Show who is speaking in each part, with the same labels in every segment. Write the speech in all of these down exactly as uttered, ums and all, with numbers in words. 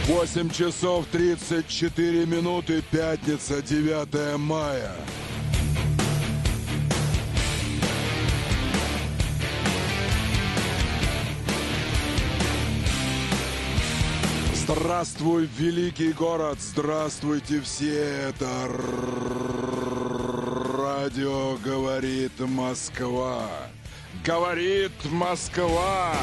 Speaker 1: восемь часов тридцать четыре минуты, пятница, девятое мая. Здравствуй, великий город, здравствуйте все, это радио «Говорит Москва». Говорит Москва.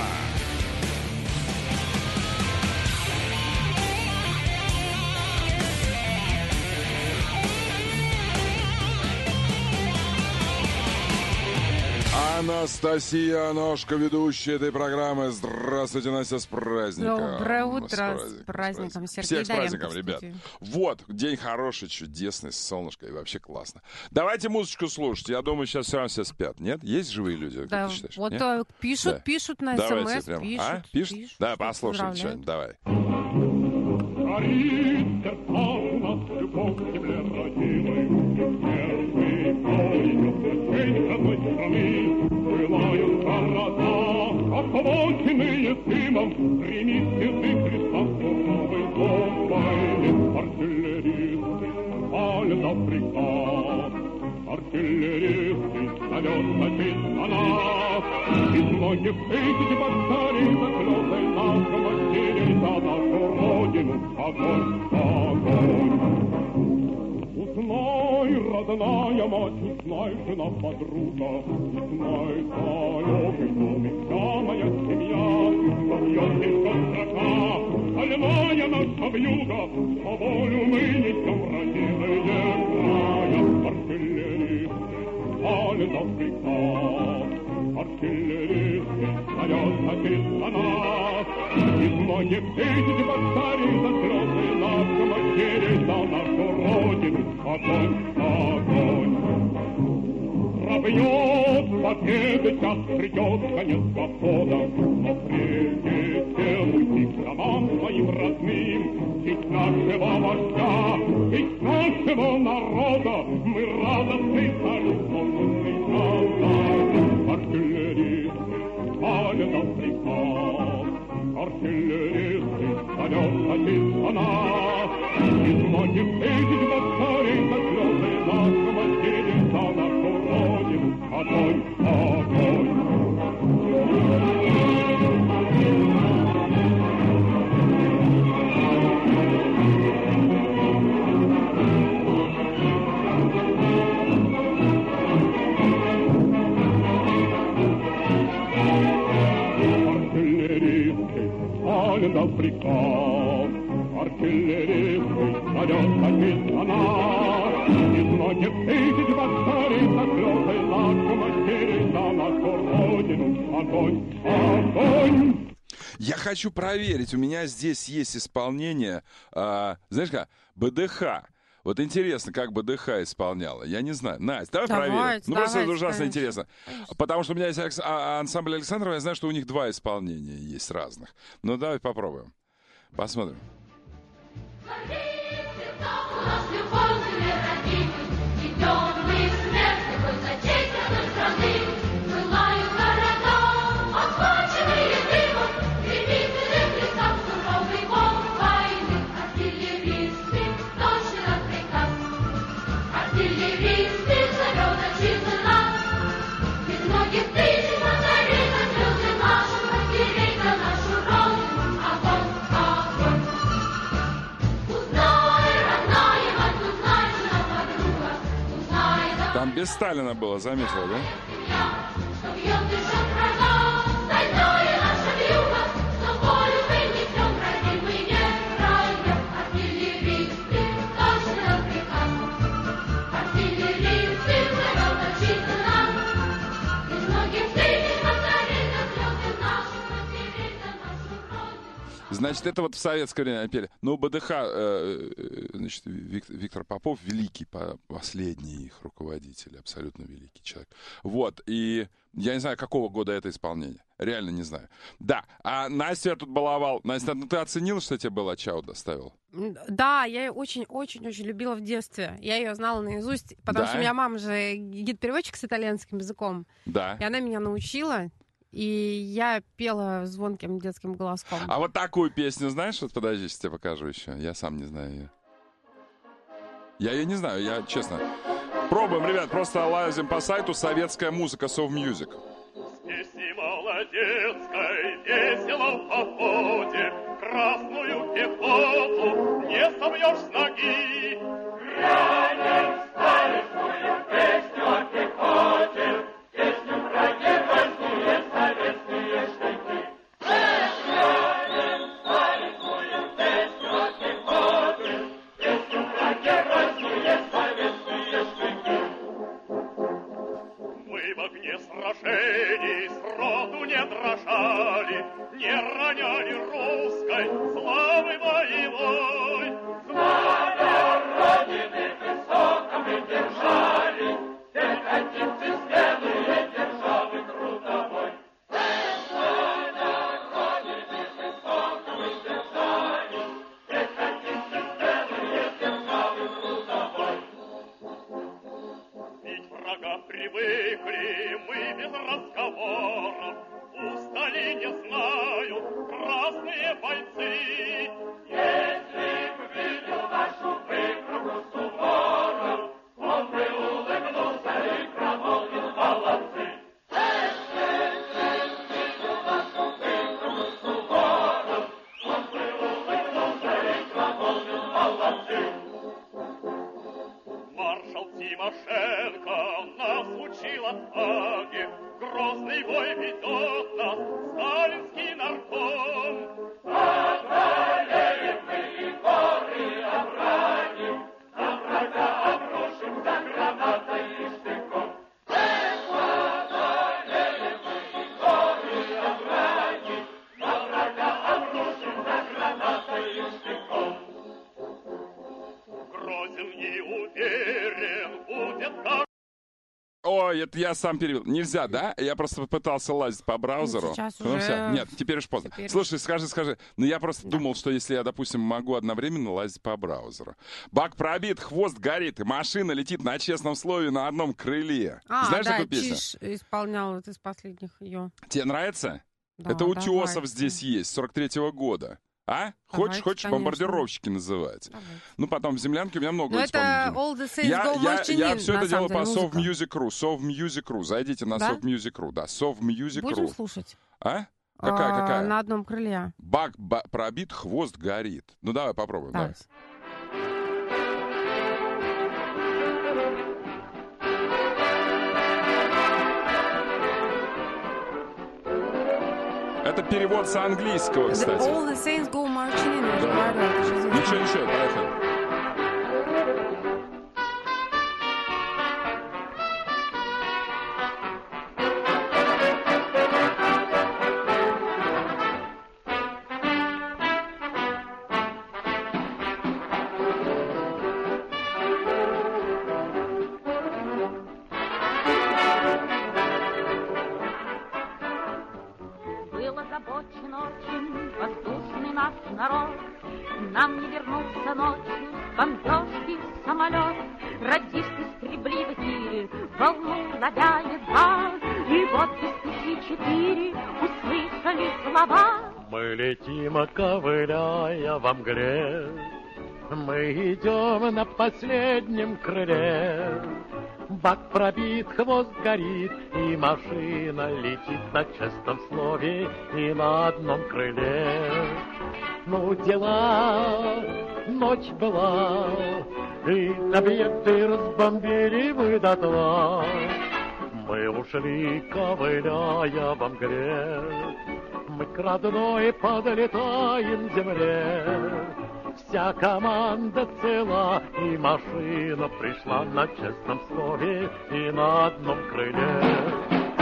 Speaker 1: Анастасия Аношка, ведущая этой программы. Здравствуйте, Настя, с праздником.
Speaker 2: Доброе утро, с,
Speaker 1: праздником,
Speaker 2: с праздником,
Speaker 1: с праздником.
Speaker 2: Сергей
Speaker 1: Всех с праздником, ребят. Вот, день хороший, чудесный, с солнышком, и вообще классно. Давайте музычку слушать. Я думаю, сейчас все равно все спят. Нет? Есть живые люди?
Speaker 2: Да,
Speaker 1: ты считаешь?
Speaker 2: вот
Speaker 1: Нет?
Speaker 2: пишут,
Speaker 1: Да.
Speaker 2: пишут на
Speaker 1: Давайте
Speaker 2: СМС,
Speaker 1: прямо.
Speaker 2: пишут,
Speaker 1: А? Пишут?
Speaker 2: пишут.
Speaker 1: Да, послушаем что-нибудь, давай.
Speaker 3: Горит сердца у нас любовь к земле родимой, первый поезд день родной страны, пылают города, охваченные дымом, примит цветы Христа суровый дом войны. Артиллеристы палят приказ, артиллеристы зовет на нас, из многих тысяч батарей заклётай нашего стерей за нашу родину. Огонь, огонь. Узнай, родная мать, узнай, жена, подруга, узнай, далекий домик, вся моя семья, побьет еще строка, стальная наша вьюга, по волю мы несем родимые края. Артиллеристы палят на приказ, артиллеристы снаряд летит на нас, из многих тысяч батарей за слезы наших матерей, за нашу родину. Огонь, огонь. Пробьет победы, час придет конец похода, но прежде чем уйти к домам своим родным, ведь нашего вождя, ведь нашего народа мы радостный салют сложенный солдат. Артиллеристы палят на приказ, артиллеристы салют летит на нас, из многих тысяч батарей за слезы наших матерей, за нашу родину. Огонь, огонь. Артиллеристы палят на приказ, артиллеристы снаряд летит на нас, из многих тысяч батарей за слезы наших матерей, за нашу родину. Огонь, огонь.
Speaker 1: Я хочу проверить, у меня здесь есть исполнение, а, знаешь как, БДХ. Вот интересно, как БДХ исполняла. Я не знаю. Настя, давай
Speaker 2: Давайте,
Speaker 1: проверим. Ну, просто это
Speaker 2: давайте,
Speaker 1: ужасно
Speaker 2: конечно.
Speaker 1: интересно.
Speaker 2: Конечно.
Speaker 1: Потому что у меня есть акс- а- ансамбль Александрова, я знаю, что у них два исполнения есть разных. Ну, давай попробуем. Посмотрим. Там без Сталина было, заметила, да? Значит, это вот в советское время пели. Ну, БДХ, э, значит, Виктор, Виктор Попов, великий, последний их руководитель, абсолютно великий человек. Вот, и я не знаю, какого года это исполнение. Реально не знаю. Да, а Настя я тут баловал. Настя, ну ты оценила, что тебе Белла Чао доставил?
Speaker 2: Да, я ее очень-очень-очень любила в детстве. Я ее знала наизусть, потому
Speaker 1: Да?
Speaker 2: что у меня мама же гид-переводчик с итальянским языком.
Speaker 1: Да.
Speaker 2: И она меня научила. И я пела звонким детским голоском.
Speaker 1: А вот такую песню знаешь? Вот подожди, сейчас тебе покажу еще. Я сам не знаю ее. Я ее не знаю, я честно. Пробуем, ребят, просто лазим по сайту «Советская музыка», Совмьюзик.
Speaker 3: Песни молодецкой, весело в походе, красную пехоту не собьешь с ноги. Глянем, старицкую песню о пехоте, песню про геройские советские штыки. Глянем, старицкую песню о пехоте, песню про геройские советские штыки. Мы в огне сражений сроду не дрожали, не роняли русской славы боевой. Знамя Родины высоко мы держали, пехотинцы смелые державы трудовой. Знамя Родины высоко мы держали, пехотинцы смелые державы трудовой. Ведь врага привыкли мы без разговоров, устали, не знаю, красные бойцы. Если б видел нашу выкройку Суворов, он бы улыбнулся и промолвил: молодцы. Если б видел нашу выкройку Суворов, он бы улыбнулся и промолвил: молодцы. Маршал Тимошенко нас учил отваге, грозный бой ведет нас сталинский нарком. Одолеем мы и горы, овраги, на врага обрушимся гранатой и штыком. Одолеем мы и горы, овраги, на врага обрушимся гранатой и штыком. Грозен и уверен будет так.
Speaker 1: Ой, это я сам перевел. Нельзя, да? Я просто пытался лазить по браузеру.
Speaker 2: Ну, сейчас
Speaker 1: Ну,
Speaker 2: уже...
Speaker 1: всё. Нет, теперь уж поздно.
Speaker 2: Теперь...
Speaker 1: Слушай, скажи, скажи. Ну, я просто
Speaker 2: Да.
Speaker 1: думал, что если я, допустим, могу одновременно лазить по браузеру. Бак пробит, хвост горит, и машина летит на честном слове на одном крыле.
Speaker 2: А,
Speaker 1: Знаешь
Speaker 2: да,
Speaker 1: такую песню?
Speaker 2: Чиж исполнял вот из последних ее.
Speaker 1: Тебе нравится?
Speaker 2: Да,
Speaker 1: Это Утесов
Speaker 2: давайте.
Speaker 1: здесь есть, сорок третьего года. А? Хочешь,
Speaker 2: Давайте,
Speaker 1: хочешь,
Speaker 2: конечно.
Speaker 1: бомбардировщики называется.
Speaker 2: Давайте.
Speaker 1: Ну, потом в землянке у меня много
Speaker 2: Ну,
Speaker 1: исполнителей.
Speaker 2: это All the Saints
Speaker 1: Я,
Speaker 2: Go
Speaker 1: я,
Speaker 2: Marching
Speaker 1: я
Speaker 2: In,
Speaker 1: все
Speaker 2: на
Speaker 1: это
Speaker 2: самом
Speaker 1: делаю по
Speaker 2: деле, музыка.
Speaker 1: Совмьюзик.ру. Совмьюзик.ру. Зайдите на
Speaker 2: Да?
Speaker 1: Совмьюзик.ру. Да, Совмьюзик.ру.
Speaker 2: Будем слушать.
Speaker 1: А? Какая,
Speaker 2: А,
Speaker 1: какая?
Speaker 2: На одном крыле.
Speaker 1: Бак ба- пробит, хвост горит. Ну, давай попробуем. Давай.
Speaker 2: Давайте.
Speaker 1: Это перевод с английского,
Speaker 2: The
Speaker 1: кстати.
Speaker 2: All the Saints Go Marching In. Я же
Speaker 1: Да.
Speaker 2: говорю, это же известно.
Speaker 1: Ничего, ничего, поехали.
Speaker 4: Был озабочен очень воздушный наш народ. Нам не вернулся ночью с бомбежки самолет. Радисты стребли в эфире, волну ловя едва. И вот без пяти четыре услышали слова.
Speaker 5: Мы летим, ковыляя во мгле, мы идем на последнем крыле. Бак пробит, хвост горит, и машина летит на честном слове и на одном крыле. Ну, дела, ночь была, и объекты разбомбили мы дотла. Мы ушли, ковыляя во мгле, мы к родной подлетаем земле. Вся команда цела, и машина пришла на честном слове и на одном крыле.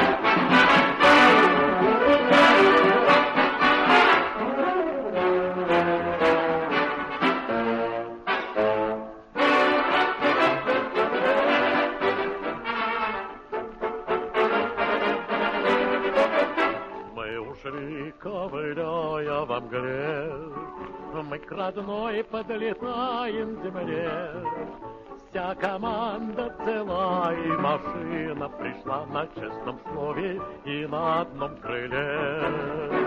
Speaker 5: Мы ушли, ковыляя во мгле, мы к родной подлетаем земле. вся команда цела, и машина пришла на честном слове и на одном крыле.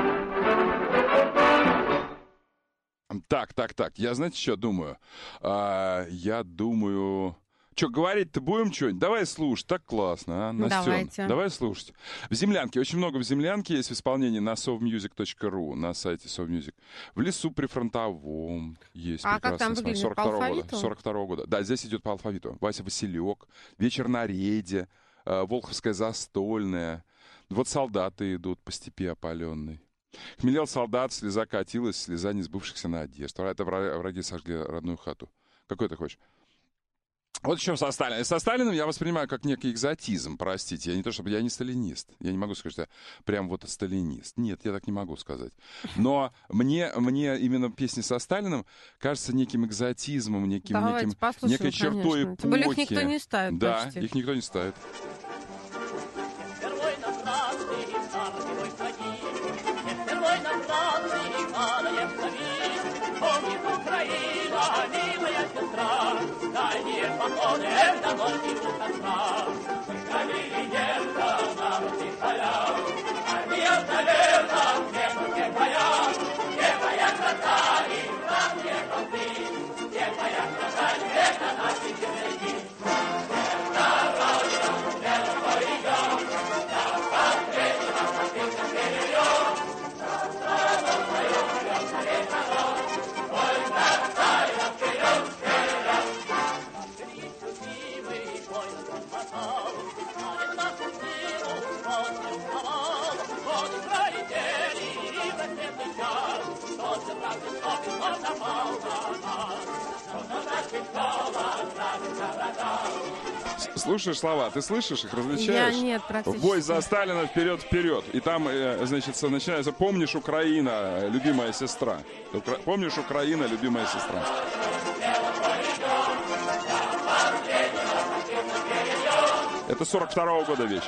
Speaker 1: Так, так, так. Я, знаете, что думаю? А, я думаю... Что, говорить-то будем что-нибудь? Давай слушать, так классно, а, Настен?
Speaker 2: Давайте.
Speaker 1: Давай слушать. В «Землянке», очень много в «Землянке» есть в исполнении на совмьюзик точка ру, на сайте совмьюзик. В «Лесу прифронтовом» есть
Speaker 2: А как
Speaker 1: прекрасное
Speaker 2: там
Speaker 1: исполнение.
Speaker 2: выглядит?
Speaker 1: сорок
Speaker 2: По
Speaker 1: второго года.
Speaker 2: алфавиту?
Speaker 1: сорок второго года. Да, здесь идет по алфавиту. Вася Василек, «Вечер на рейде», э, «Волховская застольная». Вот солдаты идут по степи опаленной. Хмелел солдат, слеза катилась, слеза несбывшихся надежд. Это враги сожгли родную хату. Какой ты хочешь? Вот еще со Сталином. Со Сталиным я воспринимаю как некий экзотизм, простите. Я не то, чтобы я не сталинист. Я не могу сказать, что я прям вот сталинист. Нет, я так не могу сказать. Но мне, мне именно песни со Сталиным кажется неким экзотизмом, неким,
Speaker 2: Давайте
Speaker 1: неким,
Speaker 2: послушаем,
Speaker 1: некой чертой
Speaker 2: конечно. Тем более их
Speaker 1: эпохи.
Speaker 2: никто не ставит
Speaker 1: Да,
Speaker 2: почти.
Speaker 1: их никто не ставит.
Speaker 3: Впервой на красный и старый мой садись, впервой на красный и падаем сами. Помнит Украина, милая сестра, дальние походы, это ночи у костра. Ходили нежно на русских полях, армия завета, в нескольких боях, где моя краса и красные холсты, где моя краса, это наши земляки.
Speaker 1: Слушаешь слова? Ты слышишь их,
Speaker 2: Я
Speaker 1: различаешь?
Speaker 2: нет, практически.
Speaker 1: Бой за Сталина, вперед, вперед. И там, э, значит, начинается «Помнишь, Украина, любимая сестра». Укра... Помнишь, Украина, любимая сестра. Это сорок второго года вещь.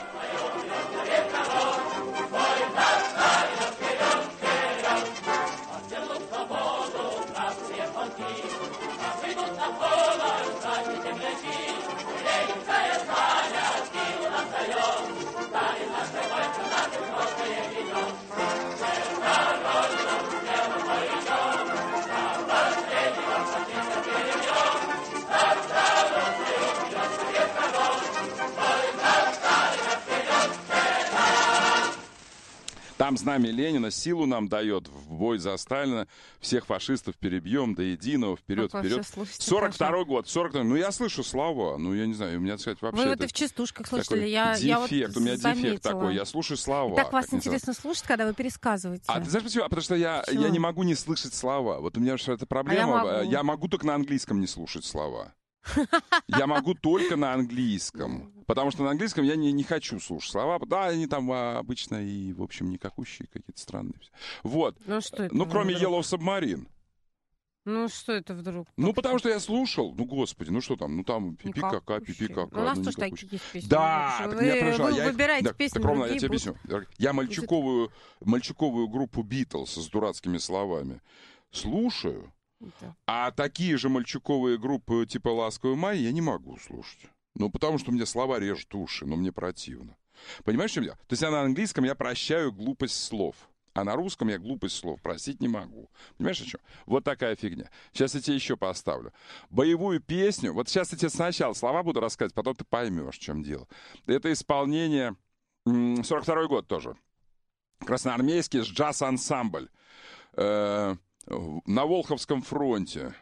Speaker 1: Там знамя Ленина силу нам дает, в бой за Сталина, всех фашистов перебьем до единого, вперед,
Speaker 2: Как вы
Speaker 1: вперед.
Speaker 2: всё слышите,
Speaker 1: сорок второй
Speaker 2: хорошо.
Speaker 1: год, сорок второй. Ну, я слышу слова, ну, я не знаю, у меня, сказать, вообще...
Speaker 2: Вы вот
Speaker 1: это
Speaker 2: и в частушках
Speaker 1: такой
Speaker 2: слышали. Я, я вот
Speaker 1: дефект, у меня дефект
Speaker 2: заметила.
Speaker 1: такой, я слушаю слова.
Speaker 2: Так вас
Speaker 1: как называется.
Speaker 2: интересно слушать, когда вы пересказываете?
Speaker 1: А ты знаешь почему? А потому что я,
Speaker 2: Почему?
Speaker 1: я не могу не слышать слова. Вот у меня же эта проблема.
Speaker 2: А я могу.
Speaker 1: я могу только на английском не слушать слова. Я могу только на английском. Потому что на английском я не, не хочу слушать слова. Да, они там а, обычно и, в общем, никакущие, какие-то странные. Вот.
Speaker 2: Ну что это
Speaker 1: Ну, кроме
Speaker 2: вдруг?
Speaker 1: Yellow Submarine.
Speaker 2: Ну что это вдруг?
Speaker 1: Ну, потому что я слушал. Ну, господи, ну что там? Ну, там пипи кака,
Speaker 2: Никакущие.
Speaker 1: пипи кака.
Speaker 2: Ну, у нас
Speaker 1: ну,
Speaker 2: тоже
Speaker 1: никакущие.
Speaker 2: такие есть песни.
Speaker 1: Да,
Speaker 2: Вы-
Speaker 1: так меня поражало.
Speaker 2: вы
Speaker 1: Я их-
Speaker 2: выбираете
Speaker 1: да,
Speaker 2: песни,
Speaker 1: так, ровно, я
Speaker 2: другие
Speaker 1: тебе
Speaker 2: будут.
Speaker 1: объясню. Я мальчуковую, мальчуковую группу Битлз с дурацкими словами слушаю,
Speaker 2: Да.
Speaker 1: а такие же мальчуковые группы типа «Ласковый май» я не могу слушать. Ну, потому что мне слова режут уши, но мне противно. Понимаешь, в чем дело? То есть я на английском я прощаю глупость слов, а на русском я глупость слов простить не могу. Понимаешь, о чем? Вот такая фигня. Сейчас я тебе еще поставлю. Боевую песню. Вот сейчас я тебе сначала слова буду рассказывать, потом ты поймешь, в чем дело. Это исполнение... м, сорок второй год тоже. Красноармейский джаз-ансамбль. Э, на Волховском фронте.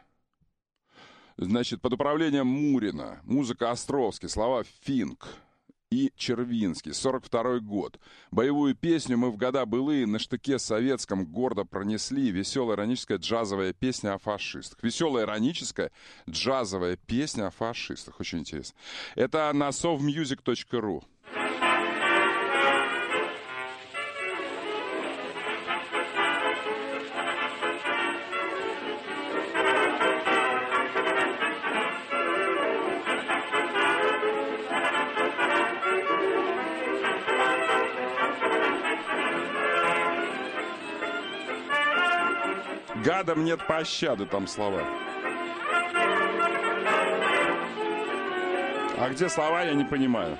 Speaker 1: Значит, под управлением Мурина. Музыка Островский. Слова Финк и Червинский. сорок второй год. Боевую песню мы в года былые на штыке советском гордо пронесли. Веселая ироническая джазовая песня о фашистах. Веселая ироническая джазовая песня о фашистах. Очень интересно. Это на совмьюзик точка ру. Гадам нет пощады, там слова. А где слова, я не понимаю.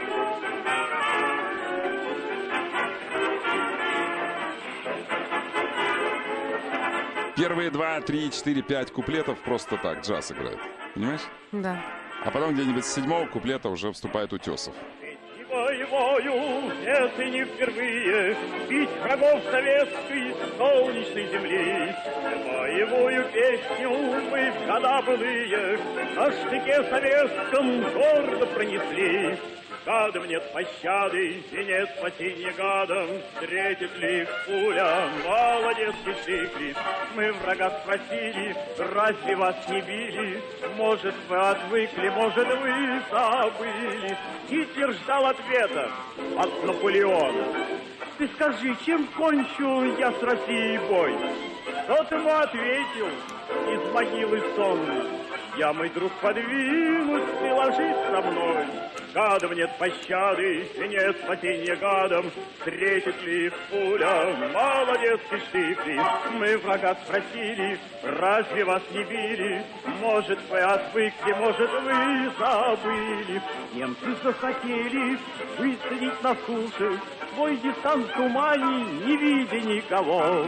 Speaker 1: Первые два, три, четыре, пять куплетов просто так, джаз играет. Понимаешь?
Speaker 2: Да.
Speaker 1: А потом где-нибудь с седьмого куплета уже вступает Утесов.
Speaker 5: Воевою, это не впервые, бить врагов советской солнечной земли. Боевую песню мы в года былые на штыке советском гордо пронесли. Гадом нет пощады и нет спасения гадом, встретит ли их пуля молодецкий штык. Мы врага спросили, разве вас не били? Может, вы отвыкли, может, вы забыли? Гитлер ждал ответа от Наполеона. Ты скажи, чем кончу я с Россией бой? Тот ему ответил из могилы сонной: я, мой друг, подвинусь, ты ложись со мной. Гадом нет пощады и нет спасения гадом, встретит ли их пуля молодецкий штык. Мы врага спросили, разве вас не били? Может, вы отвыкли, может, вы забыли? Немцы захотели высадить на суше свой десант в тумане, не видя никого.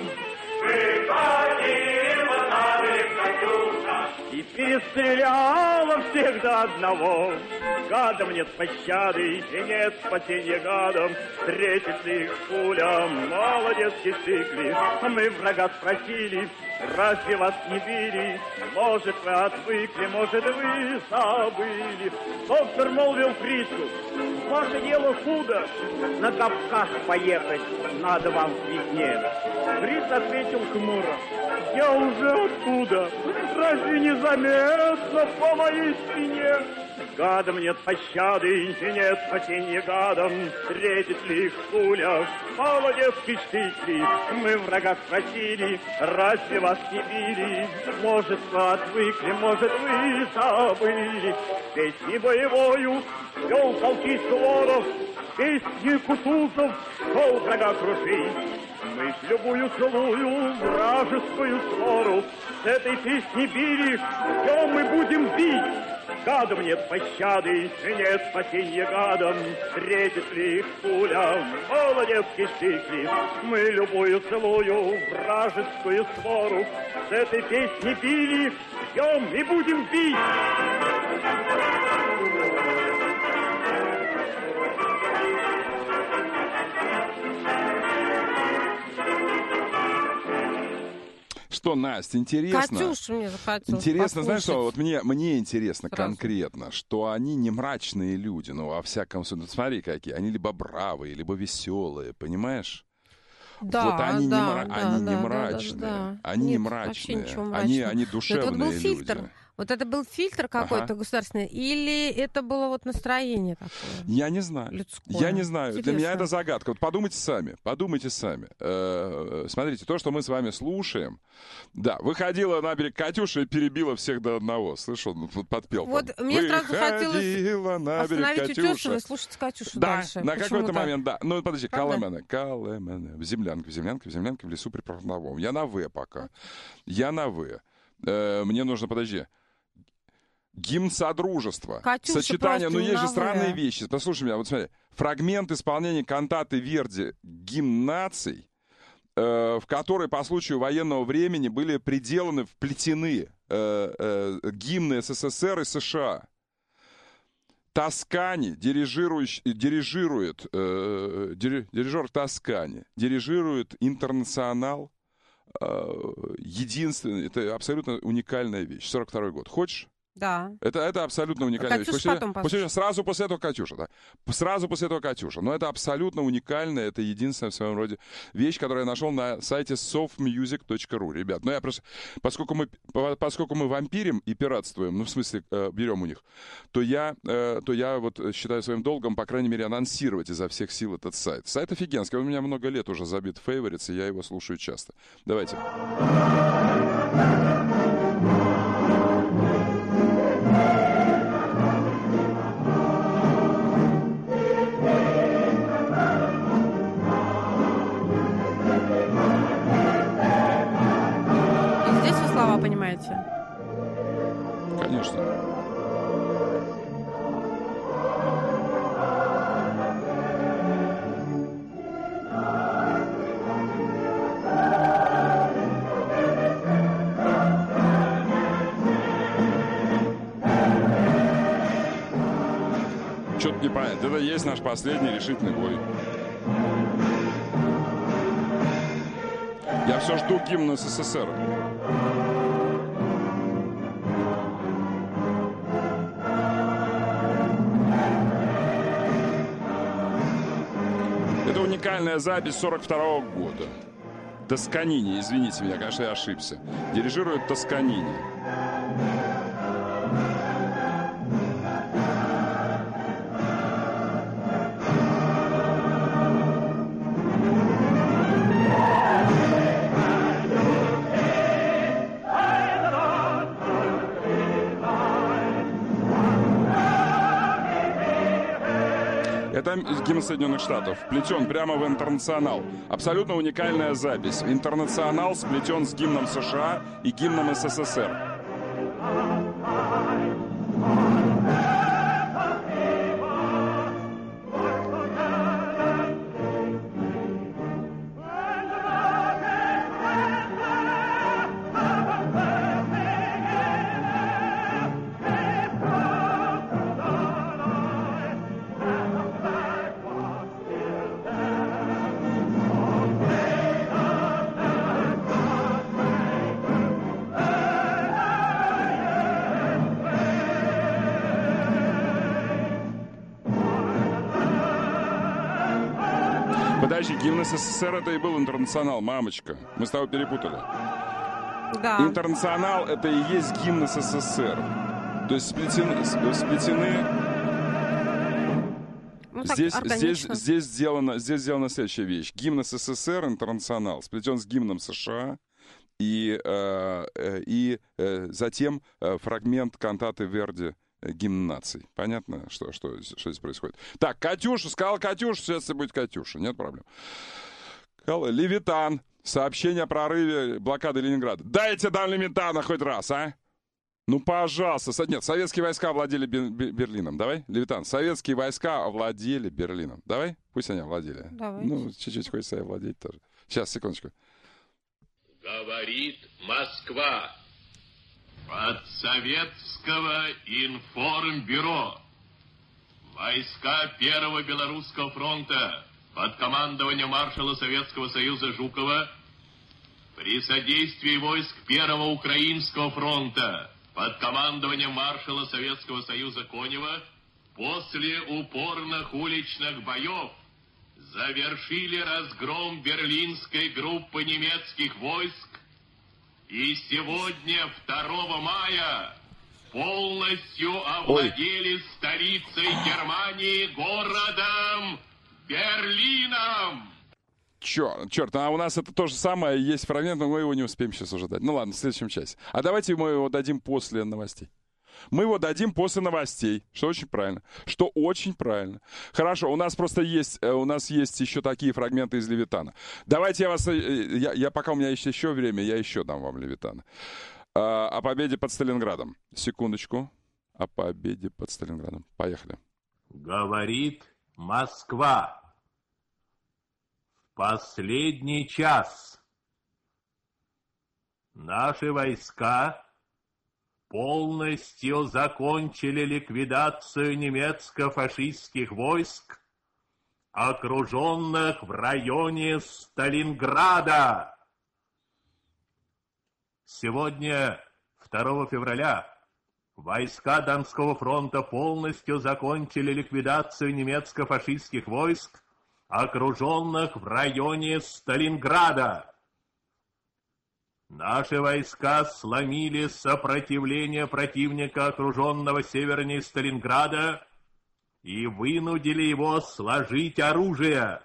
Speaker 5: И перестреляла всех до одного. Гадом нет пощады и нет спасения гадом, встретит ли их пуля молодецкий штык. Мы врага спросили, разве вас не били? Может, вы отвыкли, может, вы забыли? Доктор молвил Фрицу: ваше дело худо, на Кавказ поехать надо вам к весне. Фриц ответил хмуро: я уже оттуда, разве не заметно по моей спине? Гадом нет пощады и нет спасения гадом, встретит ли их пуля молодецкий штык. Мы врага спросили, разве вас не били? Может, вы отвыкли, может, вы забыли? Песни боевою вел полки Суворов, песни Кутузов шел врага крушить. Мы с любую целую вражескую свору с этой песни били, все мы будем бить. Гадом нет пощады и нет спасения гадом, встретит ли их пуля молодецкий штык. Мы любую целую вражескую свору с этой песни били, ждем и будем бить.
Speaker 1: Что, Настя, интересно?
Speaker 2: Катюшу мне захотелось
Speaker 1: Интересно, знаешь что,
Speaker 2: послушать.
Speaker 1: вот мне, мне интересно
Speaker 2: Сразу.
Speaker 1: конкретно, что они не мрачные люди, ну, во всяком случае, ну, смотри какие, они либо бравые, либо веселые, понимаешь?
Speaker 2: Да,
Speaker 1: вот они
Speaker 2: да,
Speaker 1: не, мра...
Speaker 2: да,
Speaker 1: они
Speaker 2: да,
Speaker 1: не
Speaker 2: да,
Speaker 1: мрачные,
Speaker 2: да, да.
Speaker 1: они не
Speaker 2: Нет, вообще
Speaker 1: мрачные,
Speaker 2: ничего
Speaker 1: они,
Speaker 2: мрачного.
Speaker 1: они
Speaker 2: Но
Speaker 1: душевные
Speaker 2: это вот был
Speaker 1: люди.
Speaker 2: фильтр. Вот это был фильтр какой-то
Speaker 1: Ага.
Speaker 2: государственный, или это было вот настроение такое?
Speaker 1: Я не знаю.
Speaker 2: Людское.
Speaker 1: Я не знаю. Для меня
Speaker 2: Интересно.
Speaker 1: это загадка. Вот подумайте сами. Подумайте сами. Э-э- смотрите, то, что мы с вами слушаем. Да, выходила на берег Катюша и перебила всех до одного. Слышал? Ну, вот подпел.
Speaker 2: Вот
Speaker 1: там.
Speaker 2: мне сразу хотелось
Speaker 1: Выходила на берег
Speaker 2: Остановить
Speaker 1: Катюша.
Speaker 2: Утесова и слушать Катюшу
Speaker 1: Да,
Speaker 2: дальше.
Speaker 1: на
Speaker 2: Почему
Speaker 1: какой-то
Speaker 2: так?
Speaker 1: момент, да. Ну, подожди,
Speaker 2: Правда?
Speaker 1: Калемене, Калемене, в землянке, в землянке, в землянке, в лесу припортовом. Я на «В» пока. Я на «В». Э, мне нужно, подожди. Гимн Содружества.
Speaker 2: Катюша
Speaker 1: Сочетание,
Speaker 2: просто
Speaker 1: ну есть же
Speaker 2: на
Speaker 1: странные
Speaker 2: «В».
Speaker 1: вещи. Послушай меня, вот смотри. Фрагмент исполнения кантаты Верди «Гимн наций», э, в которой по случаю военного времени были приделаны, вплетены э, э, гимны СССР и США. Тоскани, дирижирующий, дирижирует, э, дир, дирижер Тоскани, дирижирует «Интернационал». Э, единственный, это абсолютно уникальная вещь. сорок второй год. Хочешь?
Speaker 2: Да.
Speaker 1: Это, это абсолютно уникальная
Speaker 2: Катюша
Speaker 1: вещь.
Speaker 2: потом
Speaker 1: После-
Speaker 2: послушай.
Speaker 1: сразу после этого Катюша, да. Сразу после этого Катюша. Но это абсолютно уникальная, это единственная в своем роде вещь, которую я нашел на сайте softmusic точка ру. Ребят, ну я просто... Поскольку мы, по- поскольку мы вампирим и пиратствуем, ну в смысле э, берем у них, то я, э, то я вот считаю своим долгом, по крайней мере, анонсировать изо всех сил этот сайт. Сайт офигенский. Он у меня много лет уже забит в фейворитс, и я его слушаю часто. Давайте.
Speaker 2: И здесь вы слова понимаете?
Speaker 1: Конечно. Что-то непонятно. Это и есть наш последний решительный бой. Я все жду гимн СССР. Это уникальная запись сорок второго года. Тосканини, извините меня, конечно, я ошибся. Дирижирует Тосканини. Это гимн Соединенных Штатов, вплетен прямо в «Интернационал». Абсолютно уникальная запись. «Интернационал» сплетен с гимном США и гимном СССР. Подожди, гимн СССР это и был «Интернационал», мамочка. Мы с тобой перепутали.
Speaker 2: Да.
Speaker 1: «Интернационал» это и есть гимн СССР. То есть сплетены... сплетены...
Speaker 2: Ну,
Speaker 1: здесь, здесь, здесь, сделано, здесь сделана следующая вещь. Гимн СССР, «Интернационал», сплетен с гимном США. И, э, э, и э, затем э, фрагмент кантаты Верди «Гимн наций». Понятно, что, что, что здесь происходит? Так, Катюша, сказал Катюша, сейчас будет Катюша, нет проблем. Левитан. Сообщение о прорыве блокады Ленинграда. Дайте дам Левитана хоть раз, а? Ну, пожалуйста. Нет, советские войска овладели Берлином. Давай, Левитан. Советские войска овладели Берлином. Давай, пусть они овладели.
Speaker 2: Давай.
Speaker 1: Ну, чуть-чуть хочется овладеть тоже. Сейчас, секундочку.
Speaker 6: Говорит Москва. От Советского информбюро. Войска Первого Белорусского фронта под командованием маршала Советского Союза Жукова при содействии войск Первого Украинского фронта под командованием маршала Советского Союза Конева после упорных уличных боев завершили разгром берлинской группы немецких войск и сегодня, второго мая, полностью овладели Ой. столицей Германии, городом Берлином.
Speaker 1: Черт, черт, а у нас это то же самое, есть фрагмент, но мы его не успеем сейчас уже дать. Ну ладно, в следующем часе. А давайте мы его дадим после новостей. Мы его дадим после новостей, что очень правильно. Что очень правильно. Хорошо, у нас просто есть, у нас есть еще такие фрагменты из Левитана. Давайте я вас, я, я пока у меня есть еще время, я еще дам вам Левитана. А, о победе под Сталинградом. Секундочку. О победе под Сталинградом. Поехали.
Speaker 6: Говорит Москва. В последний час наши войска полностью закончили ликвидацию немецко-фашистских войск, окруженных в районе Сталинграда. Сегодня, второго февраля, войска Донского фронта полностью закончили ликвидацию немецко-фашистских войск, окруженных в районе Сталинграда. Наши войска сломили сопротивление противника, окруженного севернее Сталинграда, и вынудили его сложить оружие.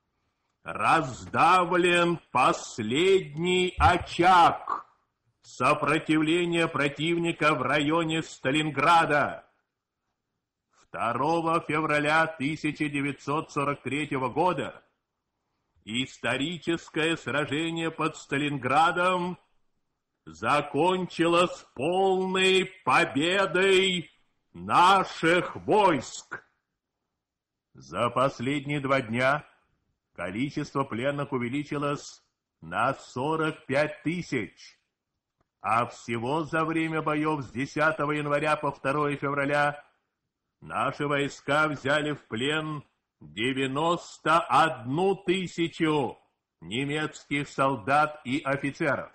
Speaker 6: Раздавлен последний очаг сопротивления противника в районе Сталинграда. второго февраля тысяча девятьсот сорок третьего года историческое сражение под Сталинградом закончилось полной победой наших войск. За последние два дня количество пленных увеличилось на сорок пять тысяч, а всего за время боев с десятого января по второго февраля Наши войска взяли в плен девяносто одну тысячу немецких солдат и офицеров.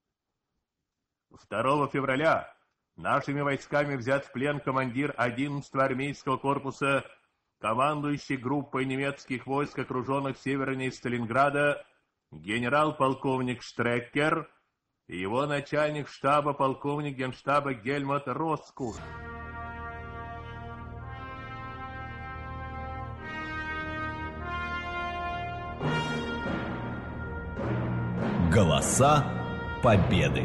Speaker 6: второго февраля нашими войсками взят в плен командир одиннадцатого армейского корпуса, командующий группой немецких войск, окруженных севернее Сталинграда, генерал-полковник Штреккер и его начальник штаба, полковник генштаба Гельмут Роскурт.
Speaker 7: Голоса Победы.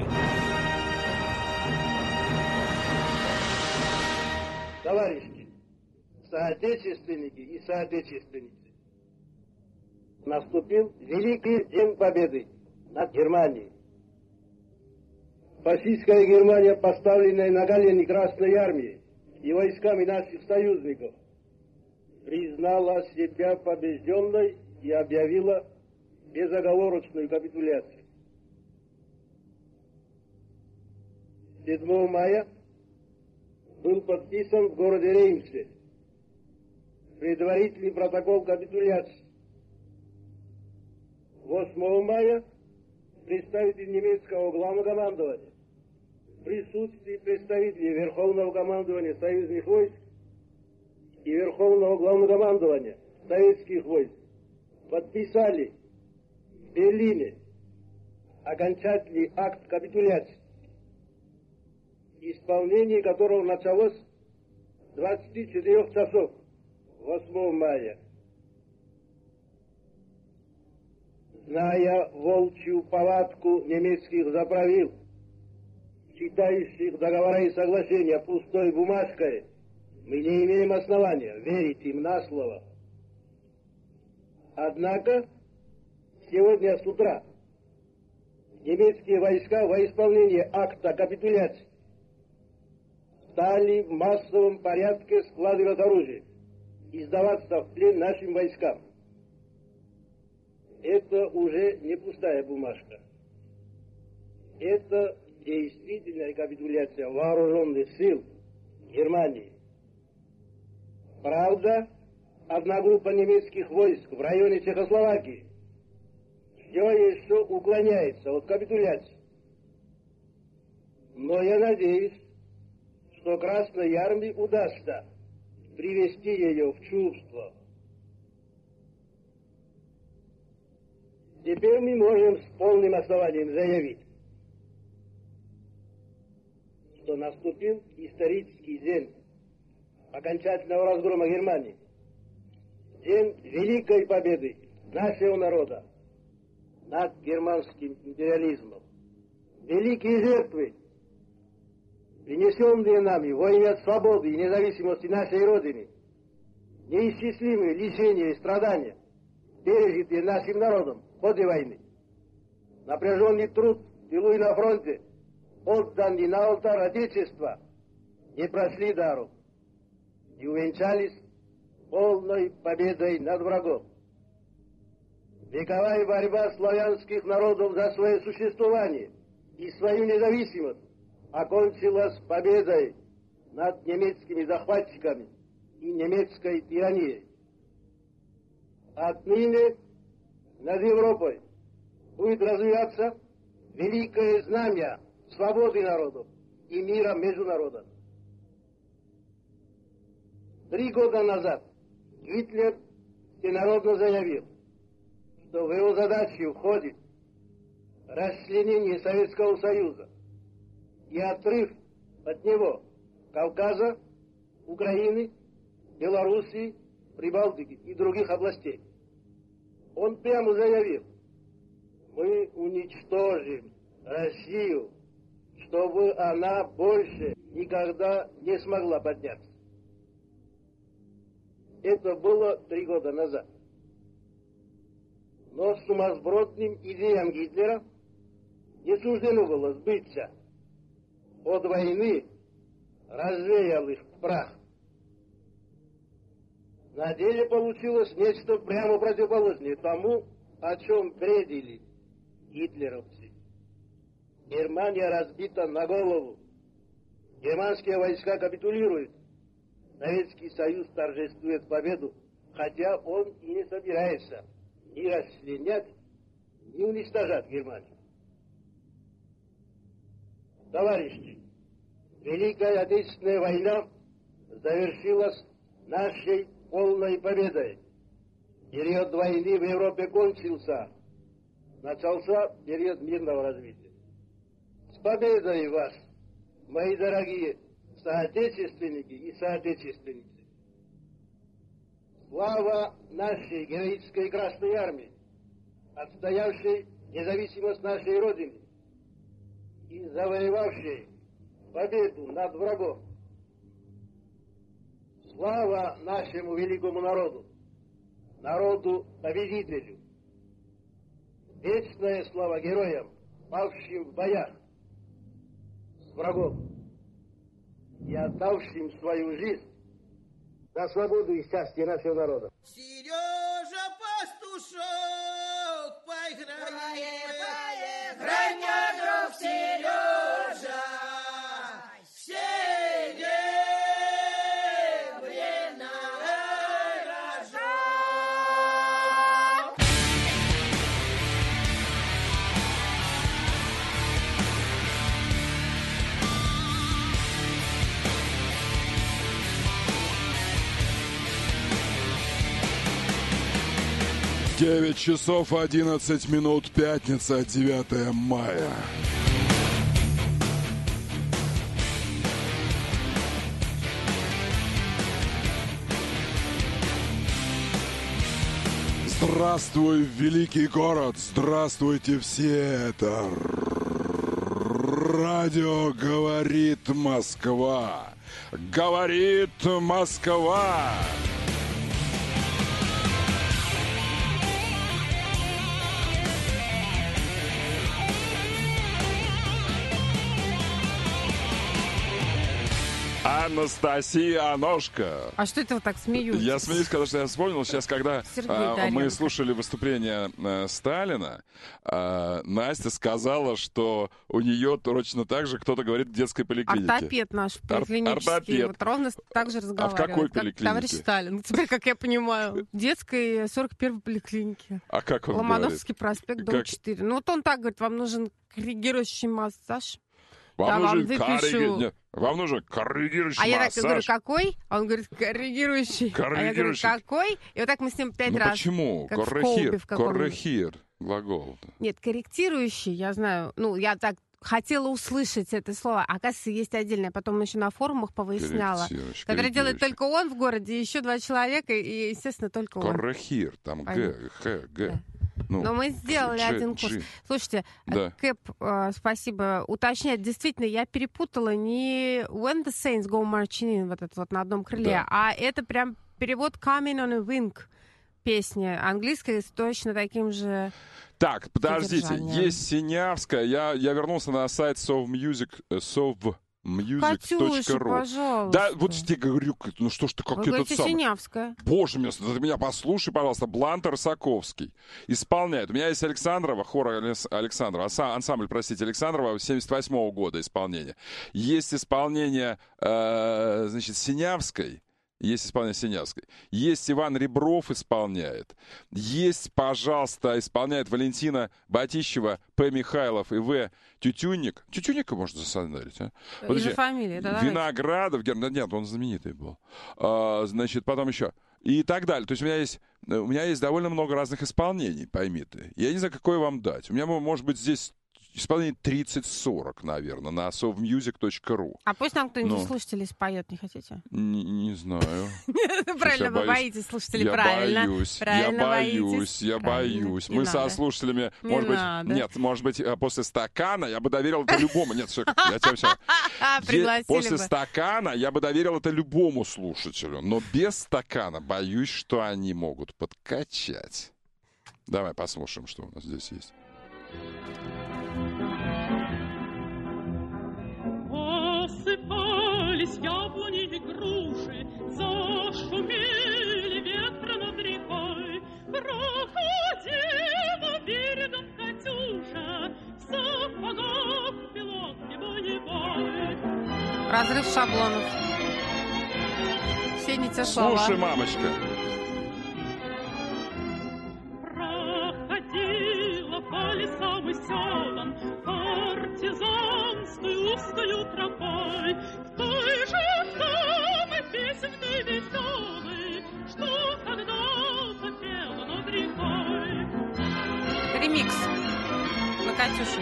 Speaker 8: Товарищи, соотечественники и соотечественницы, наступил Великий День Победы над Германией. Фашистская Германия, поставленная на колени Красной Армией и войсками наших союзников, признала себя побежденной и объявила безоговорочную капитуляцию. седьмого мая был подписан в городе Реймсе предварительный протокол капитуляции. восьмого мая представитель немецкого главнокомандования в присутствии представителей Верховного командования союзных войск и Верховного главнокомандования советских войск подписали в Берлине окончательный акт капитуляции, исполнение которого началось с двадцати четырёх часов восьмого мая. Зная волчью повадку немецких заправил, считающих договора и соглашения пустой бумажкой, мы не имеем основания верить им на слово. Однако сегодня с утра немецкие войска во исполнение акта капитуляции стали в массовом порядке складывать оружие и сдаваться в плен нашим войскам. Это уже не пустая бумажка. Это действительная капитуляция вооруженных сил Германии. Правда, одна группа немецких войск в районе Чехословакии все еще уклоняется от капитуляции. Но я надеюсь, что Красной Армии удастся привести ее в чувство. Теперь мы можем с полным основанием заявить, что наступил исторический день окончательного разгрома Германии, день великой победы нашего народа над германским империализмом. Великие жертвы, принесенные нами во имя свободы и независимости нашей Родины, неисчислимые лишения и страдания, пережитые нашим народом в ходе войны, напряженный труд в тылу и на фронте, отданный на алтарь Отечества, не прошли даром и увенчались полной победой над врагом. Вековая борьба славянских народов за свое существование и свою независимость окончилась победой над немецкими захватчиками и немецкой тиранией. Отныне над Европой будет развиваться великое знамя свободы народов и мира между народами. Три года назад Гитлер всенародно заявил, что в его задачу входит расчленение Советского Союза и отрыв от него Кавказа, Украины, Белоруссии, Прибалтики и других областей. Он прямо заявил: мы уничтожим Россию, чтобы она больше никогда не смогла подняться. Это было три года назад. Но сумасбродным идеям Гитлера не суждено было сбыться. От войны развеял их в прах. На деле получилось нечто прямо противоположное тому, о чем бредили гитлеровцы. Германия разбита на голову. Германские войска капитулируют. Советский Союз торжествует победу, хотя он и не собирается ни расчленять, ни уничтожать Германию. Товарищи, Великая Отечественная война завершилась нашей полной победой. Период войны в Европе кончился. Начался период мирного развития. С победой вас, мои дорогие соотечественники и соотечественницы! Слава нашей героической Красной Армии, отстоявшей независимость нашей Родины и завоевавшей победу над врагом. Слава нашему великому народу, народу-победителю. Вечная слава героям, павшим в боях с врагом и отдавшим свою жизнь за свободу и счастье нашего народа.
Speaker 7: Сережа Пастушок, поиграй,
Speaker 3: поиграй, мой друг Сережа,
Speaker 1: девять часов одиннадцать минут, пятница, девятое мая. Здравствуй, великий город! Здравствуйте все! Это радио «Говорит Москва». Говорит Москва! Анастасия Аношка.
Speaker 2: А что это вы так смеетесь?
Speaker 1: Я смеюсь, потому что я вспомнил сейчас, когда а, мы слушали выступление а, Сталина, а, Настя сказала, что у нее точно так же кто-то говорит в детской поликлинике.
Speaker 2: Ортопед наш поликлинический.
Speaker 1: Ор-
Speaker 2: вот ровно так же разговаривает.
Speaker 1: А в какой поликлинике?
Speaker 2: Как товарищ Сталин. Теперь, как я понимаю, в детской сорок первой поликлинике.
Speaker 1: А как он
Speaker 2: Ломоносовский
Speaker 1: говорит?
Speaker 2: проспект, дом
Speaker 1: как...
Speaker 2: четыре. Ну вот он так говорит, вам нужен коррегирующий массаж.
Speaker 1: Вам,
Speaker 2: я
Speaker 1: нужен
Speaker 2: вам, выпишу...
Speaker 1: корреги... вам нужен коррегирующий
Speaker 2: а
Speaker 1: массаж.
Speaker 2: А я так говорю, какой? А он говорит, коррегирующий.
Speaker 1: коррегирующий.
Speaker 2: А я говорю, какой? И вот так мы с ним пять
Speaker 1: ну,
Speaker 2: раз.
Speaker 1: почему? Коррехир, коррехир, глагол.
Speaker 2: Нет, корректирующий, я знаю. Ну, я так хотела услышать это слово. Оказывается, есть отдельное. Потом еще на форумах повыясняла. Которое делает только он в городе, еще два человека, и, естественно, только он.
Speaker 1: Коррехир, там Г, Х, Г.
Speaker 2: Да.
Speaker 1: Ну,
Speaker 2: Но мы сделали
Speaker 1: G,
Speaker 2: один курс.
Speaker 1: G.
Speaker 2: Слушайте,
Speaker 1: да.
Speaker 2: Кэп, э, спасибо, уточняет. Действительно, я перепутала не When the Saints Go Marching In, вот это вот на одном крыле, да. а это прям перевод Coming on a Wing песни. Английская с точно таким же...
Speaker 1: Так, подождите, есть Синявская. Я, я вернулся на сайт совмьюзик, сов... music точка ру.
Speaker 2: Пожалуйста.
Speaker 1: Да, вот я тебе говорю, ну что ж ты, как этот самый...
Speaker 2: Синявская.
Speaker 1: Боже мой, ты меня послушай, пожалуйста, Блант Росаковский исполняет. У меня есть Александрова, хор Александрова, ансамбль, простите, Александрова семьдесят восьмого года исполнение. Есть исполнение, э, значит, Синявской. Есть исполнение Синявской. Есть Иван Ребров исполняет. Есть, пожалуйста, исполняет Валентина Батищева, П. Михайлов и В. Тютюнник. Тютюнника можно засандарить, а?
Speaker 2: Из-за фамилии, да?
Speaker 1: Виноградов. Нет, он знаменитый был. А, значит, потом еще. И так далее. То есть у меня есть, у меня есть довольно много разных исполнений, пойми ты. Я не знаю, какое вам дать. У меня, может быть, здесь... исполнение тридцать-сорок, наверное, на совмьюзик точка ру.
Speaker 2: А пусть нам кто-нибудь из слушателей споет, не хотите?
Speaker 1: Не, не знаю.
Speaker 2: Правильно, вы боитесь слушателей, правильно.
Speaker 1: Я боюсь, я боюсь, я боюсь. Мы со слушателями, может быть, нет, может быть, после стакана я бы доверил это любому. Нет, все, я тебя все. После стакана я бы доверил это любому слушателю, но без стакана боюсь, что они могут подкачать. Давай послушаем, что у нас здесь есть.
Speaker 9: Осыпались яблони и груши, зашумели ветры над рекой. Проходила берегом Катюша, в сапогах пилотки боевой.
Speaker 2: Разрыв шаблонов. Все не те слова.
Speaker 1: Слушай, мамочка.
Speaker 9: Проходила по лесам и селам партизанской узкою тропой, в той же самой песенкой веселой, что когда-то пела над рекой.
Speaker 2: Ремикс на Катюшу.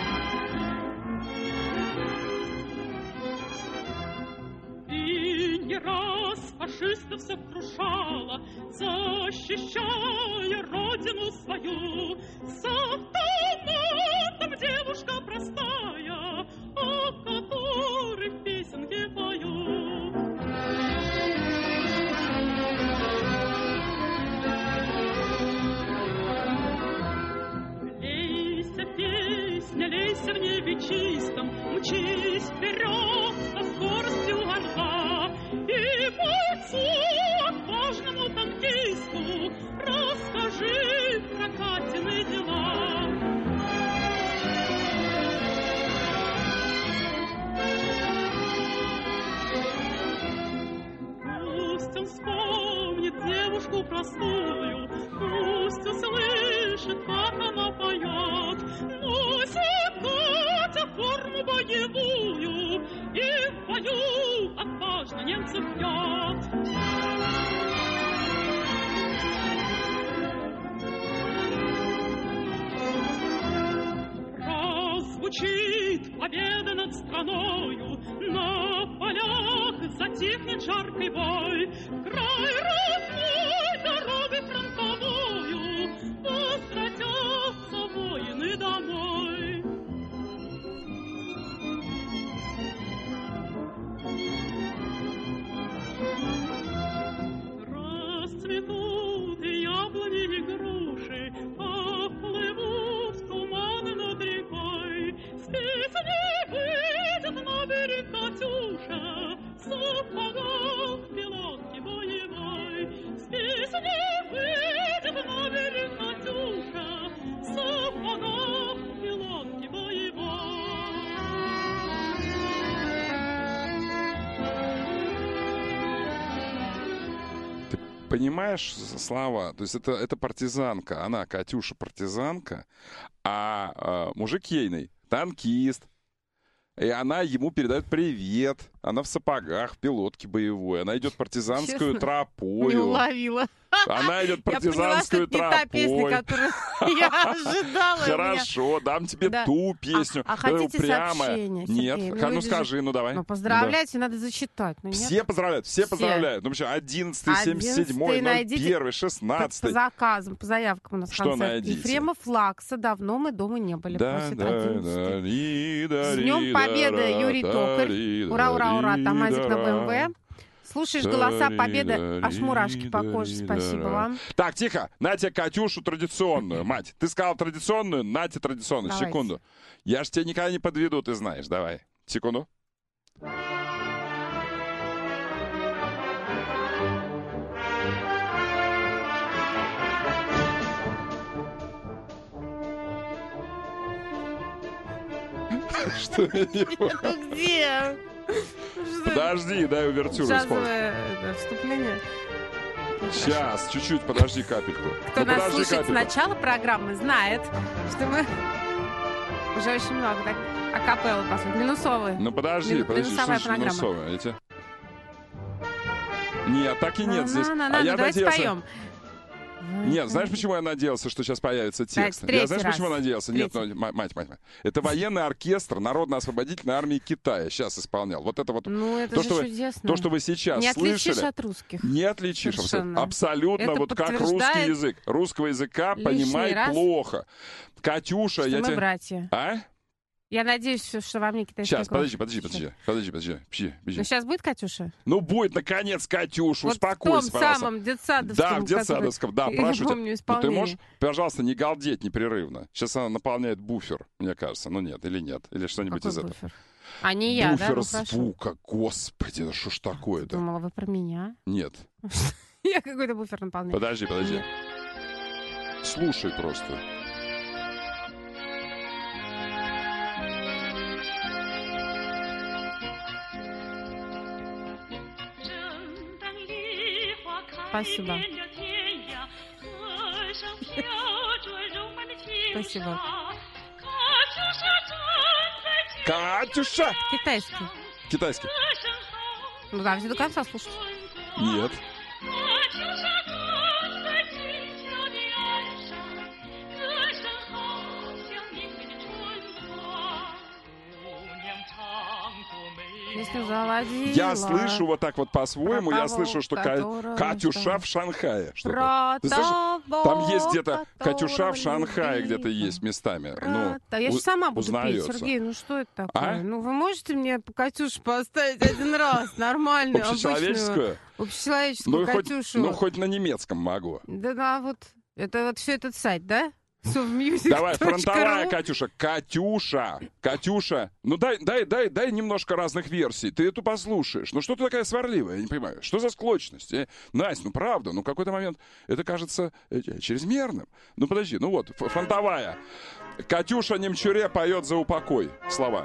Speaker 9: И не раз фашистов сокрушала, защищая родину свою. С автоматом девушка простая, о которой в песенке пою. Лейся, песня, лейся в небе чистом, мчись вперед со скоростью орла. И бойцу, отважному танкисту, расскажи про Катины дела. Пусть он вспомнит девушку простую, пусть услышит, как она поет. Носит Катя форму боевую и в бою отважно немцев бьет. Прозвучит победа над страною, на полях затихнет жаркий бой. В край родной дорогой фронтовою возвратятся воины домой. Расцветут и яблони, и груши, поплывут в туманы над рекой. С песней выйдет на берег Катюша, в сапогах пилотки боевой. С песней выйдет на берег Катюша, в сапогах пилотки боевой.
Speaker 1: Понимаешь слова? То есть это, это партизанка. Она, Катюша, партизанка, а, а мужик ейный танкист. И она ему передает привет. Она в сапогах, в пилотке боевой. Она идет партизанскую
Speaker 2: Честно,
Speaker 1: тропою.
Speaker 2: Не уловила.
Speaker 1: Она идет
Speaker 2: Я поняла, что
Speaker 1: партизанскую
Speaker 2: это не та песня,
Speaker 1: тропой.
Speaker 2: которую я ожидала. У меня-
Speaker 1: Хорошо, дам тебе
Speaker 2: Да.
Speaker 1: ту песню.
Speaker 2: А- а хотите
Speaker 1: Упрямая.
Speaker 2: сообщение, Сергей?
Speaker 1: Нет.
Speaker 2: Ну,
Speaker 1: Ха- Ну,
Speaker 2: люди же-
Speaker 1: скажи, ну давай.
Speaker 2: Ну, поздравляйте, надо зачитать. Ну,
Speaker 1: Да.
Speaker 2: нет?
Speaker 1: Все поздравляют, все,
Speaker 2: Все.
Speaker 1: поздравляют. Ну, почему? одиннадцатый, семьдесят седьмой,
Speaker 2: одиннадцатый найдите.
Speaker 1: ноль первый,
Speaker 2: По,
Speaker 1: шестнадцатый.
Speaker 2: по заказам, по заявкам у нас
Speaker 1: Что
Speaker 2: концерт.
Speaker 1: найдите?
Speaker 2: Ефремов Лакса. Давно мы дома не были.
Speaker 1: Да,
Speaker 2: Просит
Speaker 1: да,
Speaker 2: одиннадцатый.
Speaker 1: да, ри, да,
Speaker 2: С
Speaker 1: ри,
Speaker 2: Днем
Speaker 1: да,
Speaker 2: Победы,
Speaker 1: ра,
Speaker 2: Юрий
Speaker 1: да,
Speaker 2: Токарь.
Speaker 1: ри, да,
Speaker 2: Ура, ура, ура.
Speaker 1: ри,
Speaker 2: Тамазик
Speaker 1: да,
Speaker 2: на
Speaker 1: ра.
Speaker 2: БМВ. Слушаешь голоса победы, аж мурашки по коже. Спасибо вам.
Speaker 1: Так, тихо. На тебе Катюшу традиционную. Мать, ты сказал традиционную, на тебе традиционную.
Speaker 2: Давайте.
Speaker 1: Секунду. Я ж тебя никогда не подведу, ты знаешь. Давай. Секунду. Что я не понял?
Speaker 2: Ну где?
Speaker 1: Подожди, дай увертюру исполнить.
Speaker 2: Джазовое э, вступление.
Speaker 1: Сейчас, чуть-чуть, подожди капельку.
Speaker 2: Кто
Speaker 1: Ну,
Speaker 2: нас
Speaker 1: подожди
Speaker 2: слушает с
Speaker 1: капельку.
Speaker 2: начала программы, знает, что мы уже очень много так акапеллы, по сути, минусовые.
Speaker 1: Ну подожди,
Speaker 2: Мин-
Speaker 1: подожди,
Speaker 2: минусовая
Speaker 1: что значит
Speaker 2: программа.
Speaker 1: минусовая? Эти? Нет, так и нет здесь.
Speaker 2: На-на-на-на,
Speaker 1: А я
Speaker 2: ну, давайте
Speaker 1: надеялся...
Speaker 2: споем.
Speaker 1: Нет, знаешь, почему я надеялся, что сейчас появится текст?
Speaker 2: третий
Speaker 1: Я знаешь,
Speaker 2: раз.
Speaker 1: почему надеялся? Нет,
Speaker 2: Третий.
Speaker 1: ну, ма- мать, мать, мать. Это военный оркестр Народно-освободительной армии Китая сейчас исполнял. Вот это вот
Speaker 2: Ну, это
Speaker 1: то,
Speaker 2: же
Speaker 1: что вы,
Speaker 2: чудесно.
Speaker 1: то, что вы сейчас
Speaker 2: Не отличишь
Speaker 1: слышали.
Speaker 2: от русских.
Speaker 1: Не отличишь.
Speaker 2: Совершенно.
Speaker 1: Абсолютно
Speaker 2: Это
Speaker 1: вот как русский
Speaker 2: подтверждает
Speaker 1: язык. Русского языка
Speaker 2: лишний
Speaker 1: понимает
Speaker 2: раз,
Speaker 1: плохо. Катюша,
Speaker 2: что
Speaker 1: я
Speaker 2: мы
Speaker 1: тебе...
Speaker 2: братья.
Speaker 1: А?
Speaker 2: Я надеюсь, что, что вам не китайский
Speaker 1: Сейчас,
Speaker 2: класс.
Speaker 1: подожди, подожди, подожди. Подожди, подожди. подожди, подожди.
Speaker 2: Ну, сейчас будет Катюша?
Speaker 1: Ну, будет, наконец, Катюша,
Speaker 2: Вот в
Speaker 1: успокойся,
Speaker 2: том
Speaker 1: пожалуйста.
Speaker 2: самом детсадовском.
Speaker 1: Да, в детсадовском, да,
Speaker 2: который-
Speaker 1: прошу
Speaker 2: я помню,
Speaker 1: тебя. Ну, ты
Speaker 2: исполнение.
Speaker 1: можешь, пожалуйста, не галдеть непрерывно. Сейчас она наполняет буфер, мне кажется. Ну, нет, или нет, или что-нибудь
Speaker 2: Какой
Speaker 1: из этого.
Speaker 2: буфер? А не я, да?
Speaker 1: Буфер
Speaker 2: Ну, хорошо.
Speaker 1: звука, господи, да что ж такое-то?
Speaker 2: Думала, вы про меня.
Speaker 1: Нет,
Speaker 2: Я какой-то буфер наполняю.
Speaker 1: подожди, подожди. Слушай просто.
Speaker 2: Спасибо. Спасибо.
Speaker 1: Катюша!
Speaker 2: Китайский.
Speaker 1: Китайский.
Speaker 2: Ну, давайте до конца слушать.
Speaker 1: Нет.
Speaker 2: Песню заводила.
Speaker 1: Я слышу вот так вот по-своему,
Speaker 2: Про
Speaker 1: я
Speaker 2: того,
Speaker 1: слышу, что Ка-
Speaker 2: которого
Speaker 1: Катюша
Speaker 2: что?
Speaker 1: в Шанхае. Что-то.
Speaker 2: Про
Speaker 1: Ты слышишь?
Speaker 2: того,
Speaker 1: Там есть где-то
Speaker 2: которого
Speaker 1: Катюша в Шанхае
Speaker 2: любила.
Speaker 1: где-то есть местами.
Speaker 2: Про-
Speaker 1: Ну,
Speaker 2: Да, я
Speaker 1: у-
Speaker 2: же сама буду
Speaker 1: узнается.
Speaker 2: петь, Сергей, ну что это такое?
Speaker 1: А?
Speaker 2: Ну вы можете мне Катюшу поставить один раз, нормальную, обычную,
Speaker 1: Общечеловеческую?
Speaker 2: общечеловеческую
Speaker 1: Ну, хоть,
Speaker 2: Катюшу?
Speaker 1: ну, хоть на немецком могу.
Speaker 2: Да, да, вот, это вот все этот сайт, да? Совмьюзик
Speaker 1: Давай,
Speaker 2: точка ру.
Speaker 1: фронтовая Катюша. Катюша. Катюша. Ну дай, дай, дай, дай немножко разных версий. Ты эту послушаешь. Ну что ты такая сварливая? Я не понимаю. Что за склочность? Э? Настя, ну правда, ну в какой-то момент это кажется э, чрезмерным. Ну подожди, ну вот, ф- фронтовая. Катюша Немчуре поет за упокой. Слова.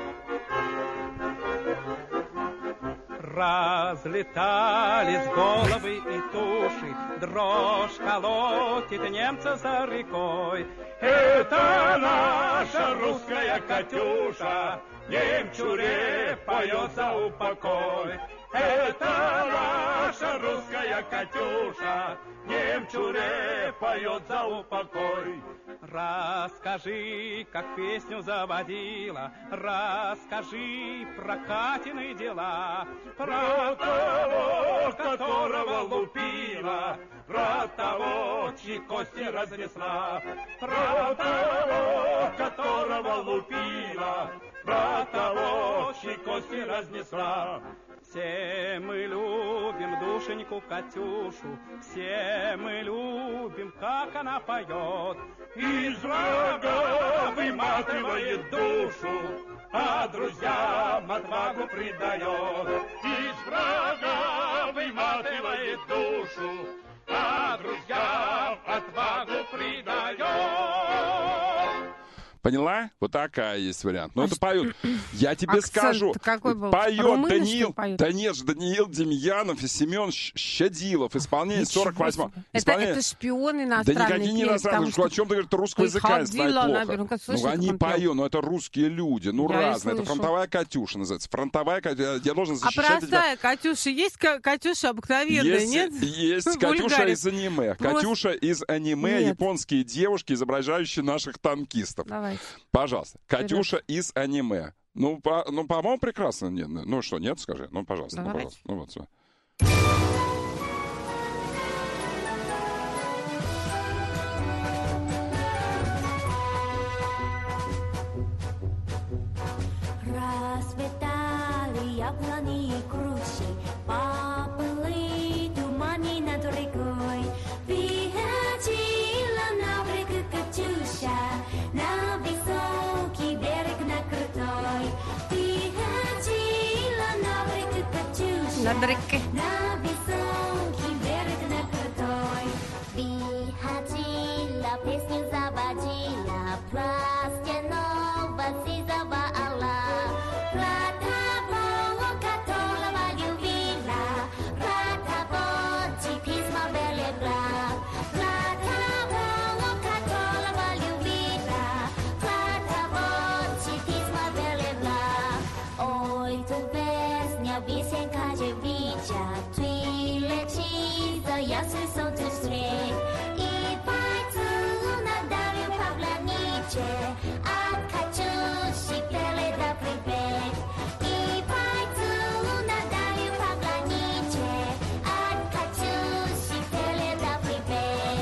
Speaker 10: Разлетались головы и туши, дрожь колотит немца за рекой. Это наша русская Катюша, Немчуре поет за упокой. Это наша русская Катюша, Немчуре поет за упокой. Расскажи, как песню заводила, расскажи про Катины дела, про того, которого лупила, про того, чьи кости разнесла, про того, которого лупила, про того, чьи кости разнесла. Все мы любим душеньку Катюшу, все мы любим, как она поет. Из врага выматывает душу, а друзьям отвагу придает. Из врага выматывает душу, а друзьям отвагу придает.
Speaker 1: Поняла? Вот такая есть вариант. Но это поют. Я тебе
Speaker 2: Акцент
Speaker 1: скажу.
Speaker 2: какой был?
Speaker 1: Поет
Speaker 2: Румыны,
Speaker 1: Даниил.
Speaker 2: что ли, поют?
Speaker 1: Да нет же, Даниил Демьянов и Семен Щ- Щадилов. Исполнение
Speaker 2: Ничего
Speaker 1: сорок восьмого.
Speaker 2: себе. Это, это шпионы
Speaker 1: Да
Speaker 2: иностранные.
Speaker 1: никакие не
Speaker 2: клеят,
Speaker 1: иностранные.
Speaker 2: потому
Speaker 1: О чем ты говоришь? Это русского
Speaker 2: Ой,
Speaker 1: языка не знает
Speaker 2: ходила
Speaker 1: плохо.
Speaker 2: наверное, как слышала,
Speaker 1: Ну,
Speaker 2: как
Speaker 1: они
Speaker 2: он пел.
Speaker 1: поют, но это русские люди. Ну,
Speaker 2: Я и
Speaker 1: разные. Это
Speaker 2: слышу.
Speaker 1: фронтовая Катюша называется. Фронтовая Катюша. Я должен
Speaker 2: А
Speaker 1: защищать тебя.
Speaker 2: простая Катюша, есть Ка- Катюша обыкновенная,
Speaker 1: Есть,
Speaker 2: нет?
Speaker 1: есть Катюша
Speaker 2: Вульгарит.
Speaker 1: из аниме.
Speaker 2: Просто-
Speaker 1: Катюша из аниме.
Speaker 2: Нет.
Speaker 1: Японские девушки, изображающие наших танкистов.
Speaker 2: Давайте.
Speaker 1: Пожалуйста. Катюша из аниме. Ну, по, ну, по-моему, прекрасно. Нет, ну что, нет, скажи. Ну, пожалуйста, ну,
Speaker 2: Давайте.
Speaker 1: пожалуйста. Ну, вот, всё.
Speaker 11: Расцветали яблони и кручи, поплыли туманы над рекой. Приходила на берег Катюша, на высокий берег, на крутой. Приходила на берег Катюша,
Speaker 2: На дреке.
Speaker 11: на высокий берег, на крутой. Приходила, песню заводила, пластяного сизого орла. Про того, которого любила, про того, чьи письма берегла. Про того, которого любила, про того, чьи письма берегла. Ой, тут песня, песенка девичья, ты лечи за ясный солнце встреч. И пойду на дарью погляниче, от Катюши переда привет. И пойду на дарью погляниче, от Катюши переда привет.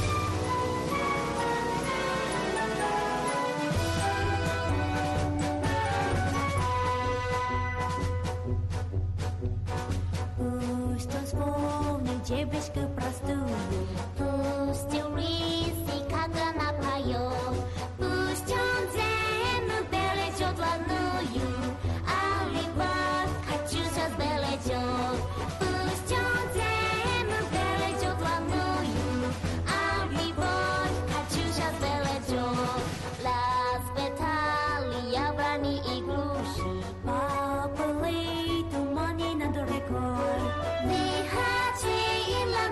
Speaker 11: Пусть он вспомнит девочку простую, пустил рisi, как она поет. Пусть он землю перейдет ланую, а любовь Катюша сбережет. Пусть он землю перейдет ланую, а любовь Катюша сбережет. Расцветали яблони и груши, поплыли туманы над рекой. Приходила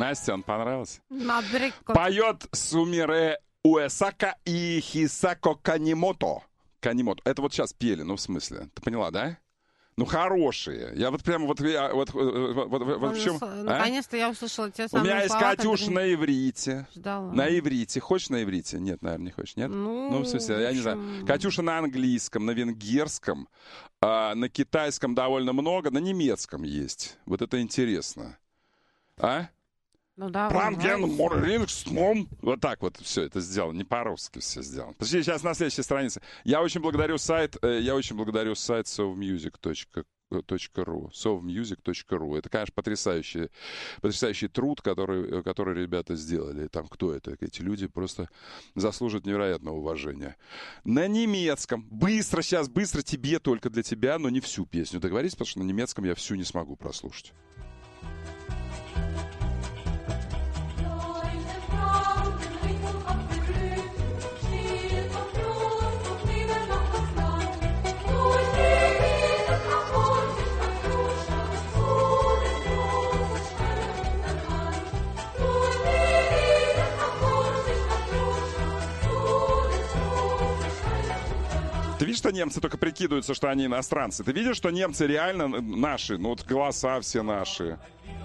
Speaker 1: Настя, он понравился?
Speaker 2: Мабрико.
Speaker 1: Поет Сумире Уэсака и Хисако Канимото. Канимото. Это вот сейчас пели, ну в смысле. Ты поняла, да? Ну, хорошие. Я вот прямо вот... Я, вот, вот, вот, вот, вот в чем...
Speaker 2: Наконец-то а? я услышала те
Speaker 1: У
Speaker 2: самые
Speaker 1: меня есть
Speaker 2: слова,
Speaker 1: Катюша
Speaker 2: которые...
Speaker 1: на иврите.
Speaker 2: Ждала.
Speaker 1: На иврите. Хочешь на иврите? Нет, наверное, не хочешь. Нет?
Speaker 2: Ну,
Speaker 1: ну в смысле, я не знаю. Катюша на английском, на венгерском, а, на китайском довольно много, на немецком есть. Вот это интересно. А?
Speaker 2: Ну да.
Speaker 1: Пранген, Морингстмом. Вот так вот все это сделано. Не по-русски все сделано. Подожди, сейчас на следующей странице. Я очень благодарю сайт, я очень благодарю сайт совмьюзик точка ру. совмьюзик точка ру. Это, конечно, потрясающий, потрясающий труд, который, который ребята сделали. Там кто это? Эти люди просто заслуживают невероятного уважения. На немецком. Быстро сейчас, быстро тебе, только для тебя, но не всю песню. Договорись, потому что на немецком я всю не смогу прослушать. Ты видишь, что немцы только прикидываются, что они иностранцы? Ты видишь, что немцы реально наши? Ну вот голоса все наши.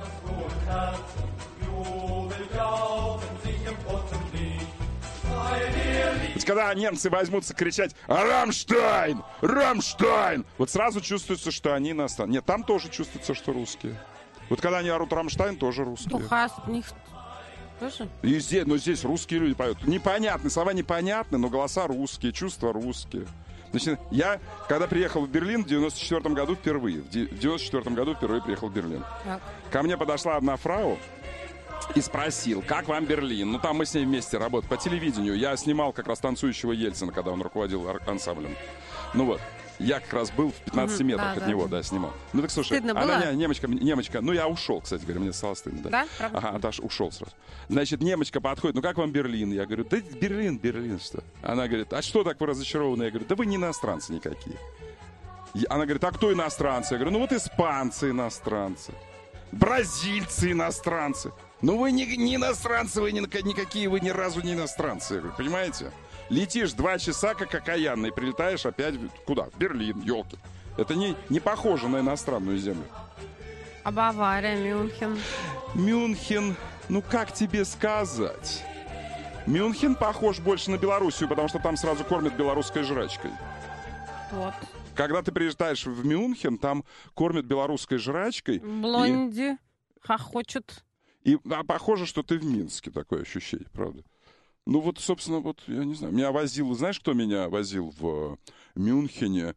Speaker 1: Ведь когда немцы возьмутся кричать «Рамштайн! Рамштайн!», вот сразу чувствуется, что они иностранцы. Нет, там тоже чувствуется, что русские. Вот когда они орут «Рамштайн», тоже русские.
Speaker 2: Тухас, них тоже?
Speaker 1: И здесь, ну здесь русские люди поют. Непонятны, слова непонятны, но голоса русские, чувства русские. Значит, я, когда приехал в Берлин в девяносто четвёртом году впервые, в девяносто четвёртом году впервые приехал в Берлин. Так. Ко мне подошла одна фрау и спросил, как вам Берлин? Ну, там мы с ней вместе работали по телевидению. Я снимал как раз танцующего Ельцина, когда он руководил ансамблем. Ну вот. Я как раз был в пятнадцати mm-hmm, метрах да, от да. него, да, снимал. Ну так слушай, стыдно она было? немочка, немочка, ну я ушел, кстати говоря, мне стало стыдно. Да? Да? Правда? Ага, Наташа ушел сразу. Значит, немочка подходит, ну как вам Берлин? Я говорю, да Берлин, Берлин, что? Она говорит, а что так вы разочарованы? Я говорю, да вы не иностранцы никакие. Она говорит, а кто иностранцы? Я говорю, ну вот испанцы иностранцы, бразильцы иностранцы. Ну вы не, не иностранцы, вы не, никакие, вы ни разу не иностранцы. Я говорю, понимаете? Летишь два часа, как окаянный, прилетаешь опять куда? В Берлин, елки. Это не, не похоже на иностранную землю.
Speaker 2: А Бавария, Мюнхен?
Speaker 1: Мюнхен, ну как тебе сказать? Мюнхен похож больше на Белоруссию, потому что там сразу кормят белорусской жрачкой.
Speaker 2: Вот.
Speaker 1: Когда ты приезжаешь в Мюнхен, там кормят белорусской жрачкой.
Speaker 2: Блонди, и... хохочут.
Speaker 1: И а, похоже, что ты в Минске, такое ощущение, правда. Ну вот, собственно, вот, я не знаю, меня возил, знаешь, кто меня возил в Мюнхене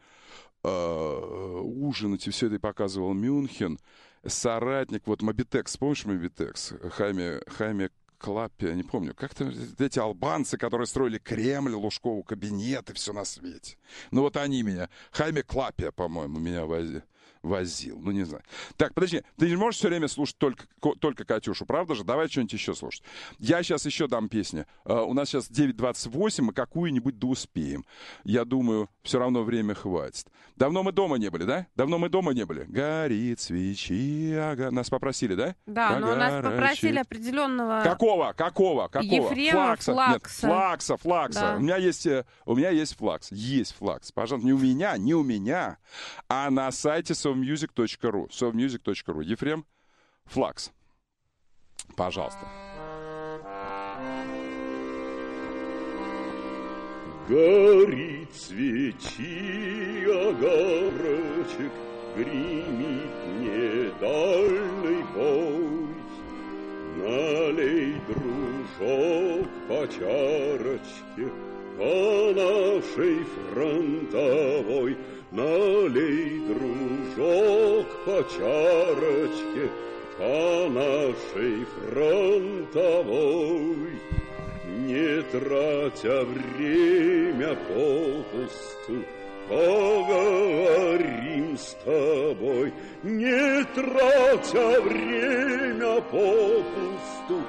Speaker 1: э, ужинать и все это показывал Мюнхен? Соратник, вот Мобитекс, помнишь Мобитекс? Хайме, Хайме Клаппи, я не помню, как-то эти албанцы, которые строили Кремль, Лужкову кабинет и все на свете. Ну вот они меня, Хайме Клаппи, по-моему, меня возили. возил, ну не знаю. Так, подожди, ты не можешь все время слушать только, только Катюшу, правда же? Давай что-нибудь еще слушать. Я сейчас еще дам песни. Uh, у нас сейчас девять двадцать восемь, мы какую-нибудь да успеем. Я думаю, все равно время хватит. Давно мы дома не были, да? Давно мы дома не были. Горит свечи, ага. Нас попросили, да?
Speaker 2: Да, но нас попросили определенного...
Speaker 1: Какого? Какого? Какого?
Speaker 2: Ефрема,
Speaker 1: флакса.
Speaker 2: флакса.
Speaker 1: Нет, флакса, флакса.
Speaker 2: Да.
Speaker 1: У меня есть, у меня есть флакс. Есть флакс. Пожалуйста, не у меня, не у меня, а на сайте совмьюзик точка ру. совмьюзик точка ру. Ефрем, флакс. Пожалуйста.
Speaker 12: Горит свечи огарочек, гремит недальный бой. Налей, дружок, по чарочке, по нашей фронтовой. Налей, дружок, по чарочке, по нашей фронтовой. Не тратя время попусту, поговорим с тобой. Не тратя время попусту,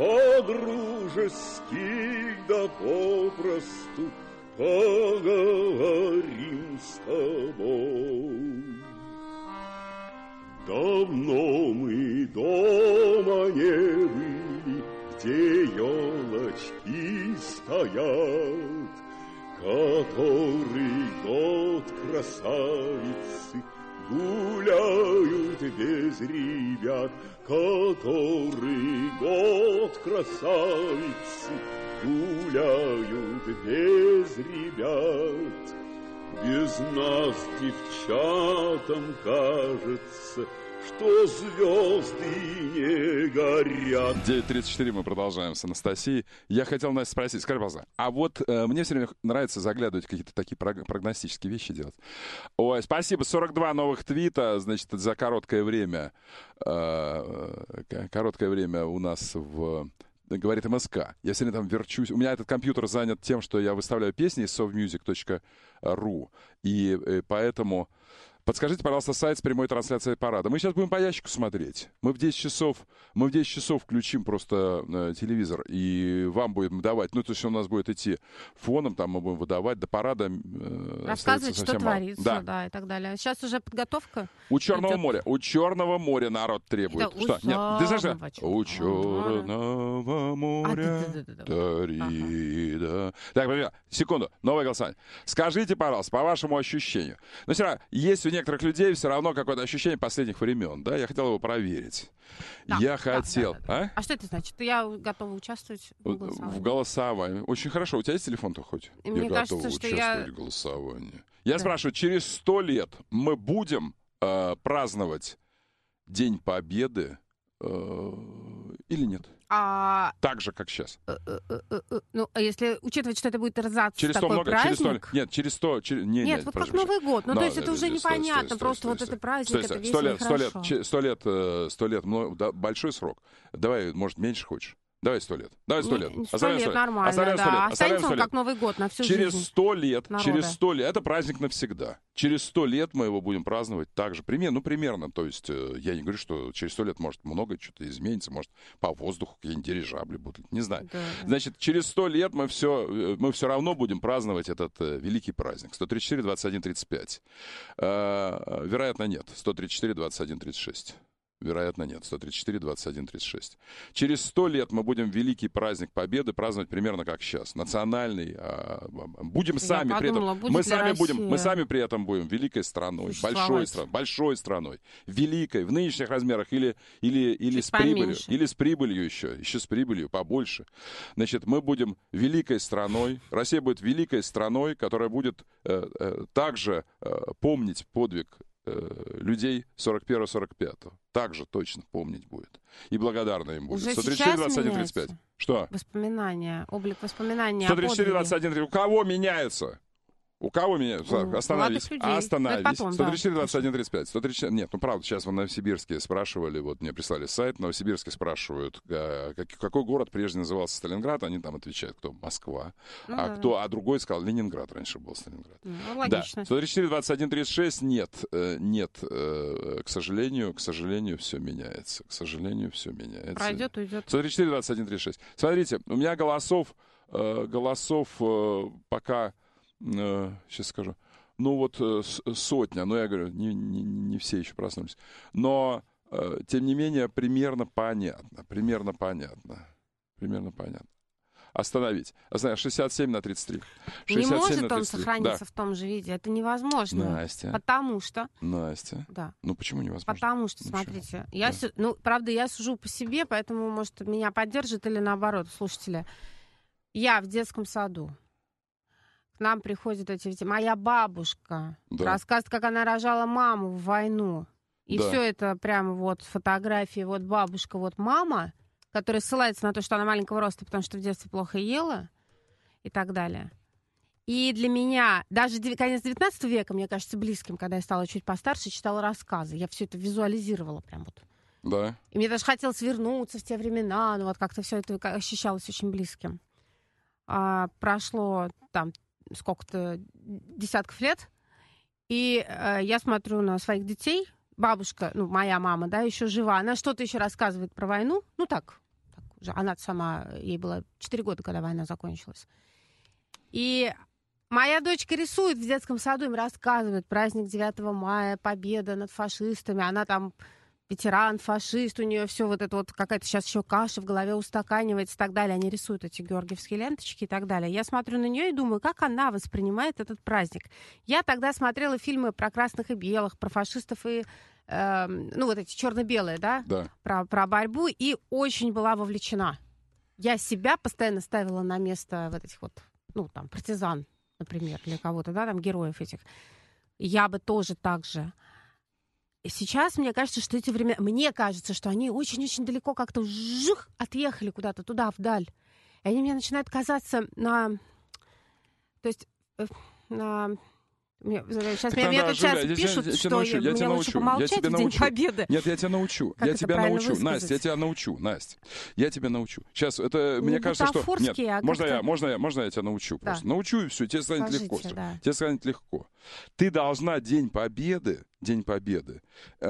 Speaker 12: по-дружески да попросту поговорим с тобой. Давно мы дома дома не были, где елочки стоят. Который год красавицы гуляют без ребят, который год красавицы гуляют без ребят. Без нас, девчатам, кажется, что звезды не горят.
Speaker 1: девять тридцать четыре мы продолжаем с Анастасией. Я хотел, Настя, спросить, скажи, пожалуйста, а вот э, мне все время нравится заглядывать, какие-то такие прог- прогностические вещи делать. Ой, спасибо, сорок два новых твита, значит, за короткое время, э, короткое время у нас в... говорит МСК. Я все время там верчусь. У меня этот компьютер занят тем, что я выставляю песни из совмьюзик точка ру. И, и поэтому... Подскажите, пожалуйста, сайт с прямой трансляцией парада. Мы сейчас будем по ящику смотреть. Мы в десять часов, мы в десять часов включим просто э, телевизор, и вам будем давать. Ну, то есть он у нас будет идти фоном, там мы будем выдавать. До парада э,
Speaker 2: рассказывать, что
Speaker 1: мало.
Speaker 2: творится,
Speaker 1: да.
Speaker 2: да, и так далее. Сейчас уже подготовка.
Speaker 1: У Черного
Speaker 2: идет.
Speaker 1: моря. У Черного моря народ требует.
Speaker 2: Это
Speaker 1: что?
Speaker 2: у
Speaker 1: Нет, ты знаешь,
Speaker 2: самого
Speaker 1: что? У Черного моря. Тарида. Так, подожди, секунду. Новое голосование. Скажите, пожалуйста, по вашему ощущению. Но все равно, есть у некоторых людей все равно какое-то ощущение последних времен, да? Я хотел его проверить.
Speaker 2: Да,
Speaker 1: я
Speaker 2: да,
Speaker 1: хотел...
Speaker 2: да, да, да.
Speaker 1: А?
Speaker 2: а что это значит? Я готова участвовать в голосовании.
Speaker 1: В голосовании. Очень хорошо. У тебя есть телефон-то хоть?
Speaker 2: И
Speaker 1: я
Speaker 2: мне
Speaker 1: готова
Speaker 2: кажется, что
Speaker 1: участвовать
Speaker 2: я...
Speaker 1: в голосовании. Я
Speaker 2: да.
Speaker 1: спрашиваю, через сто лет мы будем э, праздновать День Победы э, или нет?
Speaker 2: А...
Speaker 1: Так же, как сейчас.
Speaker 2: Э, э, э, э, ну, а если учитывать, что это будет рзац
Speaker 1: Через
Speaker 2: такой
Speaker 1: много,
Speaker 2: праздник...
Speaker 1: через сто, нет, через сто... Через, не,
Speaker 2: нет,
Speaker 1: не,
Speaker 2: вот
Speaker 1: прошу
Speaker 2: как Новый год. Ну,
Speaker 1: да,
Speaker 2: то есть это уже
Speaker 1: стой,
Speaker 2: непонятно.
Speaker 1: стой,
Speaker 2: просто
Speaker 1: стой,
Speaker 2: вот
Speaker 1: стой,
Speaker 2: это праздник,
Speaker 1: стой,
Speaker 2: это
Speaker 1: стой.
Speaker 2: весело
Speaker 1: Сто лет,
Speaker 2: и
Speaker 1: сто лет,
Speaker 2: хорошо.
Speaker 1: сто лет, э, сто лет, много, да, большой срок. Давай, может, меньше хочешь? Давай сто лет. Давай сто лет.
Speaker 2: Сто лет нормально,
Speaker 1: Оставляем
Speaker 2: да.
Speaker 1: сто лет.
Speaker 2: Останется он
Speaker 1: сто лет.
Speaker 2: как Новый год на всю
Speaker 1: через
Speaker 2: жизнь.
Speaker 1: сто лет,
Speaker 2: народа.
Speaker 1: через сто лет, это праздник навсегда. Через сто лет мы его будем праздновать так же. Примерно, ну, примерно. То есть э, я не говорю, что через сто лет может много что-то изменится, может по воздуху какие-нибудь дирижабли будут. Не знаю.
Speaker 2: Да.
Speaker 1: Значит, через сто лет мы все, мы все равно будем праздновать этот э, великий праздник. сто тридцать четыре, двадцать один, тридцать пять. Э, вероятно, нет. сто тридцать четыре, двадцать один, тридцать шесть. Вероятно, нет. сто тридцать четыре, двадцать один, тридцать шесть. Через сто лет мы будем великий праздник Победы праздновать примерно как сейчас. Национальный. А, будем
Speaker 2: Я
Speaker 1: сами
Speaker 2: подумала,
Speaker 1: при этом... Мы сами,
Speaker 2: Россия...
Speaker 1: будем, мы сами при этом будем великой страной. Большой, стран, большой страной. Великой. В нынешних размерах. Или, или, или, с прибылью, или с прибылью еще. Еще с прибылью побольше. Значит, мы будем великой страной. Россия будет великой страной, которая будет э, э, также э, помнить подвиг людей сорок первого сорок пятого. Также точно помнить будет. И благодарна им будет.
Speaker 2: Уже
Speaker 1: сто тридцать четыре, двадцать один, тридцать пять. Что?
Speaker 2: Воспоминания, облик воспоминаний.
Speaker 1: сто тридцать четыре, двадцать один, тридцать пять. У кого меняется? У кого меняется?
Speaker 2: У
Speaker 1: Остановись. Остановись.
Speaker 2: Потом,
Speaker 1: сто тридцать четыре,
Speaker 2: да.
Speaker 1: двадцать один, тридцать пять. сто тридцать четыре... Нет, ну правда, сейчас в Новосибирске спрашивали, вот мне прислали сайт, в Новосибирске спрашивают, а, как, какой город прежде назывался Сталинград, они там отвечают, кто Москва,
Speaker 2: ну,
Speaker 1: а
Speaker 2: да.
Speaker 1: кто, а другой сказал Ленинград раньше был Сталинград.
Speaker 2: Ну, логично.
Speaker 1: Да. сто тридцать четыре, двадцать один, тридцать шесть нет, нет, к сожалению, к сожалению, все меняется, к сожалению, все меняется.
Speaker 2: Пройдет, уйдет.
Speaker 1: сто тридцать четыре, двадцать один, тридцать шесть. Смотрите, у меня голосов, голосов пока, сейчас скажу, ну вот сотня, но я говорю, не, не, не все еще проснулись. Но, тем не менее, примерно понятно, примерно понятно, примерно понятно. Остановить. Остановить. шестьдесят семь на тридцать три.
Speaker 2: Не может он сохраниться
Speaker 1: да.
Speaker 2: в том же виде. Это невозможно.
Speaker 1: Настя.
Speaker 2: Потому что...
Speaker 1: Настя.
Speaker 2: Да.
Speaker 1: Ну почему невозможно?
Speaker 2: Потому что,
Speaker 1: ну,
Speaker 2: смотрите, я
Speaker 1: да.
Speaker 2: су... ну, правда, я сужу по себе, поэтому, может, меня поддержит или наоборот, слушатели. Я в детском саду. К нам приходят эти... Моя бабушка да. рассказывает, как она рожала маму в войну. И да. все это прямо вот фотографии, вот бабушка, вот мама, которая ссылается на то, что она маленького роста, потому что в детстве плохо ела и так далее. И для меня, даже конец девятнадцатого века, мне кажется, близким, когда я стала чуть постарше, читала рассказы. Я все это визуализировала прям вот.
Speaker 1: Да. И
Speaker 2: мне даже хотелось вернуться в те времена, но вот как-то все это ощущалось очень близким. А, прошло там сколько-то десятков лет, и э, я смотрю на своих детей. Бабушка, ну, моя мама, да, еще жива. Она что-то еще рассказывает про войну. Ну, так. так уже. Она сама, ей было четыре года, когда война закончилась. И моя дочка рисует в детском саду, им рассказывает праздник девятого мая, победа над фашистами. Она там ветеран, фашист, у нее все вот это вот какая-то сейчас еще каша в голове устаканивается и так далее. Они рисуют эти георгиевские ленточки и так далее. Я смотрю на нее и думаю, как она воспринимает этот праздник. Я тогда смотрела фильмы про красных и белых, про фашистов и, э, ну, вот эти черно-белые, да?
Speaker 1: Да.
Speaker 2: Про, про борьбу, и очень была вовлечена. Я себя постоянно ставила на место вот этих вот, ну, там, партизан, например, или кого-то, да, там, героев этих. Я бы тоже так же. Сейчас мне кажется, что эти времена... Мне кажется, что они очень-очень далеко как-то жух, отъехали куда-то туда, вдаль. И они мне начинают казаться на... То есть... На... Мне... Сейчас мне, мне тут сейчас
Speaker 1: я,
Speaker 2: пишут,
Speaker 1: я, я
Speaker 2: что
Speaker 1: научу,
Speaker 2: я,
Speaker 1: я
Speaker 2: мне
Speaker 1: тебя
Speaker 2: лучше
Speaker 1: научу,
Speaker 2: помолчать
Speaker 1: я тебя
Speaker 2: в День
Speaker 1: научу.
Speaker 2: Победы.
Speaker 1: Нет, я тебя научу.
Speaker 2: Как
Speaker 1: я
Speaker 2: это
Speaker 1: тебя
Speaker 2: правильно
Speaker 1: научу.
Speaker 2: высказать?
Speaker 1: Настя, я тебя научу. Настя, я тебя научу. Сейчас, это,
Speaker 2: Не
Speaker 1: мне кажется, что... Нет,
Speaker 2: а
Speaker 1: можно,
Speaker 2: как-то...
Speaker 1: я, можно, я, можно я тебя научу
Speaker 2: Да.
Speaker 1: просто? Научу, и все, тебе станет
Speaker 2: Скажите,
Speaker 1: легко.
Speaker 2: да.
Speaker 1: Тебе станет легко. Ты должна День Победы, День Победы,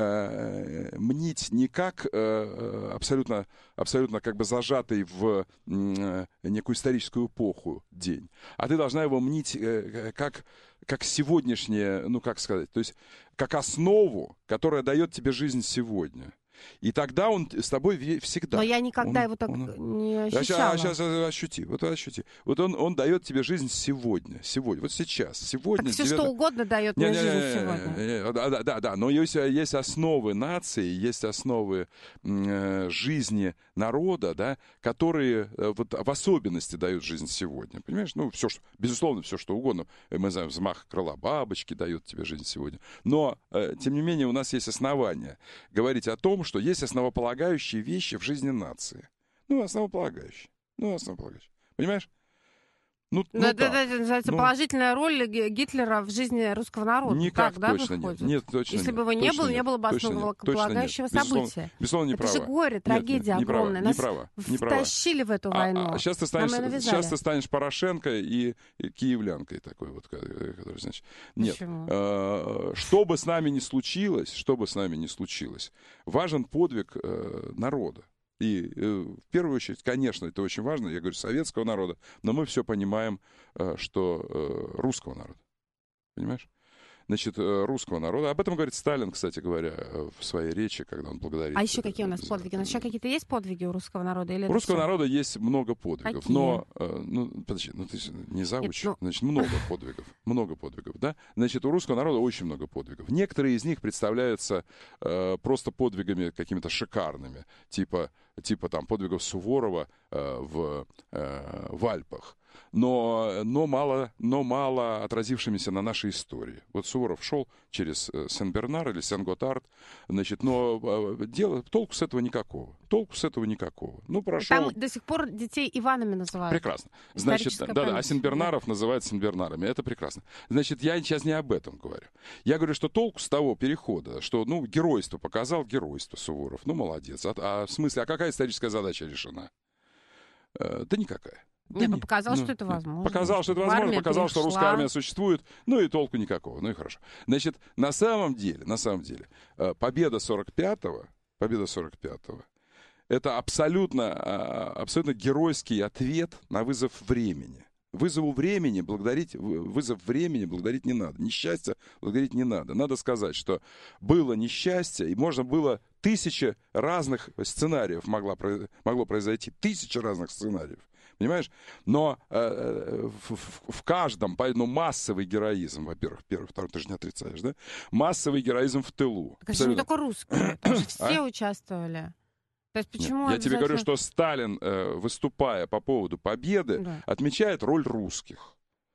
Speaker 1: э, мнить не как э, абсолютно, абсолютно как бы зажатый в э, некую историческую эпоху день, а ты должна его мнить э, как, как сегодняшнее, ну как сказать, то есть как основу, которая дает тебе жизнь сегодня. И тогда он с тобой всегда.
Speaker 2: Но я никогда
Speaker 1: он,
Speaker 2: его так
Speaker 1: он,
Speaker 2: не ощущала.
Speaker 1: А сейчас, сейчас ощути, вот ощути. Вот он, он дает тебе жизнь сегодня, сегодня, вот сейчас, сегодня.
Speaker 2: Так все
Speaker 1: девятое...
Speaker 2: что угодно дает
Speaker 1: не,
Speaker 2: мне
Speaker 1: не,
Speaker 2: жизнь
Speaker 1: не,
Speaker 2: сегодня.
Speaker 1: Не, не, да, да, да, да, но есть, есть основы нации, есть основы э, жизни народа, да, которые э, вот в особенности дают жизнь сегодня. Понимаешь? Ну, все, что, безусловно, все, что угодно. Мы знаем, взмах крыла бабочки дает тебе жизнь сегодня. Но, э, тем не менее, у нас есть основания говорить о том, что есть основополагающие вещи в жизни нации. Ну, основополагающие. Ну, основополагающие. Понимаешь? Ну, ну,
Speaker 2: это,
Speaker 1: так.
Speaker 2: это называется
Speaker 1: ну,
Speaker 2: положительная роль Гитлера в жизни русского народа.
Speaker 1: Никак
Speaker 2: так, да,
Speaker 1: точно
Speaker 2: выходит?
Speaker 1: нет. Нет, точно
Speaker 2: Если
Speaker 1: нет.
Speaker 2: бы его не
Speaker 1: точно
Speaker 2: было,
Speaker 1: нет.
Speaker 2: не было бы
Speaker 1: Точно
Speaker 2: основополагающего
Speaker 1: нет. Безусловно,
Speaker 2: события.
Speaker 1: безусловно, не
Speaker 2: это
Speaker 1: права.
Speaker 2: же горе, трагедия
Speaker 1: нет, нет,
Speaker 2: огромная.
Speaker 1: Не
Speaker 2: Нас
Speaker 1: права, не права.
Speaker 2: втащили в эту войну.
Speaker 1: А, а сейчас, ты станешь,
Speaker 2: Нам и
Speaker 1: сейчас ты станешь Порошенко и, и киевлянкой такой вот, который, значит, нет. Э, что бы с нами ни случилось, что бы с нами ни случилось, важен подвиг э, народа. И э, в первую очередь, конечно, это очень важно, я говорю, советского народа, но мы все понимаем, э, что э, русского народа. Понимаешь? Значит, э, русского народа. Об этом говорит Сталин, кстати говоря, в своей речи, когда он благодарит.
Speaker 2: А еще какие у нас подвиги? У нас еще какие-то есть подвиги у русского народа? Или
Speaker 1: у русского
Speaker 2: все?
Speaker 1: народа есть много подвигов.
Speaker 2: Какие?
Speaker 1: Но, э, ну, подожди, ну ты не завуч. Нет, ну... Значит, много подвигов. Много подвигов, да? Значит, у русского народа очень много подвигов. Некоторые из них представляются э, просто подвигами какими-то шикарными. Типа, типа там подвигов Суворова э, в, э, в Альпах. Но, но, мало, но мало отразившимися на нашей истории. Вот Суворов шел через Сен-Бернар или Сен-Готард, значит, но дело, толку с этого никакого. Толку с этого никакого. Ну, прошел...
Speaker 2: Там до сих пор детей Иванами называют.
Speaker 1: Прекрасно. Значит, да, да, а Сен-Бернаров да. называют Сен-Бернарами. Это прекрасно. Значит, я сейчас не об этом говорю. Я говорю, что толку с того перехода, что, ну, геройство показал, геройство Суворов. Ну, молодец. А, а в смысле, а какая историческая задача решена? Э, да никакая. Да
Speaker 2: нет,
Speaker 1: нет,
Speaker 2: показал,
Speaker 1: ну,
Speaker 2: что это возможно.
Speaker 1: Показал, что это возможно, показал, что русская армия существует, ну и толку никакого, ну и хорошо. Значит, на самом деле, на самом деле, победа сорок пятого, победа сорок пятого, это абсолютно, абсолютно геройский ответ на вызов времени. Вызову времени благодарить, вызов времени благодарить не надо. Несчастье благодарить не надо. Надо сказать, что было несчастье, и можно было тысячи разных сценариев могло, могло произойти, тысячи разных сценариев. Понимаешь? Но э, в, в, в каждом, ну, массовый героизм, во-первых, первый, второй, ты же не отрицаешь, да? Массовый героизм в тылу.
Speaker 2: Так это же не только русские, там же все
Speaker 1: а?
Speaker 2: участвовали. То есть почему
Speaker 1: Нет, я тебе
Speaker 2: обязательно...
Speaker 1: говорю, что Сталин, э, выступая по поводу победы, да. отмечает роль русских.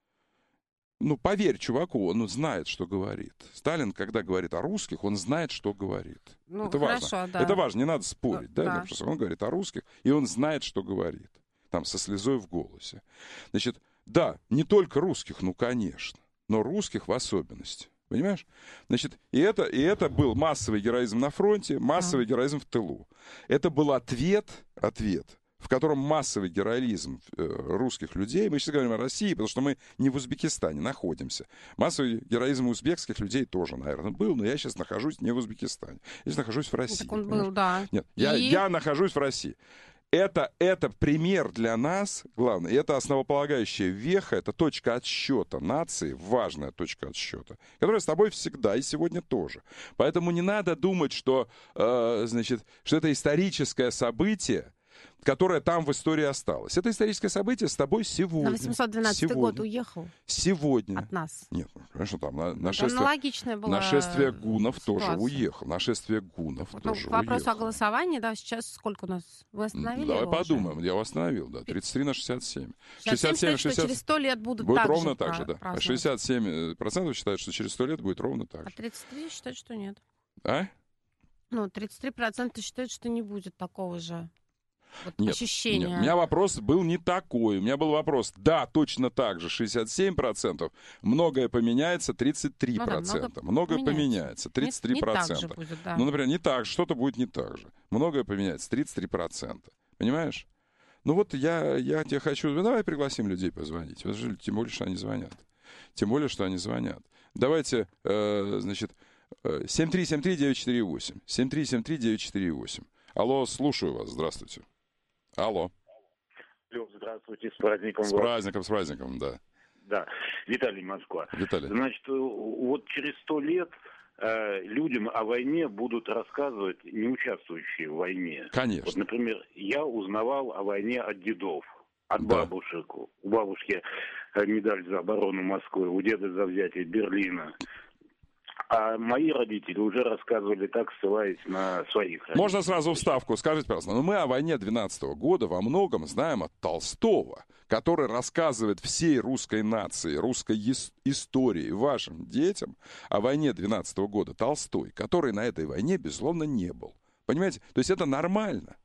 Speaker 1: Ну, поверь чуваку, он знает, что говорит. Сталин, когда говорит о русских, он знает, что говорит.
Speaker 2: Ну,
Speaker 1: это
Speaker 2: хорошо,
Speaker 1: важно.
Speaker 2: Да.
Speaker 1: Это важно, не надо спорить.
Speaker 2: Ну,
Speaker 1: да?
Speaker 2: Да.
Speaker 1: Просто он говорит о русских, и он знает, что говорит. Там, со слезой в голосе. Значит, да, не только русских, ну, конечно, но русских в особенности. Понимаешь? Значит, и это, и это был массовый героизм на фронте, массовый а. героизм в тылу. Это был ответ, ответ, в котором массовый героизм э, русских людей, мы сейчас говорим о России, потому что мы не в Узбекистане находимся. Массовый героизм узбекских людей тоже, наверное, был, но я сейчас нахожусь не в Узбекистане. Я сейчас нахожусь в России.
Speaker 2: Так он был, да.
Speaker 1: Нет, и... я, я нахожусь в России. это, это пример для нас, главное, это основополагающая веха, это точка отсчета нации, важная точка отсчета, которая с тобой всегда и сегодня тоже. Поэтому не надо думать, что, э, значит, что это историческое событие, которое там в истории осталось. Это историческое событие с тобой сегодня.
Speaker 2: На восемьсот двенадцатый
Speaker 1: сегодня.
Speaker 2: год уехал.
Speaker 1: Сегодня.
Speaker 2: От нас.
Speaker 1: Нет, ну, конечно, там на,
Speaker 2: Там
Speaker 1: нашествие,
Speaker 2: аналогичная была
Speaker 1: нашествие гунов
Speaker 2: ситуация.
Speaker 1: тоже уехал. Нашествие гунов
Speaker 2: Ну,
Speaker 1: тоже
Speaker 2: к вопросу
Speaker 1: уехал.
Speaker 2: о голосовании, да, сейчас сколько у нас? Вы остановили
Speaker 1: Давай
Speaker 2: его
Speaker 1: подумаем.
Speaker 2: уже?
Speaker 1: Я восстановил, да. тридцать три на шестьдесят семь.
Speaker 2: шестьдесят семь, что через сто лет будут
Speaker 1: будет
Speaker 2: так
Speaker 1: ровно
Speaker 2: же
Speaker 1: так же, да. А
Speaker 2: праздновать.
Speaker 1: шестьдесят семь процентов считают, что через сто лет будет ровно так
Speaker 2: А
Speaker 1: же.
Speaker 2: тридцать три считают, что нет.
Speaker 1: А?
Speaker 2: Ну, тридцать три процента считают, что не будет такого же вот
Speaker 1: Нет,
Speaker 2: ощущения.
Speaker 1: нет, у меня вопрос был не такой. У меня был вопрос, да, точно так же, шестьдесят семь процентов, многое поменяется, тридцать три процента.
Speaker 2: Ну, да,
Speaker 1: многое
Speaker 2: поменяется.
Speaker 1: поменяется, тридцать три процента.
Speaker 2: Не, не так же будет, да.
Speaker 1: Ну, например, не так же, что-то будет не так же. Многое поменяется, тридцать три процента. Понимаешь? Ну вот я, я тебе хочу... Ну, давай пригласим людей позвонить. Вот же, тем более, что они звонят. Тем более, что они звонят. Давайте, э, значит, э, семь три семь три девять четыре восемь. семь три семь три девять четыре восемь. Алло, слушаю вас. Здравствуйте. Алло.
Speaker 13: Алло, здравствуйте, с праздником
Speaker 1: С
Speaker 13: вас.
Speaker 1: праздником, с праздником, да.
Speaker 13: Да, Виталий, Москва.
Speaker 1: Виталий.
Speaker 13: Значит, вот через сто лет э, людям о войне будут рассказывать не участвующие в войне.
Speaker 1: Конечно.
Speaker 13: Вот, например, я узнавал о войне от дедов, от
Speaker 1: Да.
Speaker 13: бабушек. У бабушки э, медаль за оборону Москвы, у деда за взятие Берлина. А мои родители уже рассказывали так, ссылаясь на своих родителей.
Speaker 1: Можно сразу вставку? Скажите, пожалуйста, ну мы о войне двенадцатого года во многом знаем от Толстого, который рассказывает всей русской нации, русской ис- истории, вашим детям о войне двенадцатого года. Толстой, который на этой войне, безусловно, не был. Понимаете? То есть это нормально.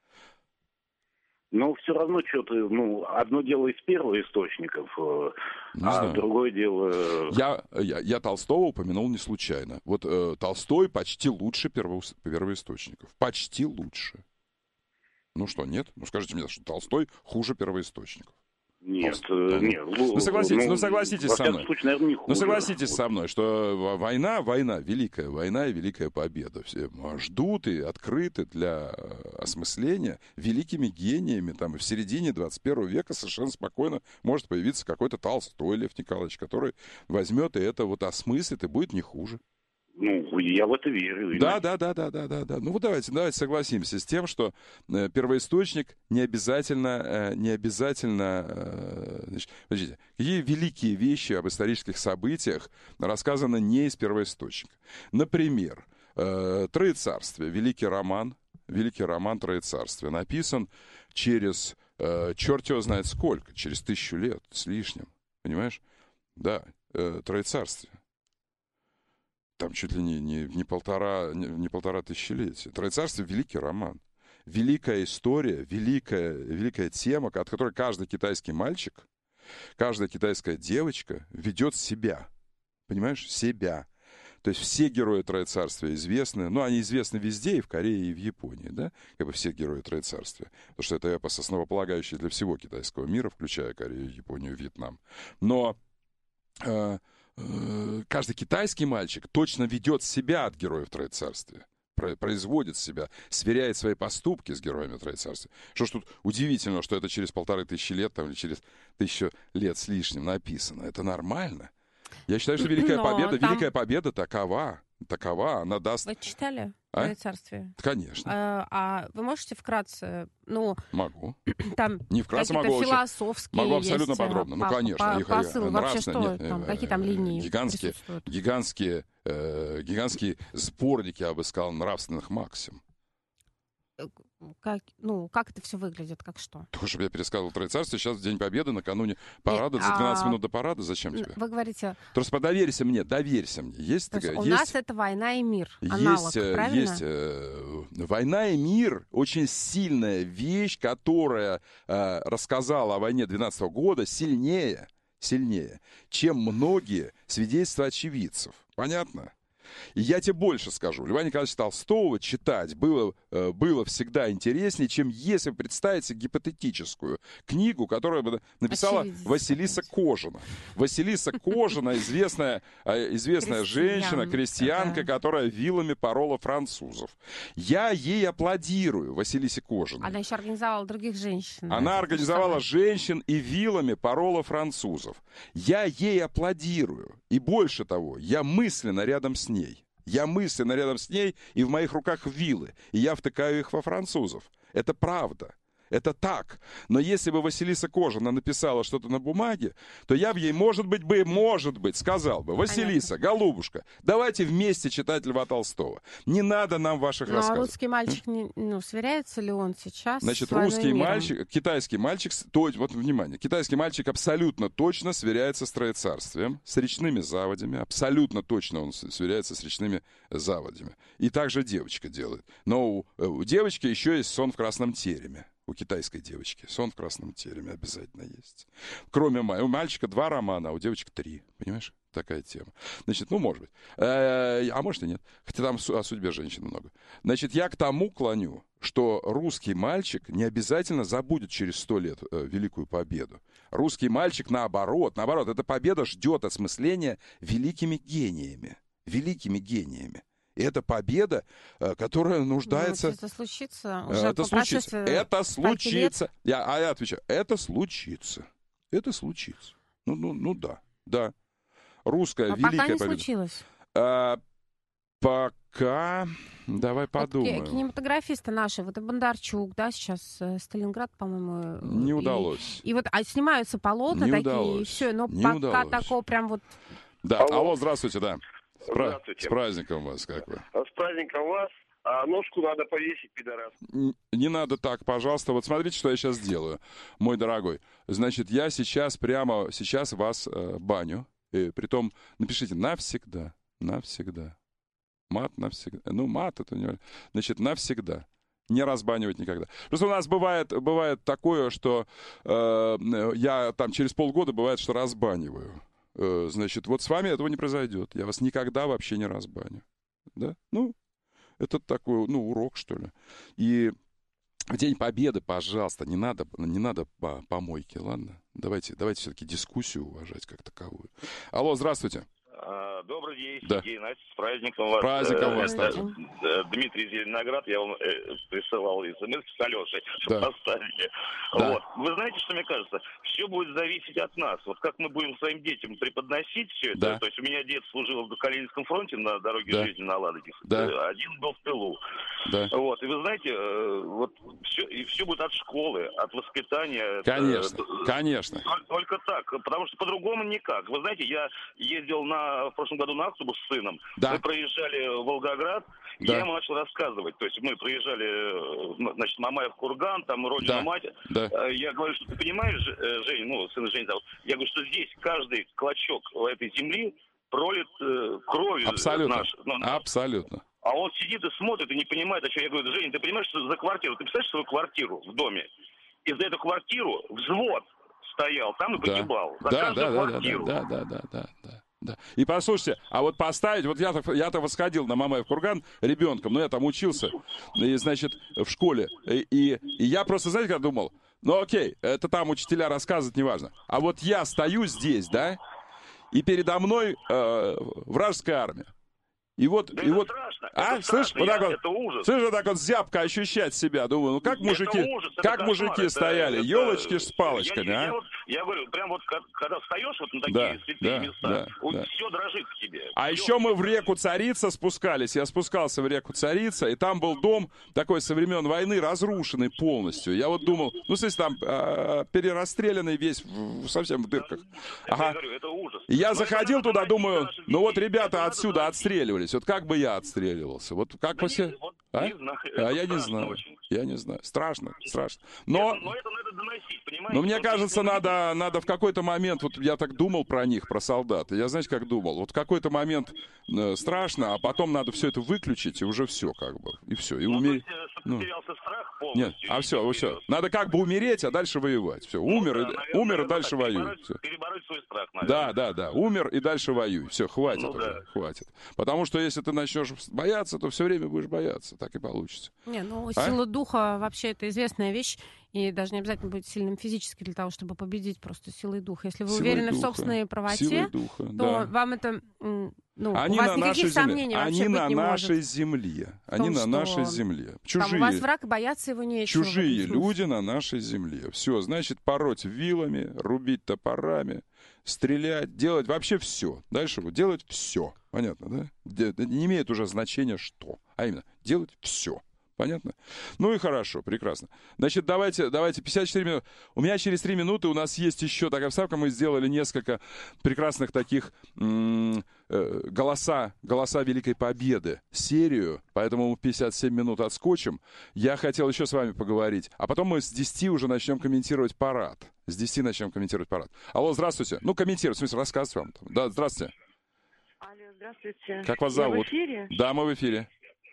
Speaker 13: Но все равно что-то, ну, одно дело из первых источников, э,
Speaker 1: Не
Speaker 13: а
Speaker 1: знаю.
Speaker 13: другое дело... э,
Speaker 1: Я, я, я Толстого упомянул не случайно. Вот э, Толстой почти лучше первоус- первоисточников. Почти лучше. Ну что, нет? Ну скажите мне, что Толстой хуже первоисточников.
Speaker 13: Нет,
Speaker 1: Толст-
Speaker 13: э, нет.
Speaker 1: Ну согласитесь, ну,
Speaker 13: ну,
Speaker 1: согласитесь
Speaker 13: во
Speaker 1: со
Speaker 13: всяком
Speaker 1: мной.
Speaker 13: случае, наверное, не
Speaker 1: Ну
Speaker 13: хуже.
Speaker 1: согласитесь со мной, что в- война, война, великая война и великая победа. Все ждут и открыты для э, осмысления великими гениями. Там и в середине двадцать первого века совершенно спокойно может появиться какой-то Толстой Лев Николаевич, который возьмет и это вот осмыслит, и будет не хуже.
Speaker 13: Ну, я в это верю.
Speaker 1: Да, да, да, да, да, да, да. Ну вот давайте, давайте согласимся с тем, что э, первоисточник не обязательно, э, не обязательно, э, значит, подождите, какие великие вещи об исторических событиях рассказаны не из первоисточника. Например, э, Троецарствие, великий роман, великий роман Троецарствие написан через, э, черт его знает сколько, через тысячу лет с лишним, понимаешь? Да, э, Троецарствие. Там чуть ли не, не, не, полтора, не, не полтора тысячелетия. Троецарствие — великий роман. Великая история, великая, великая тема, от которой каждый китайский мальчик, каждая китайская девочка ведет себя. Понимаешь? Себя. То есть все герои Троецарствия известны. Ну, они известны везде, и в Корее, и в Японии, да? Как бы все герои Троецарствия. Потому что это эпос основополагающий для всего китайского мира, включая Корею, Японию, Вьетнам. Но... Э, каждый китайский мальчик точно ведет себя от героев Троецарствия, производит себя, сверяет свои поступки с героями Троецарствия. Что ж тут удивительно, что это через полторы тысячи лет, там, или через тысячу лет с лишним написано. Это нормально. Я считаю, что Великая
Speaker 2: Но
Speaker 1: Победа,
Speaker 2: там...
Speaker 1: Великая Победа такова. Такова, она даст...
Speaker 2: Вы читали
Speaker 1: А?
Speaker 2: Троецарствие?
Speaker 1: Конечно.
Speaker 2: А, а вы можете вкратце, ну...
Speaker 1: Могу.
Speaker 2: Там
Speaker 1: не вкратце
Speaker 2: какие-то
Speaker 1: могу.
Speaker 2: философские
Speaker 1: Могу абсолютно
Speaker 2: есть,
Speaker 1: подробно. Ну,
Speaker 2: по,
Speaker 1: конечно.
Speaker 2: По,
Speaker 1: их,
Speaker 2: посыл, вообще что,
Speaker 1: нет,
Speaker 2: там,
Speaker 1: э,
Speaker 2: какие там линии
Speaker 1: Гигантские, гигантские, э, гигантские сборники, я бы сказал, нравственных максим.
Speaker 2: Как, ну, как это все выглядит, как что?
Speaker 1: Только чтобы я пересказывал Троецарствие, сейчас в День Победы, накануне парада,
Speaker 2: Нет,
Speaker 1: за двенадцать
Speaker 2: а...
Speaker 1: минут до парада, зачем тебе?
Speaker 2: Вы говорите...
Speaker 1: Просто доверься мне, доверься мне. Есть
Speaker 2: То
Speaker 1: такая,
Speaker 2: есть у
Speaker 1: есть,
Speaker 2: нас это война и мир, аналог,
Speaker 1: есть,
Speaker 2: правильно?
Speaker 1: Есть э, война и мир, очень сильная вещь, которая э, рассказала о войне двенадцатого года сильнее, сильнее, чем многие свидетельства очевидцев. Понятно? И я тебе больше скажу. Льва Николаевича Толстого читать было, э, было всегда интереснее, чем если вы представите гипотетическую книгу, которую бы написала
Speaker 2: Очевидно.
Speaker 1: Василиса Кожина. Василиса Кожина, известная, э, известная женщина, крестьянка,
Speaker 2: да.
Speaker 1: которая вилами порола французов. Я ей аплодирую, Василисе Кожиной.
Speaker 2: Она еще организовала других женщин.
Speaker 1: Она
Speaker 2: да,
Speaker 1: организовала женщин и вилами порола французов. Я ей аплодирую. И больше того, я мысленно рядом с ней. Я мысленно рядом с ней, и в моих руках вилы. И я втыкаю их во французов. Это правда. Это так. Но если бы Василиса Кожина написала что-то на бумаге, то я бы ей, может быть, бы, может быть, сказал бы: Василиса, понятно, голубушка, давайте вместе читать Льва Толстого. Не надо нам ваших
Speaker 2: ну,
Speaker 1: рассказов.
Speaker 2: А русский мальчик, не, ну, сверяется ли он сейчас
Speaker 1: Значит,
Speaker 2: с войной
Speaker 1: русский
Speaker 2: и миром?
Speaker 1: мальчик, китайский мальчик, то, вот внимание, китайский мальчик абсолютно точно сверяется с троецарствием, с речными заводями, абсолютно точно он сверяется с речными заводями. И также девочка делает. Но у, у девочки еще есть сон в красном тереме. У китайской девочки. Сон в красном тереме обязательно есть. Кроме ма- у мальчика два романа, а у девочек три. Понимаешь? Такая тема. Значит, ну, может быть. Э-э- а может и нет. Хотя там о судьбе женщин много. Значит, я к тому клоню, что русский мальчик не обязательно забудет через сто лет э, Великую Победу. Русский мальчик, наоборот, наоборот, эта победа ждет осмысления великими гениями. Великими гениями. И это победа, которая нуждается...
Speaker 2: Ну, это случится уже
Speaker 1: это
Speaker 2: по
Speaker 1: случится.
Speaker 2: процессе
Speaker 1: Это случится. Я, а я отвечаю, это случится. Это случится. Ну, ну, ну да, да. Русская
Speaker 2: а
Speaker 1: великая
Speaker 2: пока не
Speaker 1: победа.
Speaker 2: случилось.
Speaker 1: А, пока... Давай подумаем.
Speaker 2: Вот кинематографисты наши, вот и Бондарчук, да, сейчас э, Сталинград, по-моему...
Speaker 1: Не
Speaker 2: и,
Speaker 1: удалось.
Speaker 2: И вот а снимаются полотна
Speaker 1: не
Speaker 2: такие,
Speaker 1: удалось.
Speaker 2: и все, но
Speaker 1: не
Speaker 2: пока
Speaker 1: удалось.
Speaker 2: такого прям вот...
Speaker 1: Да, алло, алло здравствуйте, да. С, пра...
Speaker 14: Здравствуйте.
Speaker 1: С праздником вас, как вы?
Speaker 14: С праздником вас. А ножку надо повесить, пидорас.
Speaker 1: Не надо так, пожалуйста. Вот смотрите, что я сейчас делаю, мой дорогой. Значит, я сейчас прямо, сейчас вас э, баню. И, притом, напишите навсегда, навсегда. Мат навсегда. Ну, мат это не... Значит, навсегда. Не разбанивать никогда. Просто у нас бывает, бывает такое, что э, я там через полгода бывает, что разбаниваю. Э, значит, вот с вами этого не произойдет. Я вас никогда вообще не разбаню. Да? Ну, это такой, ну, урок, что ли. И в День Победы, пожалуйста, не надо, не надо по помойке, ладно? Давайте, давайте все-таки дискуссию уважать как таковую. Алло, здравствуйте.
Speaker 15: Добрый день,
Speaker 1: да.
Speaker 15: Сергей, Настя, с праздником вас.
Speaker 1: С праздником вас, Настя.
Speaker 15: Дмитрий Зеленоград, я вам э, присылал смс с Алешей, чтобы
Speaker 1: да.
Speaker 15: поставили.
Speaker 1: Да.
Speaker 15: Вот. Вы знаете, что мне кажется? Все будет зависеть от нас. Вот как мы будем своим детям преподносить все это.
Speaker 1: Да.
Speaker 15: То есть у меня дед служил в Калининском фронте на дороге
Speaker 1: да.
Speaker 15: жизни на Ладоге.
Speaker 1: Да.
Speaker 15: Один был в тылу.
Speaker 1: Да.
Speaker 15: Вот. И вы знаете, э, вот все, и все будет от школы, от воспитания.
Speaker 1: Конечно,
Speaker 15: э,
Speaker 1: конечно.
Speaker 15: Только так, потому что по-другому никак. Вы знаете, я ездил на, в прошлом году на Ахтубу с сыном.
Speaker 1: Да.
Speaker 15: Мы проезжали в Волгоград, и
Speaker 1: да.
Speaker 15: я ему начал рассказывать. То есть мы проезжали, значит, Мамаев курган, там родину
Speaker 1: да.
Speaker 15: мать.
Speaker 1: Да.
Speaker 15: Я говорю, что ты понимаешь, Жень, ну, сын Жень зовут, я говорю, что здесь каждый клочок этой земли пролит э, кровью.
Speaker 1: Абсолютно.
Speaker 15: Наш, ну, наш.
Speaker 1: Абсолютно.
Speaker 15: А он сидит и смотрит, и не понимает, о чем я говорю. Жень, ты понимаешь, что за квартиру? Ты представляешь свою квартиру в доме? И за эту квартиру взвод стоял, там и погибал.
Speaker 1: Да.
Speaker 15: За
Speaker 1: да,
Speaker 15: каждую
Speaker 1: да,
Speaker 15: квартиру.
Speaker 1: Да, да, да, да, да. Да. И послушайте, а вот поставить, вот я-то, я-то восходил на Мамаев курган ребенком, но я там учился, и, значит, в школе, и, и, и я просто, знаете, как думал, ну окей, это там учителя рассказывают, неважно, а вот я стою здесь, да, и передо мной э, вражеская армия. И вот,
Speaker 15: да
Speaker 1: и вот,
Speaker 15: страшно,
Speaker 1: а, слышь, вот так вот, слышь, вот так вот зябко ощущать себя, думаю, ну как мужики,
Speaker 15: ужас,
Speaker 1: как
Speaker 15: кошмар,
Speaker 1: мужики
Speaker 15: это,
Speaker 1: стояли,
Speaker 15: это,
Speaker 1: елочки с палочками,
Speaker 15: я,
Speaker 1: а?
Speaker 15: Я, вот, я говорю, прям вот когда встаешь вот на такие
Speaker 1: да,
Speaker 15: святые
Speaker 1: да,
Speaker 15: места,
Speaker 1: да,
Speaker 15: вот
Speaker 1: да.
Speaker 15: все дрожит в тебе.
Speaker 1: А
Speaker 15: все.
Speaker 1: еще мы в реку Царица спускались, я спускался в реку Царица, и там был дом такой со времен войны, разрушенный полностью. Я вот думал, ну, смотрите, там э, перерастрелянный весь, в, совсем в дырках. Ага.
Speaker 15: Я говорю, это ужас.
Speaker 1: И я
Speaker 15: Но
Speaker 1: заходил туда, думаю, ну вот ребята
Speaker 15: это
Speaker 1: отсюда отстреливались, вот как бы я отстреливался, вот как
Speaker 15: да
Speaker 1: бы все...
Speaker 15: Вот,
Speaker 1: а?
Speaker 15: не знаю,
Speaker 1: а я не знаю,
Speaker 15: очень.
Speaker 1: я не знаю, страшно, страшно. Но,
Speaker 15: это, но это надо доносить, понимаете?
Speaker 1: но мне
Speaker 15: вот
Speaker 1: кажется,
Speaker 15: если...
Speaker 1: надо, надо в какой-то момент, вот я так думал про них, про солдат, я знаете, как думал, вот в какой-то момент э, страшно, а потом надо все это выключить, и уже все как бы, и все, и
Speaker 15: ну,
Speaker 1: умереть.
Speaker 15: То есть,
Speaker 1: Ну.
Speaker 15: потерялся страх
Speaker 1: Нет,
Speaker 15: полностью.
Speaker 1: а все, все. Надо как бы умереть, а дальше воевать. Все, умер,
Speaker 15: Ну,
Speaker 1: и,
Speaker 15: да, наверное,
Speaker 1: умер и
Speaker 15: наверное,
Speaker 1: дальше
Speaker 15: так,
Speaker 1: воюй.
Speaker 15: перебороть,
Speaker 1: Всё.
Speaker 15: перебороть свой страх, наверное.
Speaker 1: Да, да, да. Умер и дальше воюй. Все, хватит
Speaker 15: Ну,
Speaker 1: уже,
Speaker 15: да.
Speaker 1: хватит. Потому что если ты начнешь бояться, то все время будешь бояться. Так и получится.
Speaker 2: Не, ну,
Speaker 1: А?
Speaker 2: сила духа вообще это известная вещь, и даже не обязательно быть сильным физически для того, чтобы победить просто силой духа. Если вы
Speaker 1: Силой
Speaker 2: уверены
Speaker 1: духа.
Speaker 2: в собственной правоте,
Speaker 1: Силой духа,
Speaker 2: то
Speaker 1: да.
Speaker 2: вам это, м, ну,
Speaker 1: Они
Speaker 2: у вас
Speaker 1: на нашей
Speaker 2: никаких
Speaker 1: земле.
Speaker 2: сомнений вообще
Speaker 1: Они
Speaker 2: быть
Speaker 1: на
Speaker 2: не
Speaker 1: нашей
Speaker 2: может.
Speaker 1: земле.
Speaker 2: В
Speaker 1: Они
Speaker 2: том,
Speaker 1: на
Speaker 2: что
Speaker 1: нашей земле.
Speaker 2: Там у вас
Speaker 1: Чужие.
Speaker 2: враг, и бояться его нечего. в
Speaker 1: Чужие
Speaker 2: этом смысле.
Speaker 1: люди на нашей земле. Все, значит, пороть вилами, рубить топорами, стрелять, делать вообще все. Дальше вот делать все. Понятно, да? Де- Не имеет уже значения что. А именно, делать все. Понятно? Ну и хорошо, прекрасно. Значит, давайте, давайте, пятьдесят четыре минуты. У меня через три минуты у нас есть еще такая вставка. Мы сделали несколько прекрасных таких м- э, голоса, голоса Великой Победы, серию. Поэтому мы в пятьдесят семь минут отскочим. Я хотел еще с вами поговорить. А потом мы с десяти уже начнем комментировать парад. С десяти начнем комментировать парад. Алло, здравствуйте. Ну, комментировать, в смысле, рассказывать вам. Да, здравствуйте.
Speaker 16: Алло, здравствуйте.
Speaker 1: Как вас
Speaker 16: Я
Speaker 1: зовут?
Speaker 16: в эфире?
Speaker 1: Да, мы в эфире.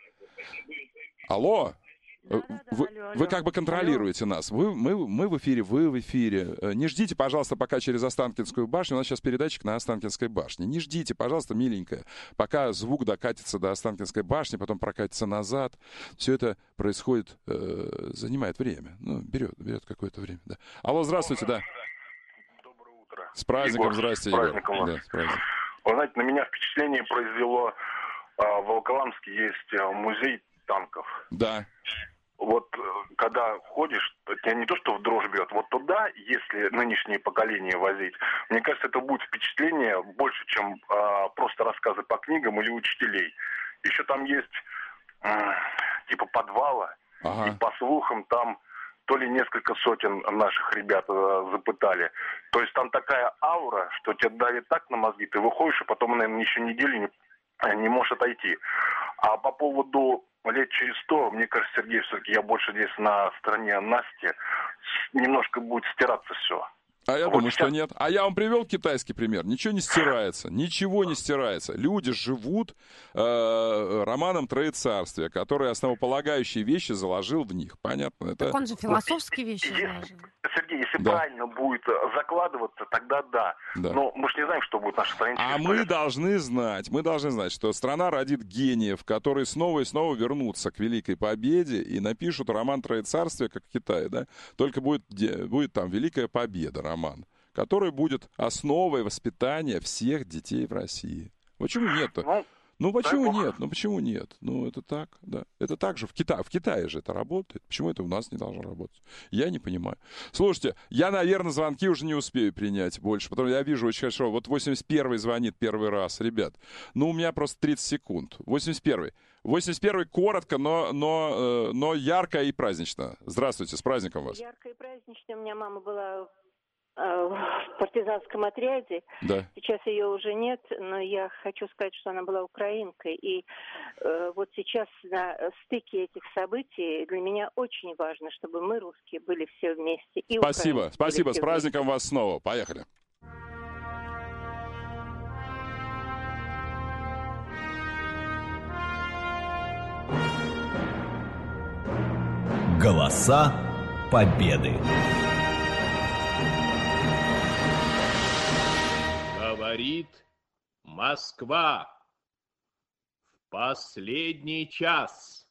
Speaker 1: Алло.
Speaker 16: Да, да, да,
Speaker 1: вы,
Speaker 16: алло, алло.
Speaker 1: вы как бы контролируете алло. нас. Вы, мы, мы в эфире, вы в эфире. Не ждите, пожалуйста, пока через Останкинскую башню. У нас сейчас передатчик на Останкинской башне. Не ждите, пожалуйста, миленькая, пока звук докатится до Останкинской башни, потом прокатится назад. Все это происходит, э, занимает время. Ну, берет, берет какое-то время. Да. Алло, здравствуйте, да.
Speaker 14: Доброе утро.
Speaker 1: С праздником,
Speaker 14: Егор,
Speaker 1: здрасте,
Speaker 14: с
Speaker 1: Егор.
Speaker 14: праздником вас.
Speaker 1: Да, с праздником.
Speaker 14: Вы знаете, на меня впечатление произвело, а, в Волоколамске есть а, музей танков.
Speaker 1: Да.
Speaker 14: Вот э, когда ходишь, тебя не то что в дрожь бьет, вот туда, если нынешнее поколение возить, мне кажется, это будет впечатление больше, чем а, просто рассказы по книгам или учителей. Еще там есть м, типа подвала,
Speaker 1: Ага.
Speaker 14: и по слухам там то ли несколько сотен наших ребят э, запытали. То есть там такая аура, что тебя давит так на мозги, ты выходишь, и потом, наверное, еще неделю не, не можешь отойти. А по поводу лет через сто, мне кажется, Сергей, все-таки я больше здесь на стороне Насти, немножко будет стираться все.
Speaker 1: А я
Speaker 14: Вот
Speaker 1: думаю,
Speaker 14: сейчас-
Speaker 1: что нет. А я вам привел китайский пример. Ничего не стирается. Ничего не стирается. Люди живут э, романом Троецарствия, который основополагающие вещи заложил в них. Понятно? Это...
Speaker 2: Так он же философские вещи заложил.
Speaker 14: Сергей, если
Speaker 1: Да.
Speaker 14: правильно будет э, закладываться, тогда да.
Speaker 1: Да.
Speaker 14: Но мы же не знаем, что будет наша страна.
Speaker 1: А мы должны знать, мы должны знать, что страна родит гениев, которые снова и снова вернутся к Великой Победе и напишут роман Троецарствия, как в Китае, да? Только будет, де- будет там Великая Победа, роман, который будет основой воспитания всех детей в России. Почему нет-то?
Speaker 14: Ну,
Speaker 1: Ну почему
Speaker 14: дай бог.
Speaker 1: нет? Ну почему нет? Ну это так, да. Это так же в Китае. В Китае же это работает. Почему это у нас не должно работать? Я не понимаю. Слушайте, я, наверное, звонки уже не успею принять больше, потому что я вижу очень хорошо. Вот восемьдесят первый звонит первый раз, ребят. Ну у меня просто тридцать секунд. восемьдесят первый. восемьдесят первый коротко, но, но, э, но ярко и празднично. Здравствуйте, с праздником вас.
Speaker 17: Ярко и празднично. У меня мама была э, в партизанском отряде.
Speaker 1: Да.
Speaker 17: Сейчас ее уже нет, но я хочу сказать, что она была украинкой. И э, вот сейчас на стыке этих событий для меня очень важно, чтобы мы, русские, были все вместе. И
Speaker 1: Спасибо,
Speaker 17: украинцы
Speaker 1: спасибо.
Speaker 17: были
Speaker 1: С
Speaker 17: все
Speaker 1: праздником вас снова. Поехали.
Speaker 18: Голоса Победы.
Speaker 6: Говорит Москва. В последний час.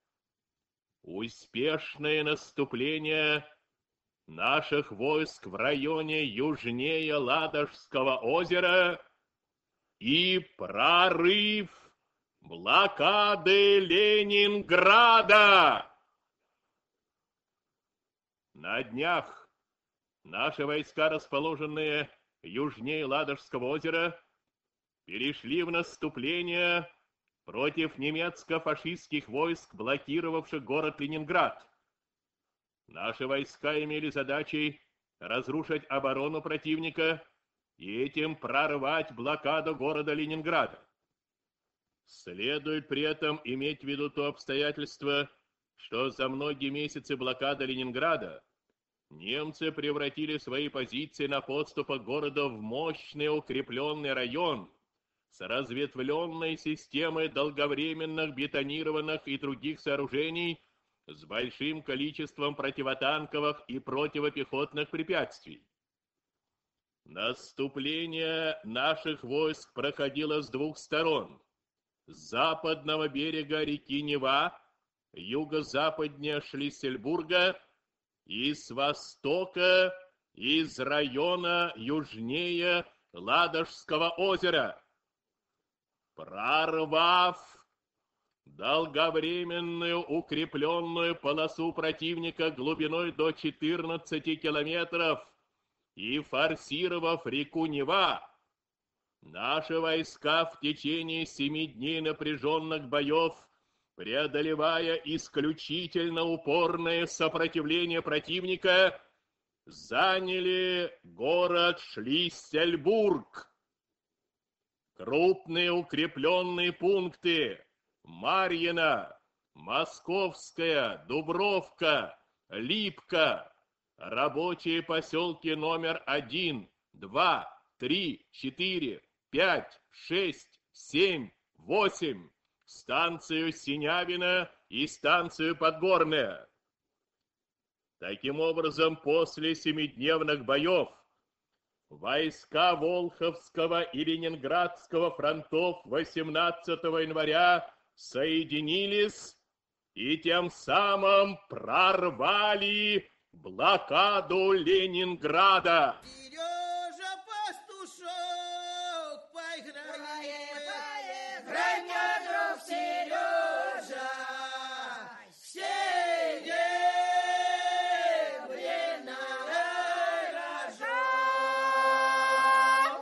Speaker 6: Успешное наступление наших войск в районе южнее Ладожского озера и прорыв блокады Ленинграда. На днях наши войска, расположенные южнее Ладожского озера, перешли в наступление против немецко-фашистских войск, блокировавших город Ленинград. Наши войска имели задачей разрушить оборону противника и этим прорвать блокаду города Ленинграда. Следует при этом иметь в виду то обстоятельство, что за многие месяцы блокады Ленинграда немцы превратили свои позиции на подступах к городу в мощный укрепленный район с разветвленной системой долговременных бетонированных и других сооружений, с большим количеством противотанковых и противопехотных препятствий. Наступление наших войск проходило с двух сторон. С западного берега реки Нева, юго-западнее Шлиссельбурга, и с востока, из района южнее Ладожского озера. Прорвав долговременную укрепленную полосу противника глубиной до четырнадцати километров и форсировав реку Нева, наши войска в течение семи дней напряженных боев, преодолевая исключительно упорное сопротивление противника, заняли город Шлиссельбург. Крупные укрепленные пункты Марьино, Московская, Дубровка, Липка, рабочие поселки номер один, два, три, четыре, пять, шесть, семь, восемь, станцию Синявино и станцию Подгорная. Таким образом, после семидневных боев войска Волховского и Ленинградского фронтов восемнадцатого января соединились и тем самым прорвали блокаду Ленинграда.
Speaker 7: Сережа, пастушок, поиграй, поиграй, мне, друг Сережа, серебряный рожок.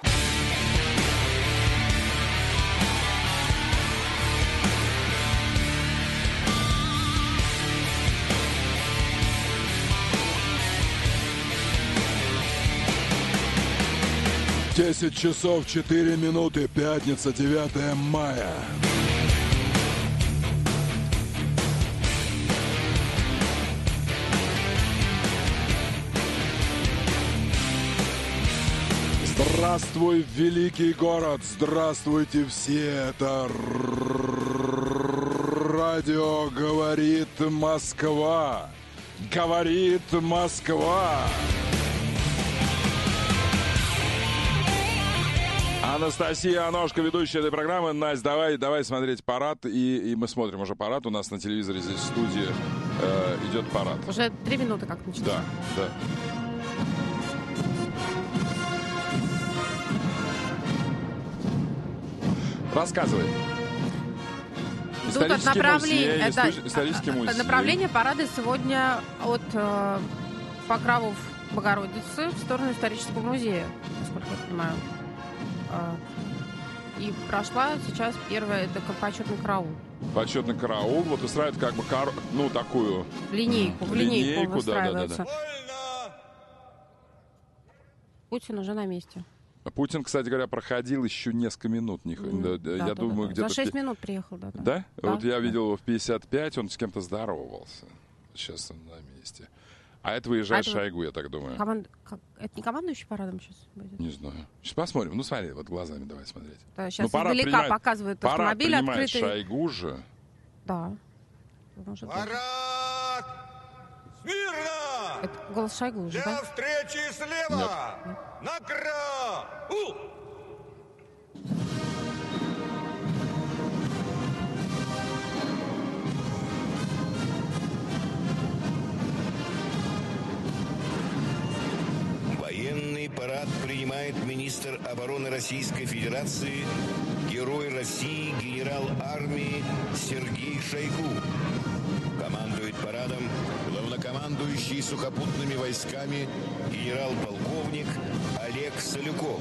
Speaker 1: десять часов четыре минуты, пятница, девятое мая. Здравствуй, великий город! Здравствуйте все! Это радио «Говорит Москва». Говорит Москва. Анастасия Аношка, ведущая этой программы. Настя, давай, давай смотреть парад. И, и мы смотрим уже парад. У нас на телевизоре здесь в студии э, идет парад.
Speaker 2: Уже три минуты как начался.
Speaker 1: Да, да. Рассказывай.
Speaker 2: Тут от направления,
Speaker 1: музей,
Speaker 2: да,
Speaker 1: исторический музей.
Speaker 2: Направление парада сегодня от э, Покровов Богородицы в сторону исторического музея, насколько я понимаю. Э, и прошла сейчас первая, это как почетный караул.
Speaker 1: Почетный караул, вот устраивает как бы, кар... ну, такую...
Speaker 2: Линейку, в линейку,
Speaker 1: линейку
Speaker 2: выстраиваются.
Speaker 1: да, да, да.
Speaker 2: Путин уже на месте.
Speaker 1: Путин, кстати говоря, проходил еще несколько минут. Mm, да, да, я да, думаю,
Speaker 2: да,
Speaker 1: где-то...
Speaker 2: За шесть минут приехал, да.
Speaker 1: Да?
Speaker 2: Да?
Speaker 1: да? Вот
Speaker 2: да,
Speaker 1: я
Speaker 2: да.
Speaker 1: видел его в пятьдесят пять, он с кем-то здоровался. Сейчас он на месте. А это выезжает а это... Шойгу, я так думаю.
Speaker 2: Команд... Как... Это не командующий парадом сейчас будет?
Speaker 1: Не знаю. Сейчас посмотрим. Ну, смотри, вот глазами давай смотреть.
Speaker 2: Да, сейчас
Speaker 1: ну,
Speaker 2: издалека
Speaker 1: принимает...
Speaker 2: показывают автомобиль
Speaker 1: открытый.
Speaker 2: открытый.
Speaker 1: Шойгу же.
Speaker 2: Да. Может,
Speaker 19: парад! Смирно!
Speaker 2: Это голос Шойгу уже,
Speaker 19: для
Speaker 2: да?
Speaker 19: встречи слева! Нет. Накра!
Speaker 20: Военный парад принимает министр обороны Российской Федерации, герой России, генерал армии Сергей Шойгу. Командует парадом главнокомандующий сухопутными войсками генерал-полковник Олег Солюков.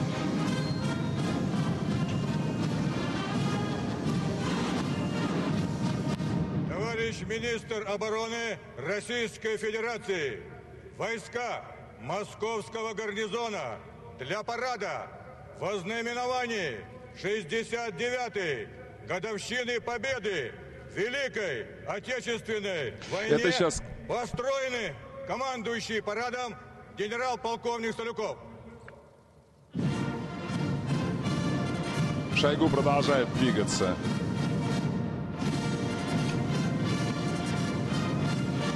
Speaker 19: Товарищ министр обороны Российской Федерации, войска Московского гарнизона для парада во знаменовании шестьдесят девятой годовщины Победы в Великой Отечественной войне
Speaker 1: Это сейчас...
Speaker 19: построены командующий парадом генерал-полковник Солюков.
Speaker 1: Шойгу продолжает двигаться.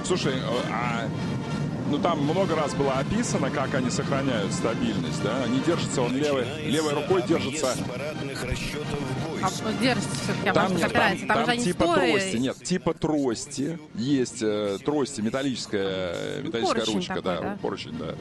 Speaker 1: Слушай, а... Ну, там много раз было описано, как они сохраняют стабильность, да? Они держатся, он левой, левой рукой держится...
Speaker 2: А, держится все-таки, а
Speaker 1: Там,
Speaker 2: может,
Speaker 1: нет,
Speaker 2: опирается.
Speaker 1: там,
Speaker 2: Там,
Speaker 1: там
Speaker 2: же
Speaker 1: типа
Speaker 2: они стоя...
Speaker 1: трости, нет, типа трости. Есть э, трости, металлическая, металлическая
Speaker 2: поручень
Speaker 1: ручка,
Speaker 2: такой,
Speaker 1: да,
Speaker 2: да?
Speaker 1: поручень, да.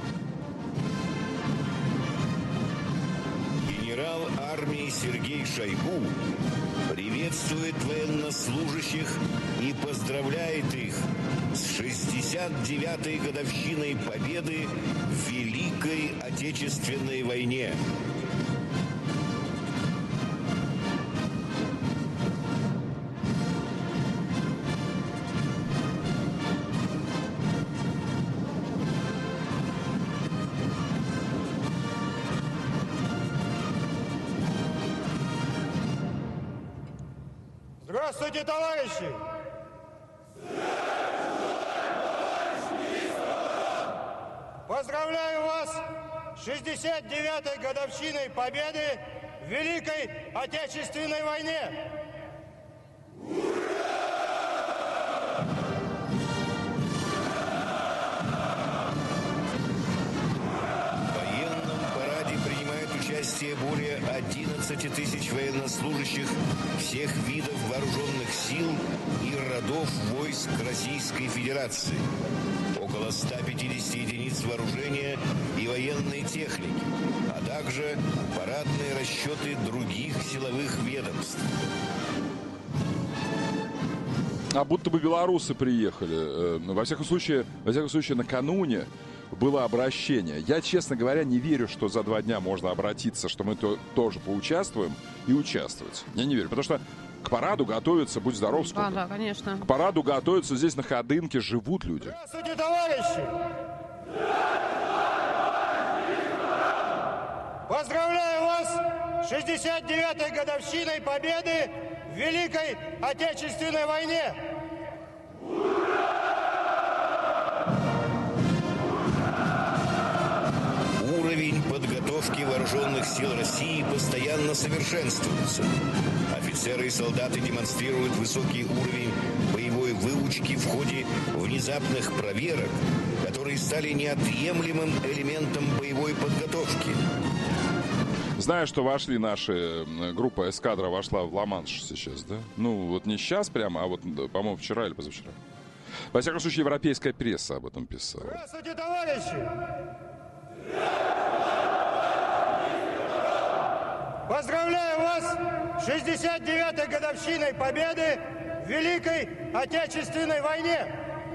Speaker 20: Генерал армии Сергей Шойгу приветствует военнослужащих и поздравляет их с шестьдесят девятой годовщиной победы в Великой Отечественной войне.
Speaker 19: Здравствуйте, товарищи! Поздравляю вас с шестьдесят девятой годовщиной победы в Великой Отечественной войне!
Speaker 20: В военном параде принимают участие более одиннадцати тысяч военнослужащих всех видов вооруженных сил и родов войск Российской Федерации. Около ста пятидесяти единиц вооружения и военной техники, а также парадные расчеты других силовых ведомств.
Speaker 1: А будто бы белорусы приехали. Во всяком случае, во всяком случае, накануне было обращение. Я, честно говоря, не верю, что за два дня можно обратиться, что мы то, тоже поучаствуем и участвовать. Я не верю, потому что к параду готовятся, будь здоров, сколько.
Speaker 2: Да, да, конечно.
Speaker 1: К параду готовятся, здесь на Ходынке живут люди.
Speaker 19: Здравствуйте, товарищи! Поздравляю вас с шестьдесят девятой годовщиной победы в Великой Отечественной войне!
Speaker 20: Уровень подготовки вооруженных сил России постоянно совершенствуется. Офицеры и солдаты демонстрируют высокий уровень боевой выучки в ходе внезапных проверок, которые стали неотъемлемым элементом боевой подготовки.
Speaker 1: Знаю, что вошли наши, группа «Эскадра» вошла в Ла-Манш сейчас, да? Ну, вот не сейчас прямо, а вот, по-моему, вчера или позавчера. Во всяком случае, европейская пресса об этом писала.
Speaker 19: Здравствуйте, товарищи! Поздравляю вас с шестьдесят девятой годовщиной победы в Великой Отечественной войне!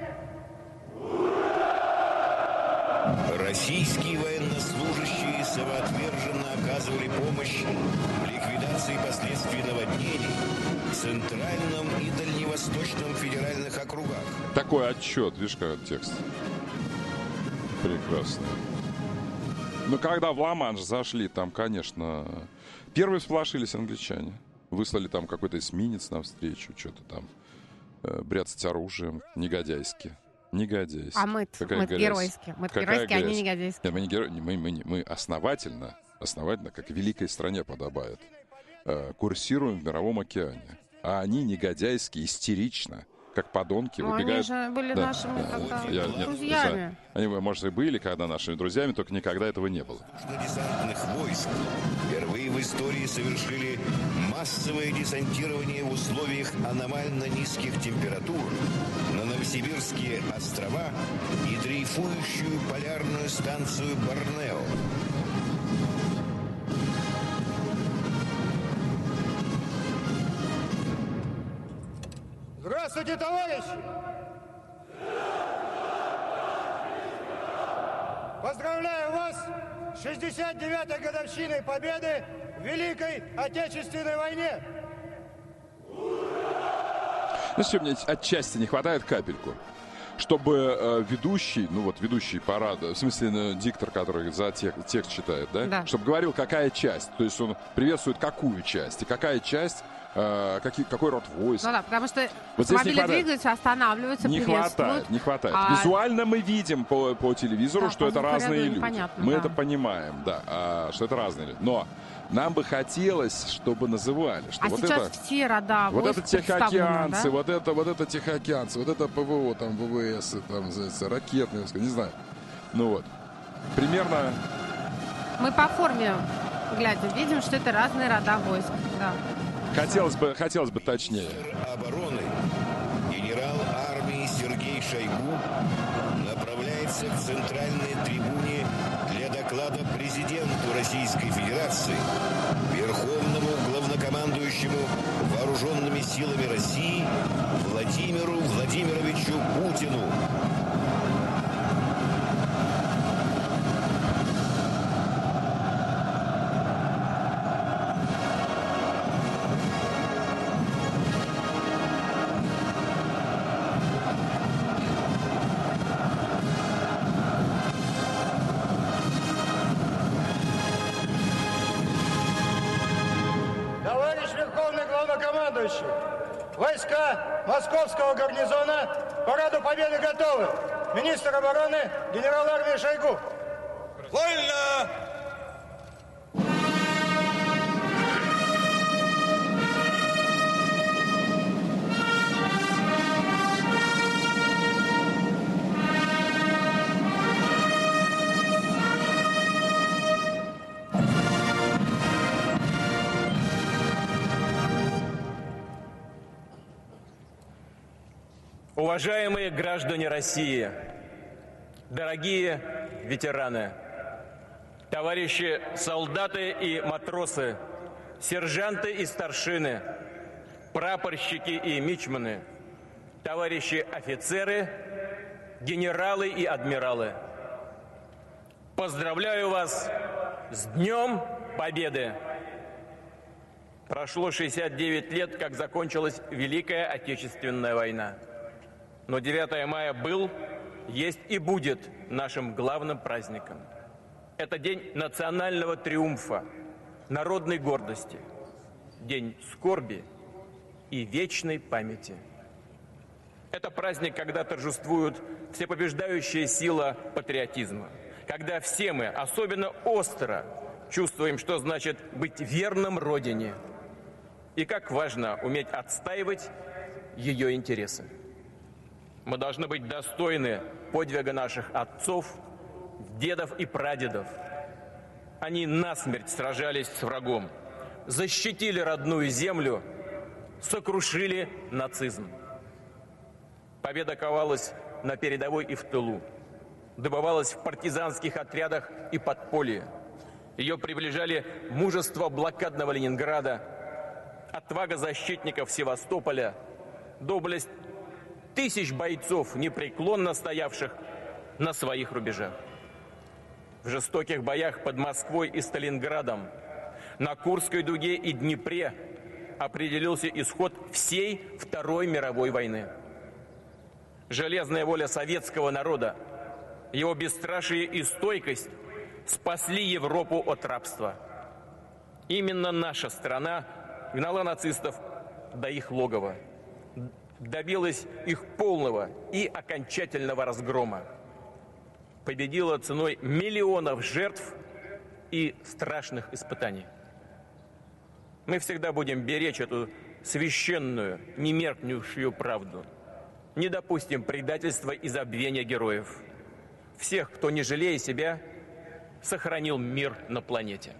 Speaker 20: Российские военнослужащие самоотверженно оказывали помощь в ликвидации последствий наводнений в Центральном и Дальневосточном федеральных округах.
Speaker 1: Такой отчет, видишь, как текст. Прекрасно. Ну, когда в Ла-Манш зашли, там, конечно... Первые всполошились англичане. Выслали там какой-то эсминец навстречу, что-то там. Э, бряцать оружием. Негодяйски. Негодяйски.
Speaker 2: А мы геройски. Мы геройски, а они негодяйски.
Speaker 1: Нет, мы, не геро... мы, мы, мы основательно, основательно, как великой стране подобает, э, курсируем в Мировом океане. А они негодяйски, истерично, как подонки,
Speaker 2: ну,
Speaker 1: выбегают.
Speaker 2: Они же были
Speaker 1: да,
Speaker 2: нашими
Speaker 1: да,
Speaker 2: когда
Speaker 1: я, нет,
Speaker 2: друзьями.
Speaker 1: Они, может, и были когда нашими друзьями, только никогда этого не было.
Speaker 20: Десантных войск впервые в истории совершили массовое десантирование в условиях аномально низких температур на Новосибирские острова и дрейфующую полярную станцию Борнео.
Speaker 19: Здравствуйте, товарищи! Поздравляю вас с шестьдесят девятой годовщиной победы в Великой Отечественной войне!
Speaker 1: Ну, что мне отчасти не хватает капельку. Чтобы э, ведущий, ну вот ведущий парада, в смысле э, диктор, который за тек, текст читает, да?
Speaker 2: Да.
Speaker 1: Чтобы говорил, какая часть. То есть он приветствует какую часть. И какая часть э, какие, какой род войск.
Speaker 2: Ну да, потому что
Speaker 1: Вот здесь не
Speaker 2: автомобили
Speaker 1: хватает.
Speaker 2: двигаются, останавливаются,
Speaker 1: Не
Speaker 2: приветствуют.
Speaker 1: хватает, не хватает.
Speaker 2: А-
Speaker 1: Визуально мы видим по, по телевизору,
Speaker 2: Да,
Speaker 1: что
Speaker 2: по
Speaker 1: это разные
Speaker 2: звукоряду
Speaker 1: люди.
Speaker 2: непонятно,
Speaker 1: Мы
Speaker 2: да.
Speaker 1: это понимаем, да, а, что это разные люди. Но нам бы хотелось, чтобы называли, что
Speaker 2: А
Speaker 1: вот
Speaker 2: сейчас
Speaker 1: это...
Speaker 2: все рода
Speaker 1: Вот
Speaker 2: войск
Speaker 1: это тихоокеанцы,
Speaker 2: представлены, да?
Speaker 1: вот это, вот это тихоокеанцы, вот это ПВО, там ВВС, там, называется, ракетные, не знаю. Ну вот. Примерно...
Speaker 2: Мы по форме, глядя, видим, что это разные рода войск. Да.
Speaker 1: Хотелось бы, хотелось бы точнее.
Speaker 20: Обороны генерал армии Сергей Шойгу направляется к центральной трибуне для доклада президенту Российской Федерации, верховному главнокомандующему вооруженными силами России Владимиру Владимировичу Путину.
Speaker 19: Товарищ Верховный Главнокомандующий, войска Московского гарнизона к параду Победы готовы. Министр обороны генерал армии Шойгу. Вольно!
Speaker 21: Уважаемые граждане России, дорогие ветераны, товарищи солдаты и матросы, сержанты и старшины, прапорщики и мичманы, товарищи офицеры, генералы и адмиралы. Поздравляю вас с Днем Победы! Прошло шестьдесят девять лет, как закончилась Великая Отечественная война. Но девятое мая был, есть и будет нашим главным праздником. Это день национального триумфа, народной гордости, день скорби и вечной памяти. Это праздник, когда торжествует всепобеждающая сила патриотизма, когда все мы особенно остро чувствуем, что значит быть верным Родине и как важно уметь отстаивать ее интересы. Мы должны быть достойны подвига наших отцов, дедов и прадедов. Они насмерть сражались с врагом, защитили родную землю, сокрушили нацизм. Победа ковалась на передовой и в тылу, добывалась в партизанских отрядах и подполье. Ее приближали мужество блокадного Ленинграда, отвага защитников Севастополя, доблесть тысяч бойцов, непреклонно стоявших на своих рубежах. В жестоких боях под Москвой и Сталинградом, на Курской дуге и Днепре определился исход всей Второй мировой войны. Железная воля советского народа, его бесстрашие и стойкость спасли Европу от рабства. Именно наша страна гнала нацистов до их логова, добилась их полного и окончательного разгрома, победила ценой миллионов жертв и страшных испытаний. Мы всегда будем беречь эту священную, немеркнущую правду. Не допустим предательства и забвения героев. Всех, кто, не жалея себя, сохранил мир на планете.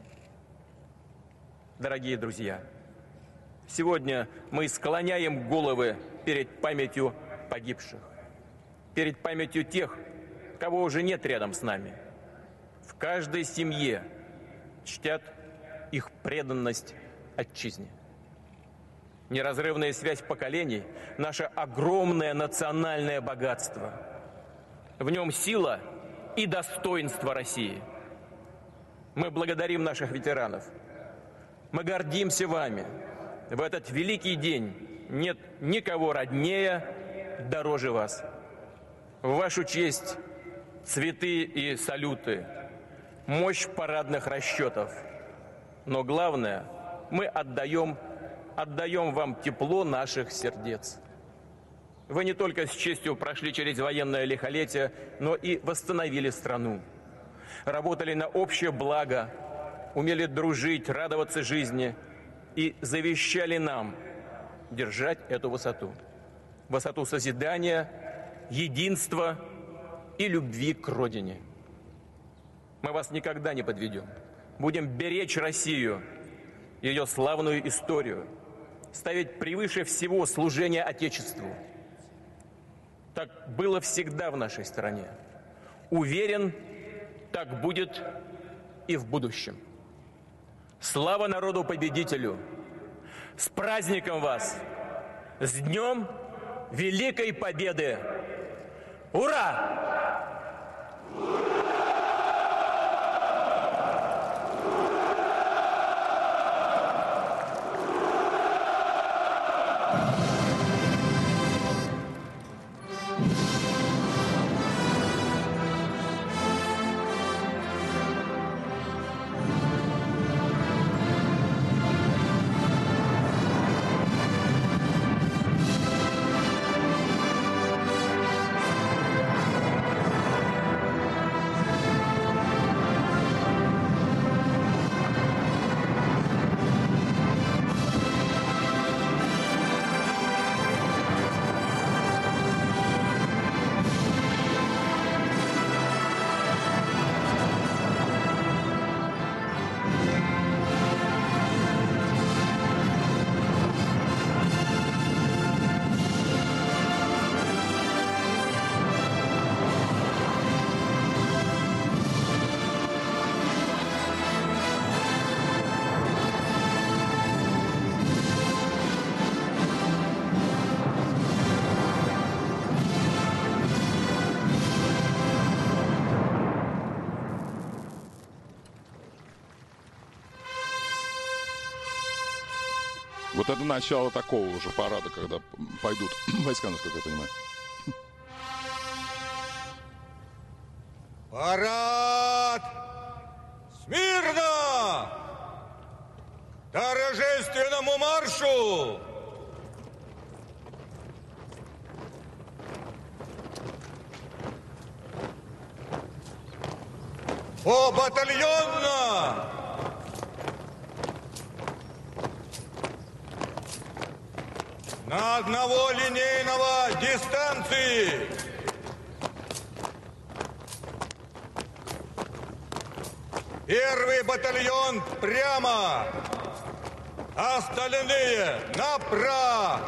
Speaker 21: Дорогие друзья, сегодня мы склоняем головы перед памятью погибших, перед памятью тех, кого уже нет рядом с нами. В каждой семье чтят их преданность отчизне. Неразрывная связь поколений – наше огромное национальное богатство. В нем сила и достоинство России. Мы благодарим наших ветеранов. Мы гордимся вами. В этот великий день нет никого роднее, дороже вас. В вашу честь цветы и салюты, мощь парадных расчетов. Но главное, мы отдаем отдаем вам тепло наших сердец. Вы не только с честью прошли через военное лихолетие, но и восстановили страну. Работали на общее благо, умели дружить, радоваться жизни и завещали нам держать эту высоту. Высоту созидания, единства и любви к Родине. Мы вас никогда не подведем. Будем беречь Россию, ее славную историю, ставить превыше всего служение Отечеству. Так было всегда в нашей стране. Уверен, так будет и в будущем. Слава народу-победителю! С праздником вас! С Днем Великой Победы! Ура!
Speaker 1: Вот это начало такого уже парада, когда пойдут войска, насколько я понимаю.
Speaker 19: Парад! Смирно! Торжественному маршу! О, батальонно! На одного линейного дистанции! Первый батальон прямо, остальные направо,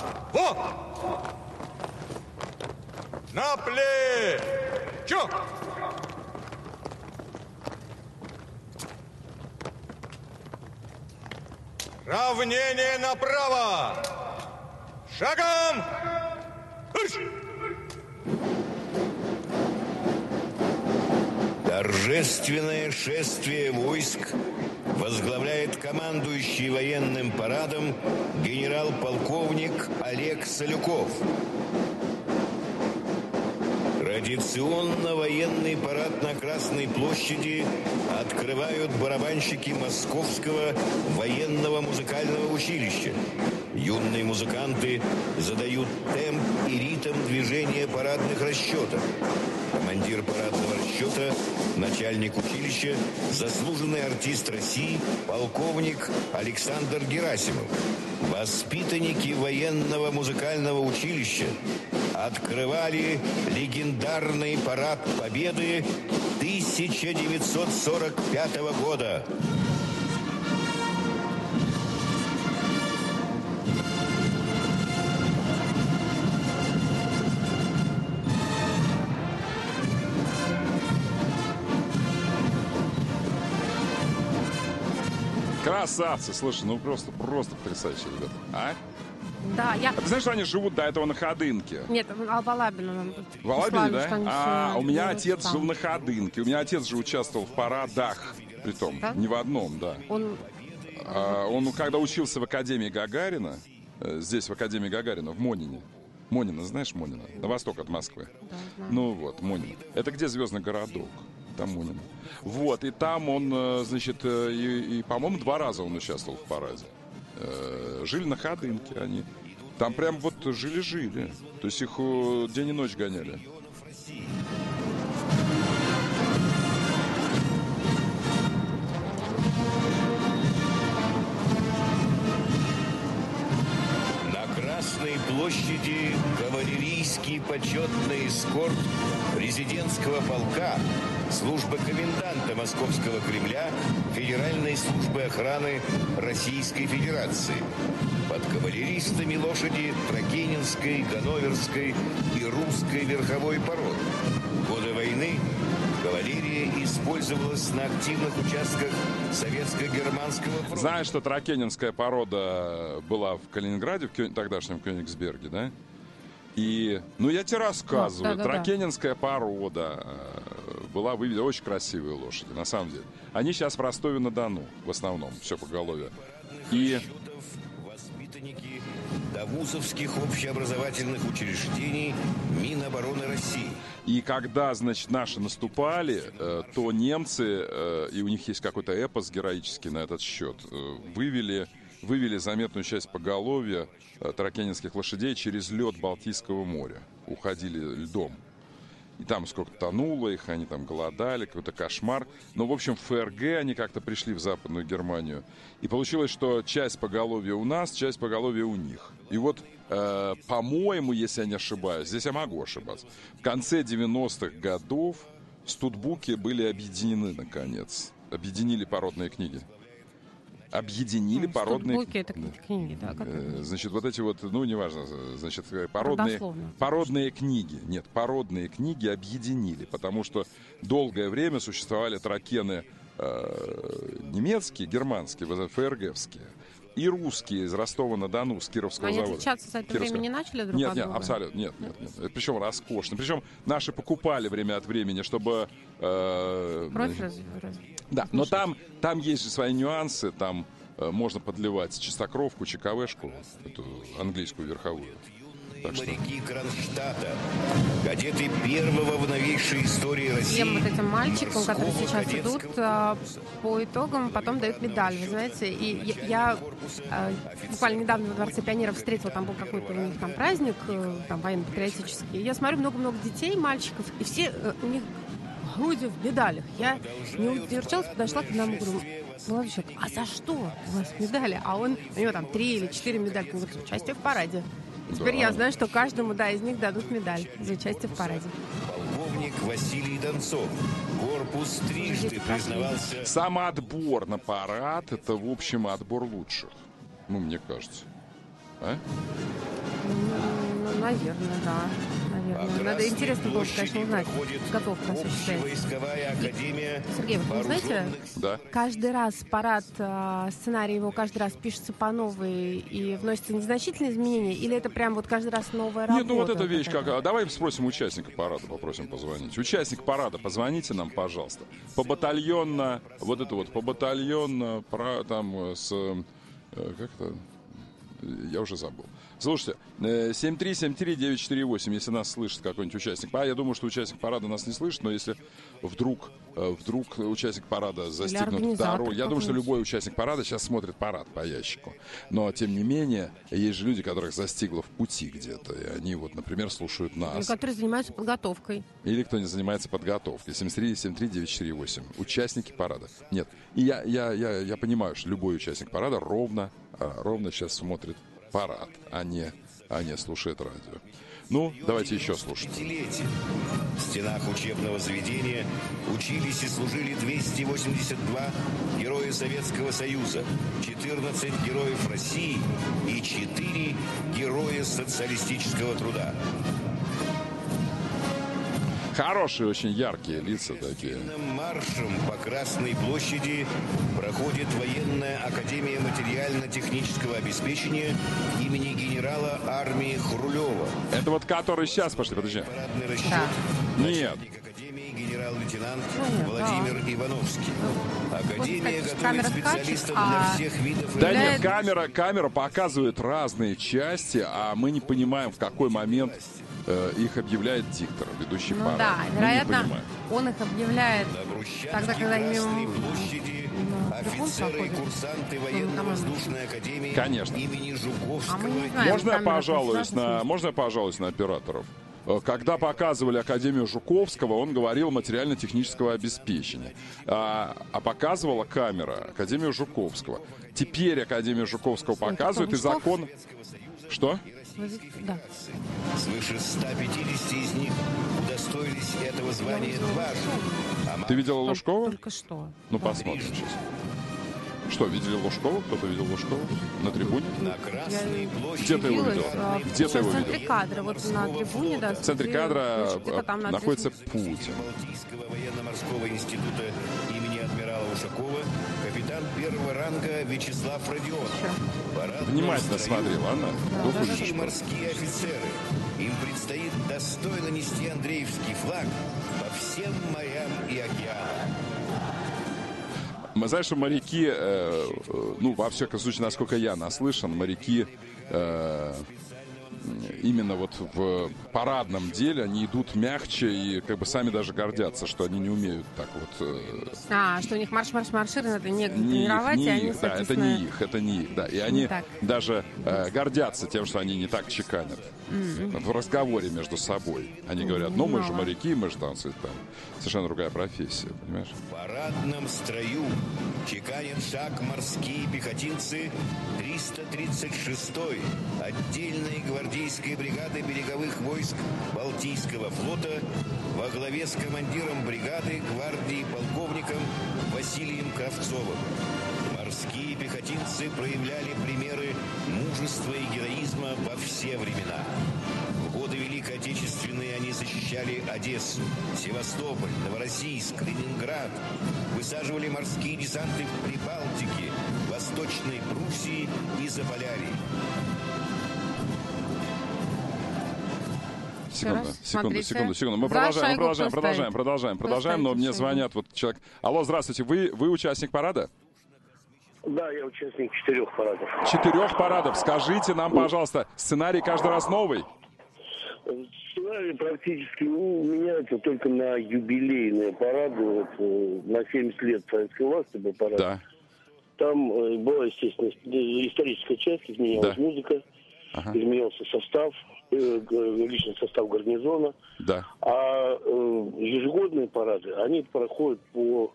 Speaker 19: на плечо. Равнение направо, шагом.
Speaker 20: Торжественное шествие войск возглавляет командующий военным парадом генерал-полковник Олег Салюков. Традиционно военный парад на Красной площади открывают барабанщики Московского военного музыкального училища. Юные музыканты задают темп и ритм движения парадных расчетов. Командир парадного расчета, начальник училища, заслуженный артист России, полковник Александр Герасимов. Воспитанники военного музыкального училища открывали легендарный парад Победы тысяча девятьсот сорок пятого года.
Speaker 1: Красавцы, слушай, ну просто, просто потрясающие ребята. А?
Speaker 2: Да, я...
Speaker 1: А ты знаешь, что они живут до этого на Ходынке?
Speaker 2: Нет, в Алабине он был.
Speaker 1: В Алабине, да?
Speaker 2: Что
Speaker 1: А,
Speaker 2: все
Speaker 1: у меня
Speaker 2: делают
Speaker 1: отец
Speaker 2: там.
Speaker 1: жил на Ходынке. У меня отец же участвовал в парадах, притом,
Speaker 2: Да?
Speaker 1: не в одном, да.
Speaker 2: Он...
Speaker 1: А, он, когда учился в Академии Гагарина, э, здесь, в Академии Гагарина, в Монине. Монина, знаешь Монина? На восток от Москвы.
Speaker 2: Да, знаю.
Speaker 1: Ну вот, Монина. Это где звездный городок? Там Монина. Вот, и там он, э, значит, э, и, и, по-моему, два раза он участвовал в параде. э, жили на Ходынке они. Там прям вот жили-жили. То есть их э, день и ночь гоняли.
Speaker 20: Красной площади кавалерийский почетный эскорт президентского полка, служба коменданта Московского Кремля, Федеральной службы охраны Российской Федерации. Под кавалеристами лошади Тракенинской, Ганноверской и Русской верховой пород. В годы войны кавалерия использовалась на активных участках советско-германского фронта.
Speaker 1: Знаешь, что тракенинская порода была в Калининграде, в Кё... тогдашнем Кёнигсберге, да? И, ну, я тебе рассказываю,
Speaker 2: да, да, да,
Speaker 1: тракенинская порода была выведена, очень красивые лошади, на самом деле. Они сейчас в Ростове-на-Дону, в основном, все поголовье. И...
Speaker 20: Воспитанники довузовских общеобразовательных учреждений Минобороны России.
Speaker 1: И когда, значит, наши наступали, то немцы, и у них есть какой-то эпос героический на этот счет, вывели, вывели заметную часть поголовья тракенинских лошадей через лед Балтийского моря. Уходили льдом. И там сколько тонуло их, они там голодали, какой-то кошмар. Но, в общем, в ФРГ они как-то пришли в Западную Германию. И получилось, что часть поголовья у нас, часть поголовья у них. И вот, э, по-моему, если я не ошибаюсь, здесь я могу ошибаться, в конце девяностых годов студбуки были объединены, наконец. Объединили породные книги. Объединили ну, породные...
Speaker 2: Студбуки — это книги, да?
Speaker 1: Э, значит, вот эти вот, ну, неважно, значит, породные, породные книги. Нет, породные книги объединили, потому что долгое время существовали тракены э, немецкие, германские, ФРГовские. И русские из Ростова-на-Дону, с Кировского
Speaker 2: Они
Speaker 1: завода.
Speaker 2: Они отличаться за это
Speaker 1: Кировского.
Speaker 2: время не начали друг
Speaker 1: нет,
Speaker 2: от
Speaker 1: нет,
Speaker 2: друга?
Speaker 1: абсолютно, нет, нет, нет. Причем роскошно. Причем наши покупали время от времени, чтобы... Э,
Speaker 2: Кровь разве, разве?
Speaker 1: Да, но там, там есть же свои нюансы. Там э, можно подливать чистокровку, ЧКВшку, эту английскую верховую. Так что...
Speaker 20: Моряки Кронштадта, кадеты первого в новейшей истории России.
Speaker 2: Всем вот этим мальчикам, которые сейчас идут, а, по итогам потом дают медаль, вы знаете. И я, я а, буквально недавно во Дворце пионеров встретила, там был какой-то у них там праздник, там военно-патриотический. Я смотрю, много-много детей, мальчиков, и все у них грудью в медалях. Я не удержалась, подошла к одному, говорю: молодой человек, а за что у вас медали? А он, у него там три или четыре медали. Он говорит: участие в параде. Теперь да. Я знаю, что каждому, да, из них дадут медаль за участие в параде.
Speaker 20: Полковник Василий Донцов. Корпус трижды признавался...
Speaker 1: Самоотбор на парад — это, в общем, отбор лучших. Ну, мне кажется. А?
Speaker 2: Ну, наверное, да. Наверное. Надо интересно было, конечно, узнать, готов к
Speaker 20: академия.
Speaker 2: Сергей, вы знаете,
Speaker 1: да.
Speaker 2: Каждый раз парад, сценарий его каждый раз пишется по новой и вносятся незначительные изменения, или это прям вот каждый раз новая работа?
Speaker 1: Нет, ну вот эта вещь как... Давай спросим участника парада, попросим позвонить. Участник парада, позвоните нам, пожалуйста. Побатальонно, вот это вот, побатальонно, там с... Как это? Я уже забыл. Слушайте, семь три семь три девять четыре восемь, если нас слышит какой-нибудь участник. А я думаю, что участник парада нас не слышит, но если вдруг, вдруг участник парада застигнут второй... Я думаю, что любой участник парада сейчас смотрит парад по ящику. Но, тем не менее, есть же люди, которых застигло в пути где-то. И они, вот, например, слушают нас.
Speaker 2: Или которые занимаются подготовкой.
Speaker 1: Или кто не занимается подготовкой. семь три семь три девять четыре восемь. Участники парада. Нет. И я, я, я, я понимаю, что любой участник парада ровно, ровно сейчас смотрит парад, а не, а не слушает радио. Ну, давайте еще слушать.
Speaker 20: В стенах учебного заведения учились и служили двести восемьдесят два героя Советского Союза, четырнадцать героев России и четыре героя социалистического труда.
Speaker 1: Хорошие, очень яркие лица такие.
Speaker 20: Маршем по Красной площади проходит военная академия материально-технического обеспечения имени генерала армии Хрулева.
Speaker 1: Это вот который сейчас пошли, подожди.
Speaker 20: Парадный расчет.
Speaker 2: Да.
Speaker 1: Нет.
Speaker 20: Академии генерал-лейтенант
Speaker 2: ну,
Speaker 20: Владимир
Speaker 2: да.
Speaker 20: Ивановский. Академия
Speaker 2: вот,
Speaker 20: готовит специалистов
Speaker 2: скачет,
Speaker 20: для
Speaker 2: а...
Speaker 20: всех видов...
Speaker 1: Да нет, камера, камера показывает разные части, а мы не понимаем, в какой момент э, их объявляет диктор, ведущий
Speaker 2: Ну
Speaker 1: парада.
Speaker 2: да,
Speaker 1: Мы не
Speaker 2: вероятно,
Speaker 1: понимаем.
Speaker 2: он их объявляет тогда, когда им
Speaker 20: Офицеры и курсанты военно-воздушной академии
Speaker 1: Конечно.
Speaker 20: имени Жуковского.
Speaker 2: А мы не знаем,
Speaker 1: Можно я
Speaker 2: камера
Speaker 1: пожалуюсь
Speaker 2: включена,
Speaker 1: на, можно я пожалуюсь на операторов? Э, Когда показывали Академию Жуковского, он говорил материально-технического обеспечения. А, а показывала камера Академию Жуковского. Теперь Академию Жуковского показывают, и закон... Что?
Speaker 2: Да.
Speaker 20: Свыше ста пятидесяти из них удостоились этого звания дважды.
Speaker 1: Ты видела Лужкова?
Speaker 2: Только что.
Speaker 1: Ну, посмотрим сейчас. Что, видели Лужкова? Кто-то видел Лужкова на трибуне?
Speaker 20: На Красной площади.
Speaker 1: Где ты его видела? Где ты его
Speaker 2: В центре
Speaker 1: видел?
Speaker 2: кадра, вот на трибуне, да.
Speaker 1: В центре
Speaker 2: где-
Speaker 1: кадра
Speaker 2: значит, где-то там на
Speaker 1: находится
Speaker 2: третьем-
Speaker 1: Путин.
Speaker 20: Балтийского военно-морского института имени адмирала Ушакова, капитан первого ранга Вячеслав Родионов. Парадном
Speaker 1: Внимательно
Speaker 20: строю
Speaker 1: смотри, ладно? Духу
Speaker 20: лучшие
Speaker 1: видишь,
Speaker 20: морские офицеры. Им предстоит достойно нести Андреевский флаг по всем морям и океанам.
Speaker 1: Мы знаем, что моряки, э, э, ну, во всяком случае, насколько я наслышан, моряки э, именно вот в парадном деле, они идут мягче и как бы сами даже гордятся, что они не умеют так вот... э,
Speaker 2: А, что у них марш-марш-маршир, надо не
Speaker 1: не их,
Speaker 2: тренировать,
Speaker 1: не
Speaker 2: и они,
Speaker 1: их, да, это
Speaker 2: соответственно...
Speaker 1: не их, это не их, да. И они
Speaker 2: так.
Speaker 1: даже э, гордятся тем, что они не так чеканят.
Speaker 2: М.
Speaker 1: В разговоре между собой. Они говорят, ну мы же моряки, мы же там, там совершенно другая профессия, понимаешь?
Speaker 20: В парадном строю чеканят шаг морские пехотинцы триста тридцать шестой отдельной гвардейской бригады береговых войск Балтийского флота во главе с командиром бригады гвардии полковником Василием Кравцовым. Морские пехотинцы проявляли примеры мужества и героизма во все времена. В годы Великой Отечественной они защищали Одессу, Севастополь, Новороссийск, Ленинград, высаживали морские десанты в Прибалтике, Восточной Пруссии и Заполярье.
Speaker 1: Секунду,
Speaker 2: раз,
Speaker 1: секунду,
Speaker 2: смотрите.
Speaker 1: секунду, секунду. Мы
Speaker 2: За
Speaker 1: продолжаем, мы
Speaker 2: шайгу
Speaker 1: продолжаем,
Speaker 2: кто
Speaker 1: продолжаем,
Speaker 2: стоит?
Speaker 1: продолжаем,
Speaker 2: Кто
Speaker 1: продолжаем, но
Speaker 2: стоит
Speaker 1: мне
Speaker 2: за шайгу?
Speaker 1: звонят вот человек. Алло, здравствуйте, вы, вы участник парада?
Speaker 4: Да, я участник четырех парадов.
Speaker 1: Четырех парадов. Скажите нам, пожалуйста, сценарий каждый раз новый?
Speaker 4: Сценарий практически ну, меняется только на юбилейные парады. Вот, э, на семьдесят лет советской власти был парад.
Speaker 1: Да.
Speaker 4: Там э, была, естественно, историческая часть, изменялась
Speaker 1: Да.
Speaker 4: музыка,
Speaker 1: Ага.
Speaker 4: изменился состав, э, г- личный состав гарнизона.
Speaker 1: Да.
Speaker 4: А э, ежегодные парады, они проходят по...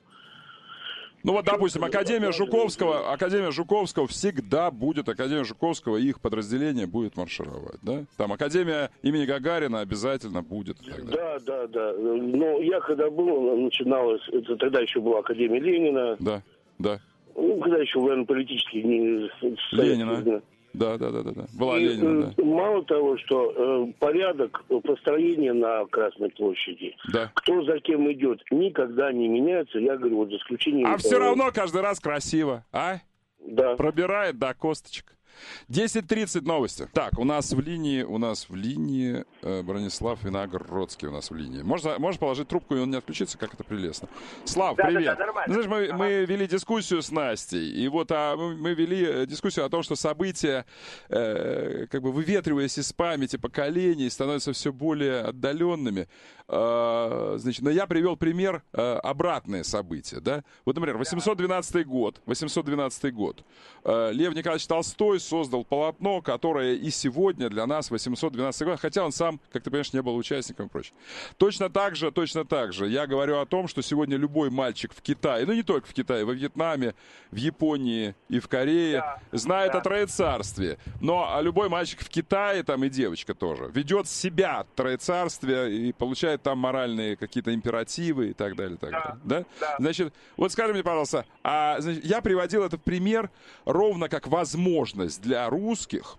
Speaker 1: Ну вот, допустим, Академия Жуковского, Академия Жуковского всегда будет, Академия Жуковского и их подразделение будет маршировать, да? Там Академия имени Гагарина обязательно будет. и так далее.
Speaker 4: Да, да, да. Но я когда был, начиналось, это тогда еще была Академия Ленина.
Speaker 1: Да, да.
Speaker 4: Ну, когда еще военно-политический дни
Speaker 1: Ленина. Да, да, да, да, да. Была
Speaker 4: И,
Speaker 1: Ленина, да.
Speaker 4: э, Мало того, что э, порядок построения на Красной площади,
Speaker 1: Да.
Speaker 4: кто за кем идет, никогда не меняется. Я говорю, вот за исключением...
Speaker 1: А
Speaker 4: э,
Speaker 1: все равно каждый раз красиво, а?
Speaker 4: Да.
Speaker 1: Пробирает до косточек. десять тридцать новости. Так, у нас в линии, у нас в линии э, Бронислав Виногродский у нас в линии. Можно, можешь положить трубку, и он не отключится, как это прелестно. Слав,
Speaker 22: Да, да,
Speaker 1: привет.
Speaker 22: да, нормально.
Speaker 1: Ну, знаешь, мы,
Speaker 22: Ага.
Speaker 1: мы вели дискуссию с Настей, и вот а, мы, мы вели э, дискуссию о том, что события, э, как бы выветриваясь из памяти поколений, становятся все более отдаленными. Э, значит, но я привел пример э, обратные события, да? Вот, например, восемьсот двенадцатый год, восемьсот двенадцатый год. Э, Лев Николаевич Толстой создал полотно, которое и сегодня для нас восемьсот двенадцатый год, хотя он сам, как ты понимаешь, не был участником и прочее. Точно так же, точно так же я говорю о том, что сегодня любой мальчик в Китае, ну не только в Китае, во Вьетнаме, в Японии и в Корее знает о троецарстве. Но а любой мальчик в Китае, там и девочка тоже, ведет себя от троецарствия и получает там моральные какие-то императивы и так далее. Так далее. Да? Значит, вот скажи мне, пожалуйста, а, значит, я приводил этот пример ровно как возможность для русских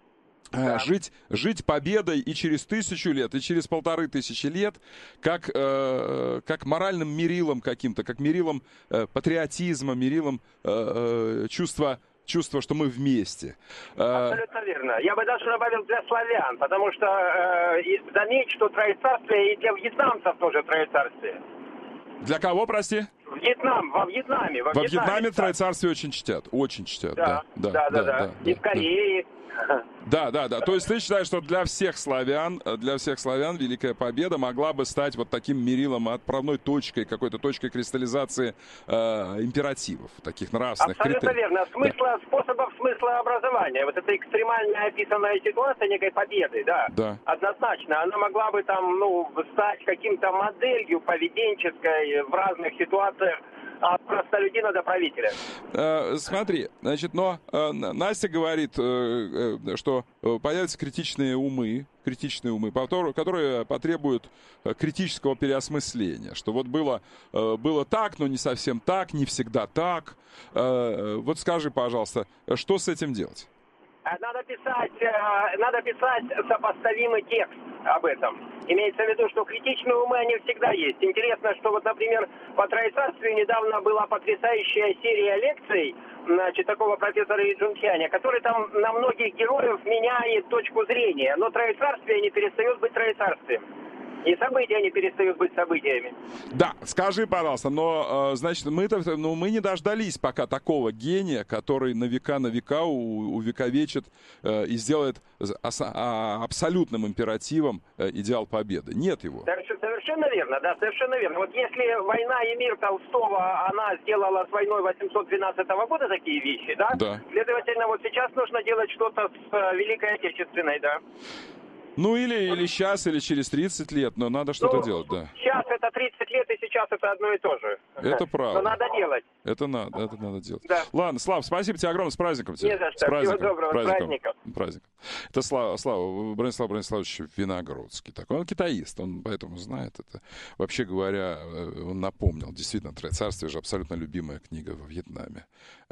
Speaker 1: э, жить, жить победой и через тысячу лет, и через полторы тысячи лет, как, э, как моральным мерилом каким-то, как мерилом э, патриотизма, мерилом э, э, чувства, чувства, что мы вместе. Э,
Speaker 22: Абсолютно верно. Я бы даже добавил для славян, потому что э, и заметь, что троецарствие и для вьетнамцев тоже троецарствие.
Speaker 1: для кого, прости?
Speaker 22: Вьетнам, во Вьетнаме. Во,
Speaker 1: Во Вьетнаме
Speaker 22: Вьетнаме
Speaker 1: троецарствие очень чтят, очень чтят. Да,
Speaker 22: Да, да, да, да. И в Корее.
Speaker 1: Да, да, да. То есть ты считаешь, что для всех славян, для всех славян Великая Победа могла бы стать вот таким мерилом, отправной точкой, какой-то точкой кристаллизации э, императивов, таких нравственных
Speaker 22: Абсолютно
Speaker 1: критериев.
Speaker 22: верно. Смысла, да. Способов смысла образования. Вот эта экстремальная описанная ситуация некой победы, да.
Speaker 1: Да.
Speaker 22: Однозначно. Она могла бы там, ну, стать каким-то моделью поведенческой в разных ситуациях. От простолюдина до правителя.
Speaker 1: Э, смотри, значит, но э, Настя говорит, э, э, что появятся критичные умы, критичные умы, которые потребуют критического переосмысления, что вот было, э, было так, но не совсем так, не всегда так. Э, вот скажи, пожалуйста, что с этим делать?
Speaker 22: Надо писать, надо писать сопоставимый текст об этом. Имеется в виду, что критичные умы, они всегда есть. Интересно, что вот, например, по Троецарствию недавно была потрясающая серия лекций, значит, такого профессора Иджунхяня, который там на многих героев меняет точку зрения. Но Троецарствие не перестает быть Троецарствием. И события не перестают быть событиями.
Speaker 1: Да, скажи, пожалуйста, но, значит, мы-то, ну, мы не дождались пока такого гения, который на века на века увековечит э, и сделает абсолютным императивом э, идеал победы. Нет его.
Speaker 22: Совершенно верно, да, совершенно верно. Вот если «Война и мир» Толстого, она сделала с войной восемьсот двенадцатого года такие вещи, да?
Speaker 1: Да.
Speaker 22: Следовательно, вот сейчас нужно делать что-то с э, Великой Отечественной, да.
Speaker 1: Ну, или, или сейчас, или через тридцать лет, но надо что-то
Speaker 22: ну,
Speaker 1: делать, да.
Speaker 22: Сейчас это тридцать лет, и сейчас это одно и то же.
Speaker 1: Это правда.
Speaker 22: Но надо делать.
Speaker 1: Это надо, это надо делать.
Speaker 22: Да.
Speaker 1: Ладно, Слав, спасибо тебе огромное, с праздником тебя.
Speaker 22: Не за что,
Speaker 1: с праздником,
Speaker 22: всего доброго,
Speaker 1: праздником,
Speaker 22: с праздником.
Speaker 1: праздником. Это Слава, Слава, Бронислав Брониславович Виногродский. Такой. Он китаист, он поэтому знает это. Вообще говоря, он напомнил, действительно, «Троецарствие» же абсолютно любимая книга во Вьетнаме.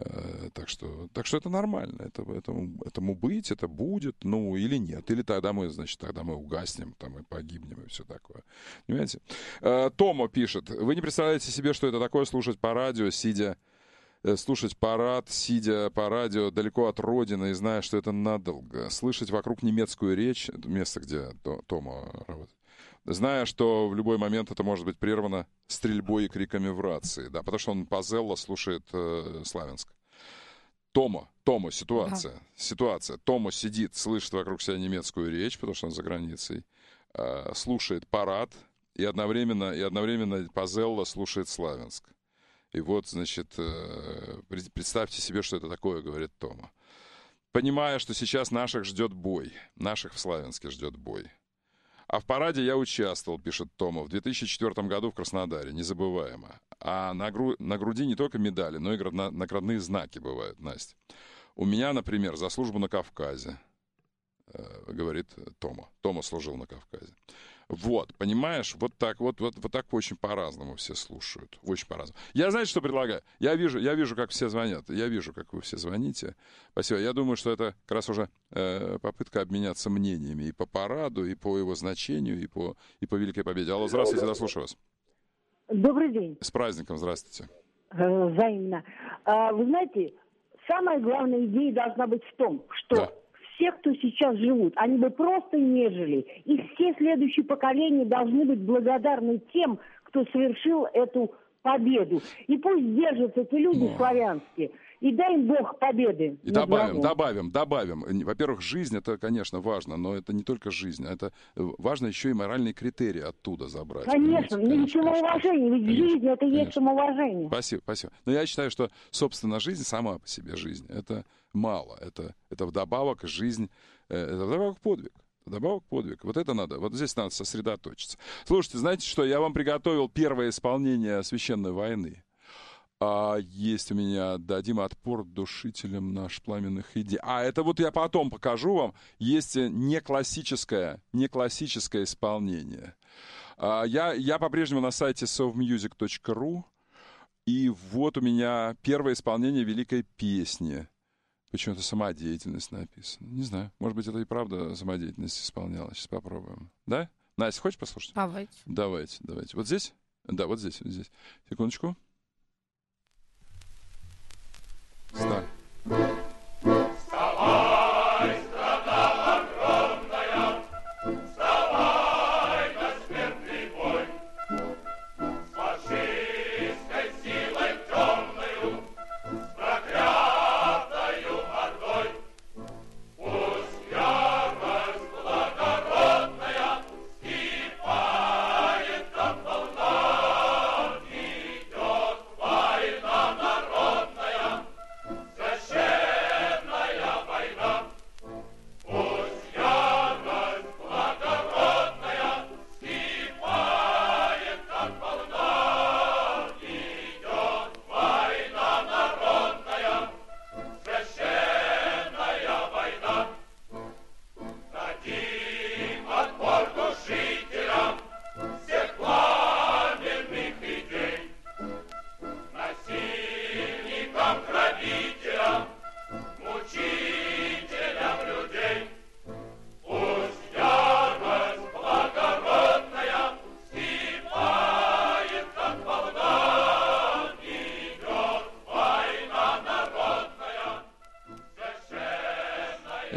Speaker 1: Так что, так что это нормально, это, этому, этому быть, это будет, ну, или нет. Или тогда мы, значит, тогда мы угаснем, там, и погибнем, и все такое. Понимаете? Томо пишет, вы не представляете себе, что это такое слушать по радио, сидя, слушать парад, сидя по радио далеко от родины и зная, что это надолго. Слышать вокруг немецкую речь, место, где Томо работает, зная, что в любой момент это может быть прервано стрельбой и криками в рации. Да, потому что он по Зелло слушает э, Славянск. Томо, Томо, ситуация, ага. ситуация. Томо сидит, слышит вокруг себя немецкую речь, потому что он за границей, э, слушает парад и одновременно, и одновременно по Зелло слушает Славянск. И вот, значит, э, представьте себе, что это такое, говорит Томо. Понимая, что сейчас наших ждет бой, наших в Славянске ждет бой. А в параде я участвовал, пишет Тома, в две тысячи четвёртом году в Краснодаре, незабываемо. А на, гру... на груди не только медали, но и наградные знаки бывают, Настя. У меня, например, за службу на Кавказе, э, говорит Тома. Тома служил на Кавказе. Вот, понимаешь, вот так вот, вот, вот так очень по-разному все слушают. Очень по-разному. Я, знаете, что предлагаю? Я вижу, я вижу, как все звонят. Я вижу, как вы все звоните. Спасибо. Я думаю, что это как раз уже э, попытка обменяться мнениями и по параду, и по его значению, и по, и по Великой Победе. Алло, здравствуйте, я слушаю вас.
Speaker 5: Добрый день.
Speaker 1: С праздником, здравствуйте.
Speaker 5: Э, взаимно. А, вы знаете, самая главная идея должна быть в том, что... Да. Все, кто сейчас живут, они бы просто не жили. И все следующие поколения должны быть благодарны тем, кто совершил эту победу. И пусть держатся эти люди Но... славянские. И дай им Бог победы.
Speaker 1: И добавим, добавим, добавим. Во-первых, жизнь, это, конечно, важно, но это не только жизнь, а это важно еще и моральные критерии оттуда забрать.
Speaker 5: Конечно, ведь самоуважение, ведь
Speaker 1: конечно,
Speaker 5: жизнь это и есть самоуважение.
Speaker 1: Спасибо, спасибо. Но я считаю, что, собственно, жизнь сама по себе жизнь. Это мало. Это, это вдобавок жизнь, это вдобавок подвиг. Добавок подвиг. Вот это надо. Вот здесь надо сосредоточиться. Слушайте, знаете что? Я вам приготовил первое исполнение священной войны. А есть у меня «Дадим отпор душителям наш пламенных идей». А это вот я потом покажу вам. Есть не классическое, не классическое исполнение. А я, я по-прежнему на сайте совмьюзик точка ру. И вот у меня первое исполнение великой песни. Почему-то самодеятельность написано. Не знаю. Может быть, это и правда самодеятельность исполнялась. Сейчас попробуем. Да? Настя, хочешь послушать?
Speaker 2: Давайте.
Speaker 1: Давайте, давайте. Вот здесь? Да, вот здесь, вот здесь. Секундочку. Встань.
Speaker 7: Вставай, страна огромная, вставай на смертный бой. С фашистской силой темною, с проклятою ордой.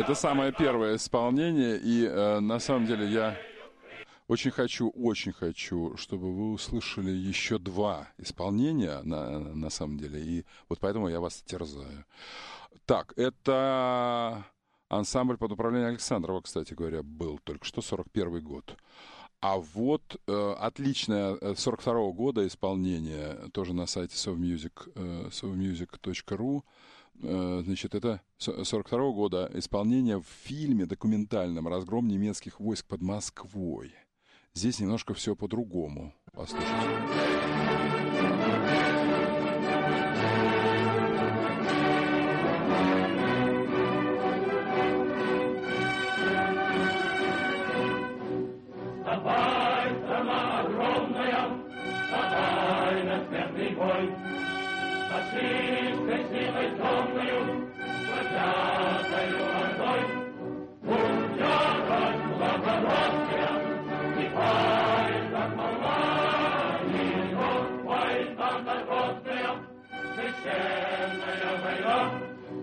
Speaker 1: Это самое первое исполнение, и э, на самом деле я очень хочу, очень хочу, чтобы вы услышали еще два исполнения, на, на самом деле, и вот поэтому я вас терзаю. Так, это ансамбль под управлением Александрова, кстати говоря, был только что, сорок первый год. А вот э, отличное сорок второго года исполнение, тоже на сайте совмьюзик, э, совмьюзик точка ру. Э, значит, это сорок второго года исполнение в фильме документальном «Разгром немецких войск под Москвой». Здесь немножко все по-другому. Послушайте.
Speaker 7: Вставай, страна огромная, вставай на смертный бой. Фашистской силой темною, проклятою ордой. Пусть ярость благородная, стихает, как молва, идет война народная, священная война.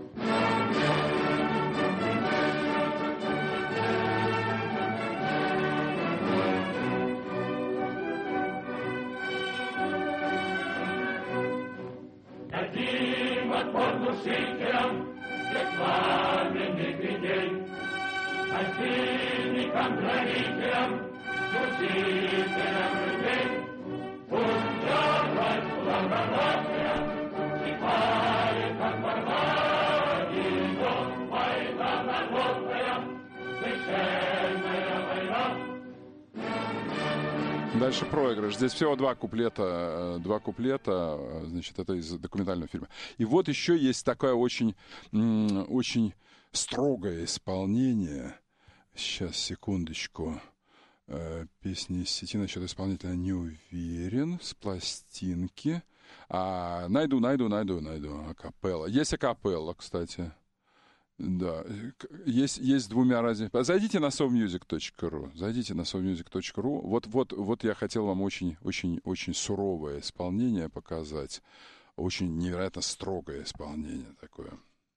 Speaker 7: Дадим отпор душителям, всех пламенных идей, насильникам, грабителям, душителям людей. Пусть ярость благородная, стихает, как борьба, идет война народная, священная война.
Speaker 1: Дальше проигрыш. Здесь всего два куплета, два куплета, значит, это из документального фильма. И вот еще есть такое очень, очень строгое исполнение. Сейчас, секундочку. Песни из сети насчет исполнителя не уверен. С пластинки. А, найду, найду, найду, найду. Акапелла. Есть акапелла, кстати. Да, есть, есть двумя разными. Зайдите на совмьюзик точка ру. Зайдите на совмьюзик точка ру. Вот, вот, вот я хотел вам очень, очень, очень суровое исполнение показать. Очень невероятно строгое исполнение такое.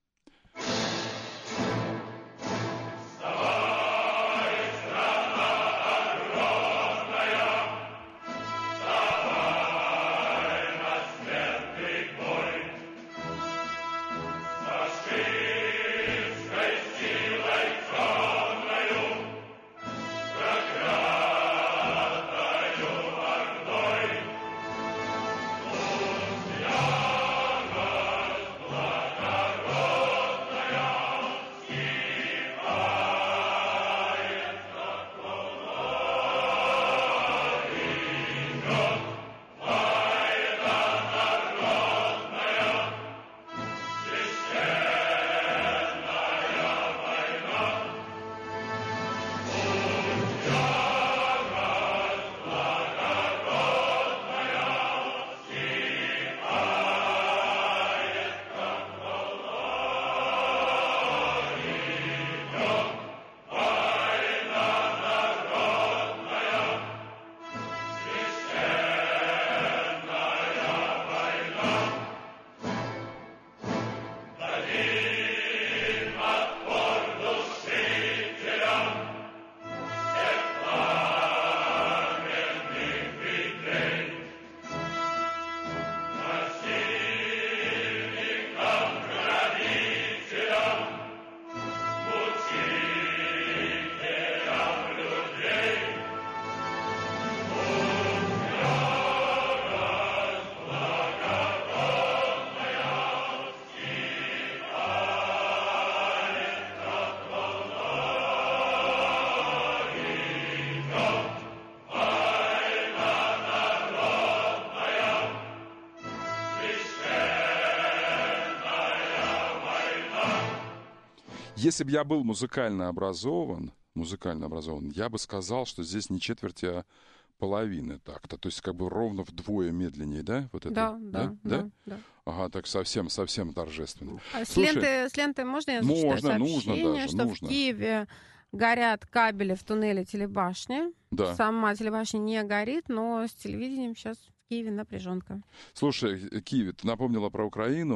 Speaker 1: Если бы я был музыкально образован, музыкально образован, я бы сказал, что здесь не четверть, а половины такта. То есть как бы ровно вдвое медленнее, да? Вот это,
Speaker 2: да, да, да, да, да.
Speaker 1: Ага, так совсем, совсем торжественно.
Speaker 2: А с,
Speaker 1: Слушай,
Speaker 2: ленты, с ленты можно я зачитаю
Speaker 1: можно,
Speaker 2: сообщение,
Speaker 1: нужно даже,
Speaker 2: что
Speaker 1: нужно.
Speaker 2: в Киеве горят кабели в туннеле телебашни.
Speaker 1: Да.
Speaker 2: Сама телебашня не горит, но с телевидением сейчас в Киеве напряженка.
Speaker 1: Слушай, Киев, ты напомнила про Украину.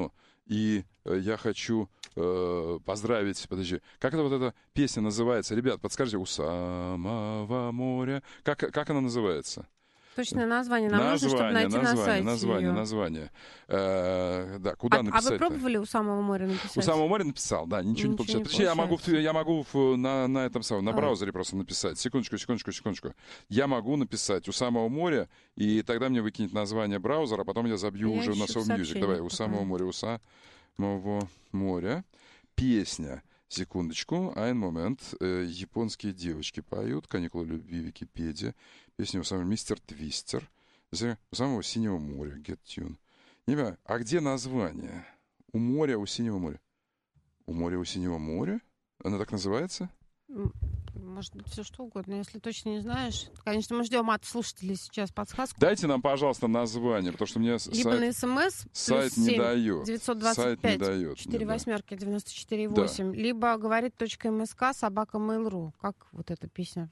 Speaker 1: И э, я хочу э, поздравить, подожди, как это вот эта песня называется? Ребят, подскажите, «У самого моря». Как, как она называется?
Speaker 2: Точное название нам нужно, чтобы найти
Speaker 1: название,
Speaker 2: на сайте
Speaker 1: название,
Speaker 2: ее.
Speaker 1: название. Э, да, куда
Speaker 2: а,
Speaker 1: написать?
Speaker 2: А вы пробовали «У самого моря» написать?
Speaker 1: «У самого моря» написал, да, ничего, ничего не получается. Точнее, я могу, я могу в, на, на этом самом, на а. браузере просто написать. Секундочку, секундочку, секундочку. Я могу написать «У самого моря», и тогда мне выкинет название браузера, а потом я забью я уже на Soul Music. Давай, «У самого моря», «У самого моря». Песня. Секундочку, один момент. Э, японские девочки поют «Каникулы любви», Википедия. Песня «У самого мистер Твистер». «У самого синего моря», Get Tune. Не понимаю, а где название? «У моря, у синего моря». «У моря, у синего моря»? Она так называется?
Speaker 2: Может быть, все что угодно. Если точно не знаешь, конечно, мы ждем от слушателей сейчас подсказку.
Speaker 1: Дайте нам, пожалуйста, название, потому что мне
Speaker 2: либо
Speaker 1: сайт,
Speaker 2: на СМС
Speaker 1: сайт не дает.
Speaker 2: девятьсот двадцать пять четыре восьмерки девяносто четыре восемь, да. Либо говорит точка мск собака mail.ru. Как вот эта песня?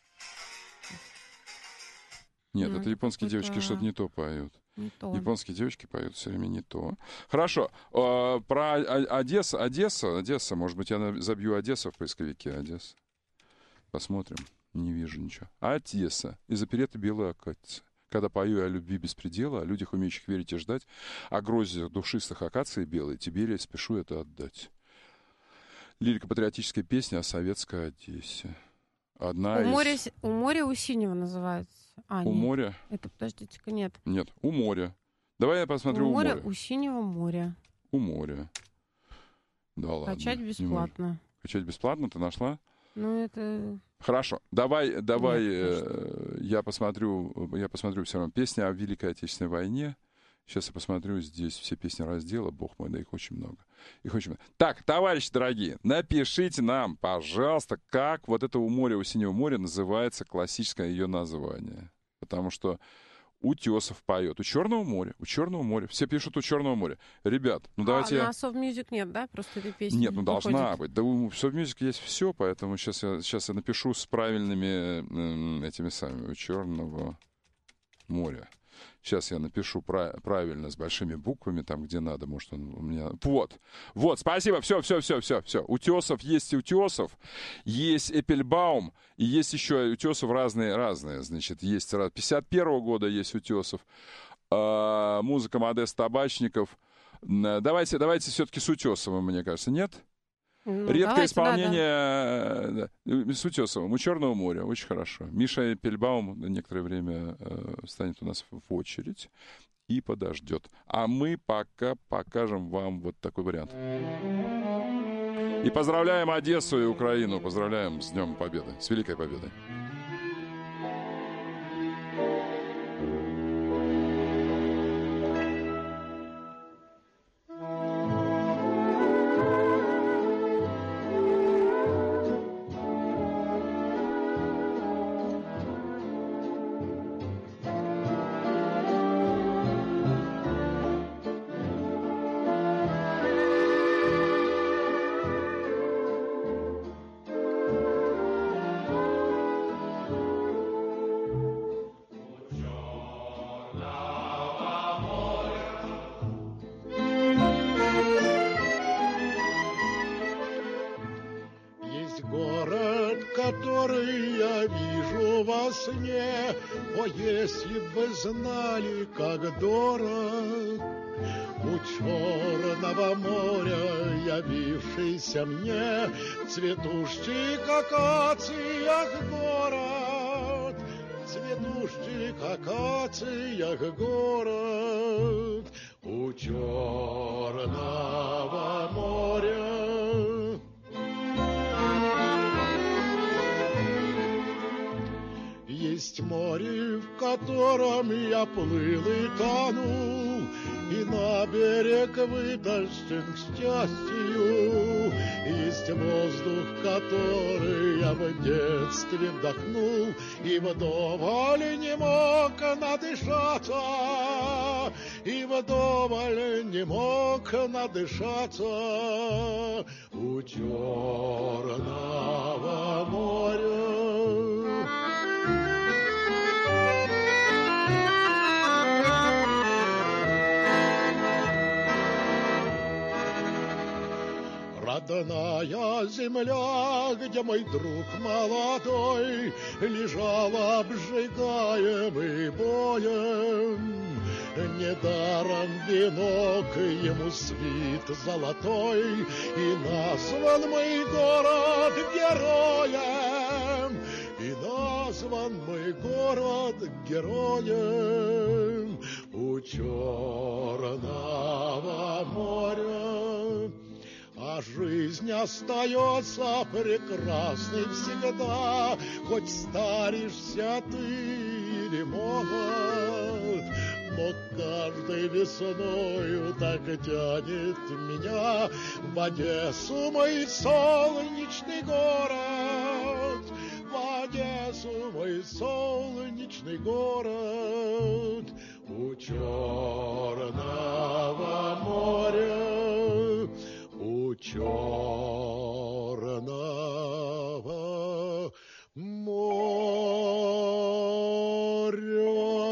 Speaker 1: Нет, ну, это японские какой-то... девочки что-то не то поют.
Speaker 2: Не то.
Speaker 1: Японские девочки поют все время не то. Хорошо. Э, про Одесса, Одесса, Одесса. Может быть, я забью Одесса в поисковике. Одесса. Посмотрим. Не вижу ничего. Одесса. Из оперетты «Белая акация». Когда пою о любви без предела, о людях, умеющих верить и ждать, о грозе душистых акаций белой, тебе я спешу это отдать. Лирико-патриотическая песня о советской Одессе. Одна
Speaker 2: у,
Speaker 1: из...
Speaker 2: моря, у моря у синего называется. А,
Speaker 1: у
Speaker 2: нет.
Speaker 1: моря?
Speaker 2: Это, подождите-ка, нет.
Speaker 1: Нет, у моря. Давай я посмотрю у,
Speaker 2: у моря.
Speaker 1: моря.
Speaker 2: У синего моря.
Speaker 1: У моря. Да ладно.
Speaker 2: Качать бесплатно.
Speaker 1: Качать бесплатно? Ты нашла?
Speaker 2: Ну, это...
Speaker 1: Хорошо. Давай, давай нет, э, я посмотрю, я посмотрю все равно песни о Великой Отечественной войне. Сейчас я посмотрю здесь все песни раздела. Бог мой, да их очень много. Их очень много. Так, товарищи дорогие, напишите нам, пожалуйста, как вот это «У моря, у синего моря» называется классическое ее название. Потому что Утесов поет. У Черного моря. У Черного моря. Все пишут «У Черного моря». Ребят, ну
Speaker 2: а,
Speaker 1: давайте...
Speaker 2: А на Soft Music нет, да? Просто этой песни
Speaker 1: Нет, ну
Speaker 2: выходит.
Speaker 1: Должна быть. Да у Soft Music есть все, поэтому сейчас я, сейчас я напишу с правильными э, этими самыми. «У Черного моря». Сейчас я напишу прав- правильно с большими буквами, там, где надо, может, он у меня... Вот, вот, спасибо, все, все, все, все, все. Утесов есть Утесов, есть Эппельбаум, и есть еще Утесов разные, разные, значит, есть пятьдесят первого года есть Утесов, а, музыка Модест Табачников. Давайте, давайте все-таки с Утесовым, мне кажется, нет?
Speaker 2: Ну,
Speaker 1: Редкое
Speaker 2: давайте,
Speaker 1: исполнение да, да. с Утесовым. «У Черного моря». Очень хорошо. Миша Эппельбаум на некоторое время э, станет у нас в очередь и подождет. А мы пока покажем вам вот такой вариант. И поздравляем Одессу и Украину. Поздравляем с Днем Победы. С Великой Победой.
Speaker 3: Знали, как дорог у Черного моря явившийся мне цветущий, как акациях город, цветущий, как акациях город у Черного моря. Есть море, в котором я плыл и тонул, и на берег вытащен к счастью. Есть воздух, который я в детстве вдохнул, и вдоволь не мог надышаться, и вдоволь не мог надышаться у Черного моря. Родная земля, где мой друг молодой лежал обжигаемый боем. Недаром венок ему свит золотой, и назван мой город героем, и назван мой город героем. У Черного моря, а жизнь остается прекрасной всегда, хоть старишься ты или молод. Но каждой весною так тянет меня в Одессу, мой солнечный город, в Одессу, мой солнечный город. У Черного моря, у Черного моря.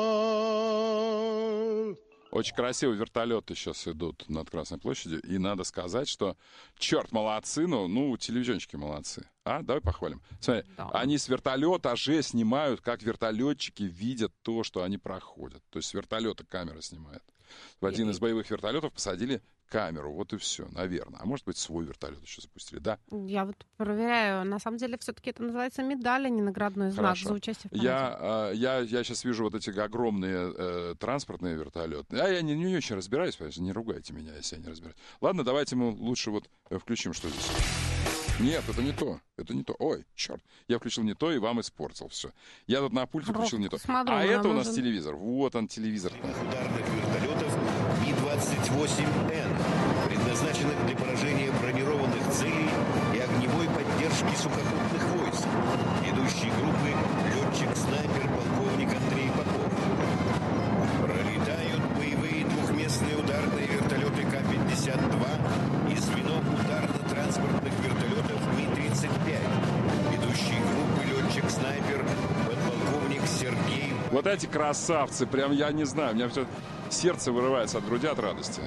Speaker 1: Очень красивые вертолеты сейчас идут над Красной площадью. И надо сказать, что, черт, молодцы, ну, ну телевизионщики молодцы. А, давай похвалим. Смотри, да. Они с вертолета же снимают, как вертолетчики видят то, что они проходят. То есть с вертолета камера снимает. В один из боевых вертолетов посадили камеру, вот и все, наверное. А может быть, свой вертолет еще запустили, да?
Speaker 2: Я вот проверяю. На самом деле, все-таки это называется медаль, а не наградной знак
Speaker 1: Хорошо.
Speaker 2: за участие в
Speaker 1: я, э, я, я сейчас вижу вот эти огромные э, транспортные вертолеты. А я не, не очень разбираюсь, конечно, не ругайте меня, если я не разбираюсь. Ладно, давайте мы лучше вот включим, что здесь. Нет, это не то. Это не то. Ой, черт. Я включил не то и вам испортил все. Я тут на пульте включил не то.
Speaker 2: Смотрю,
Speaker 1: а это у нас
Speaker 2: нужен...
Speaker 1: телевизор. Вот он, телевизор.
Speaker 20: Ударных вертолетов Ми двадцать восемь Н, предназначенных для поражения бронированных целей и огневой поддержки сухопутных войск. Ведущий группы летчик-снайпер полковник Андрей Попов. Пролетают боевые двухместные ударные вертолеты Ка пятьдесят два и звено ударно-транспортных вертолетов Ми тридцать пять. Ведущий группы летчик-снайпер подполковник Сергей.
Speaker 1: Вот эти красавцы, прям я не знаю, у меня все сердце вырывается от груди от радости.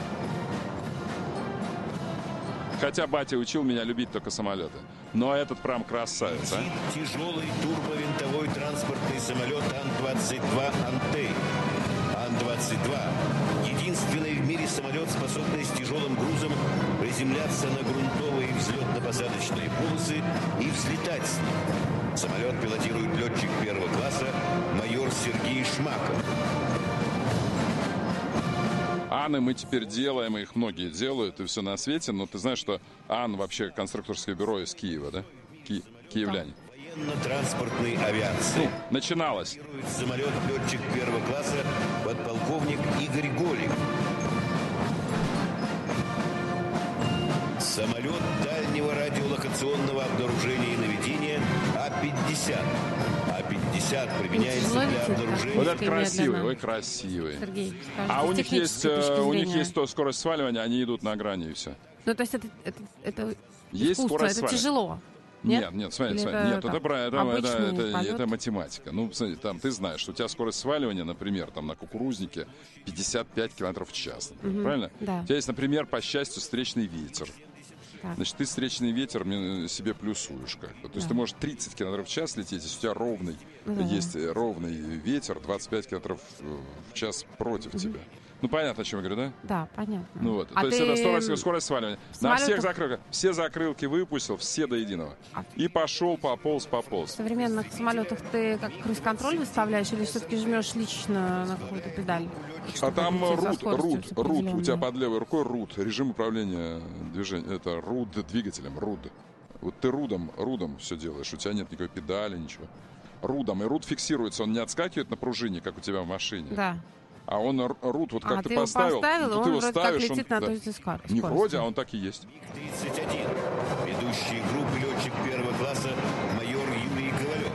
Speaker 1: Хотя батя учил меня любить только самолеты. Но этот прям красавец, а?
Speaker 20: Тяжелый турбовинтовой транспортный самолет Ан двадцать два «Антей». Ан двадцать два – единственный в мире самолет, способный с тяжелым грузом приземляться на грунтовые взлетно-посадочные полосы и взлетать с них. Самолет пилотирует летчик первого класса майор Сергей Шмаков.
Speaker 1: Аны мы теперь делаем, их многие делают, и все на свете. Но ты знаешь, что Ан вообще конструкторское бюро из Киева, да? Ки- киевляне.
Speaker 20: Военно-транспортной авиации.
Speaker 1: Ну, начиналось.
Speaker 20: Самолет летчик первого класса подполковник Игорь Голик. Самолет дальнего радиолокационного обнаружения и наведения А пятьдесят. А пятьдесят применяется для обнаружения...
Speaker 1: Вот это красивый, ой, красивый.
Speaker 2: Сергей,
Speaker 1: а у них есть, у них есть то скорость сваливания, они идут на грани и все.
Speaker 2: Ну, то есть это, это, это
Speaker 1: есть
Speaker 2: искусство,
Speaker 1: скорость
Speaker 2: это
Speaker 1: сваливания.
Speaker 2: Тяжело.
Speaker 1: Нет,
Speaker 2: нет,
Speaker 1: нет, смотри,
Speaker 2: Или
Speaker 1: смотри.
Speaker 2: Это,
Speaker 1: нет, это, это, это, это, это, это математика. Ну, смотри, там ты знаешь, что у тебя скорость сваливания, например, там на кукурузнике пятьдесят пять километров в час, например,
Speaker 2: Угу,
Speaker 1: правильно?
Speaker 2: да.
Speaker 1: У тебя есть, например, по счастью, встречный ветер.
Speaker 2: Так.
Speaker 1: Значит, ты встречный ветер себе плюсуешь как бы. То есть
Speaker 2: Да.
Speaker 1: ты можешь тридцать километров в час лететь, если у тебя ровный,
Speaker 2: Ну, да.
Speaker 1: есть ровный ветер, двадцать пять километров в час против тебя. Ну, понятно, о чем я говорю, да?
Speaker 2: Да, понятно.
Speaker 1: Ну вот,
Speaker 2: А
Speaker 1: то есть
Speaker 2: ты
Speaker 1: это скорость, скорость сваливания. На
Speaker 2: самолетах-
Speaker 1: всех закрылках, все закрылки выпустил, все до единого.
Speaker 2: А
Speaker 1: И пошел, пополз, пополз.
Speaker 2: В современных самолетах ты как круиз-контроль выставляешь или все-таки жмешь лично на какую-то педаль?
Speaker 1: А
Speaker 2: чтобы
Speaker 1: там
Speaker 2: лететь со
Speaker 1: рут,
Speaker 2: скоростью
Speaker 1: рут, рут, у
Speaker 2: определенной?
Speaker 1: тебя под левой рукой рут, режим управления движением, это рут двигателем, рут. Вот ты рудом, рудом все делаешь, у тебя нет никакой педали, ничего. Рудом, и рут фиксируется, он не отскакивает на пружине, как у тебя в машине.
Speaker 2: Да.
Speaker 1: А он р- рут, вот как
Speaker 2: А,
Speaker 1: ты,
Speaker 2: ты его
Speaker 1: поставил,
Speaker 2: поставил,
Speaker 1: ну,
Speaker 2: он
Speaker 1: ты его
Speaker 2: вроде как
Speaker 1: ставишь,
Speaker 2: летит
Speaker 1: он,
Speaker 2: на
Speaker 1: да.
Speaker 2: той же скорости.
Speaker 1: Не вроде, а он так и есть.
Speaker 20: тридцать один. Ведущий группы летчик первого класса майор Юрий Ковалев.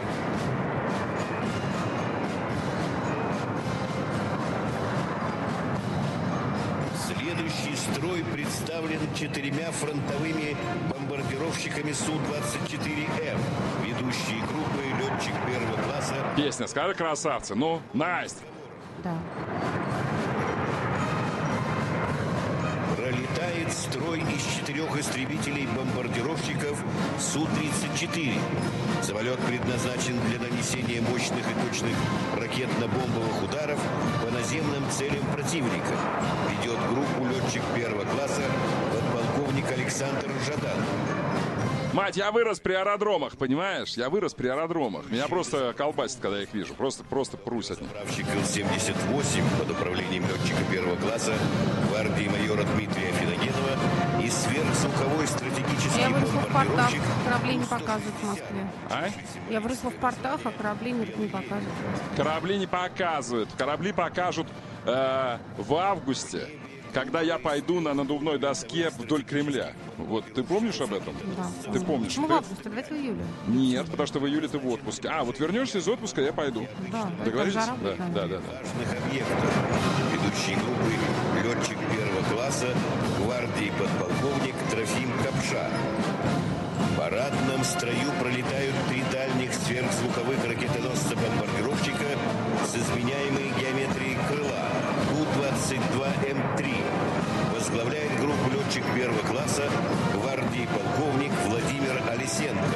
Speaker 20: Следующий строй представлен четырьмя фронтовыми бомбардировщиками Су двадцать четыре М. Ведущие группы летчик первого класса.
Speaker 1: Песня, скажи, красавцы, ну, Настя.
Speaker 2: Да.
Speaker 20: Пролетают вылетает строй из четырех истребителей-бомбардировщиков Су тридцать четыре. Самолет предназначен для нанесения мощных и точных ракетно-бомбовых ударов по наземным целям противника. Ведет группу летчик первого класса подполковник Александр Жадан.
Speaker 1: Мать, я вырос при аэродромах, понимаешь? Я вырос при аэродромах. Меня просто колбасит, когда я их вижу. Просто, просто прусь от них.
Speaker 20: Правщик Ил семьдесят восемь под управлением летчика первого класса гвардии майора Дмитрия Финогенова и сверхзвуковой стратегический
Speaker 2: Я выросла в портах,
Speaker 20: бомбардировщик.
Speaker 2: корабли не показывают в Москве.
Speaker 1: А?
Speaker 2: Я выросла в портах, а корабли не, не показывают.
Speaker 1: Корабли не показывают. Корабли покажут э, в августе, когда я пойду на надувной доске вдоль Кремля. Вот, ты помнишь об этом?
Speaker 2: Да.
Speaker 1: Ты помнишь?
Speaker 2: Почему
Speaker 1: ты...
Speaker 2: в августе? Давайте в июле.
Speaker 1: Нет, потому что в июле ты в отпуске. А, вот вернешься из отпуска, я пойду.
Speaker 2: Да.
Speaker 1: Договорились?
Speaker 2: Жара,
Speaker 1: Да,
Speaker 2: да.
Speaker 1: да, да, да.
Speaker 20: Важных объектов. Ведущий группы летчик первого класса гвардии подполковник Трофим Капша. В парадном строю пролетают три дальних сверхзвуковых ракетоносца-бомбардировщика с изменяемой геометрией крыла Ту двадцать два М три. Возглавляет группу летчик первого класса гвардии полковник Владимир Алисенко.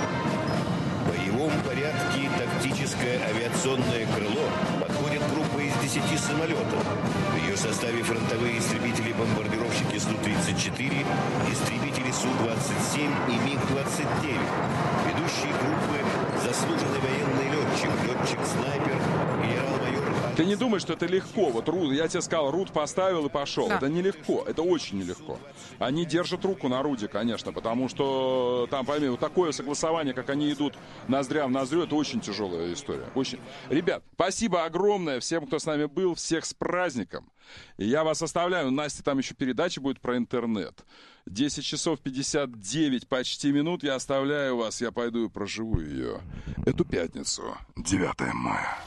Speaker 20: В боевом порядке тактическое авиационное крыло подходит группа из десяти самолетов. В ее составе фронтовые истребители-бомбардировщики Су тридцать четыре, истребители Су двадцать семь и Миг двадцать девять. Ведущие группы заслуженный военный летчик, летчик-снайпер, генерал-майор.
Speaker 1: Ты не думаешь, что это легко? Вот рут, я тебе сказал, рут поставил и пошел.
Speaker 2: Да.
Speaker 1: Это нелегко, это очень нелегко. Они держат руку на руде, конечно, потому что там, пойми, вот такое согласование, как они идут ноздря в ноздрю, это очень тяжелая история. Очень. Ребят, спасибо огромное всем, кто с нами был, всех с праздником. И я вас оставляю. Настя, там еще передача будет про интернет. десять часов пятьдесят девять почти минут. Я оставляю вас, я пойду и проживу ее. Эту пятницу, девятое мая.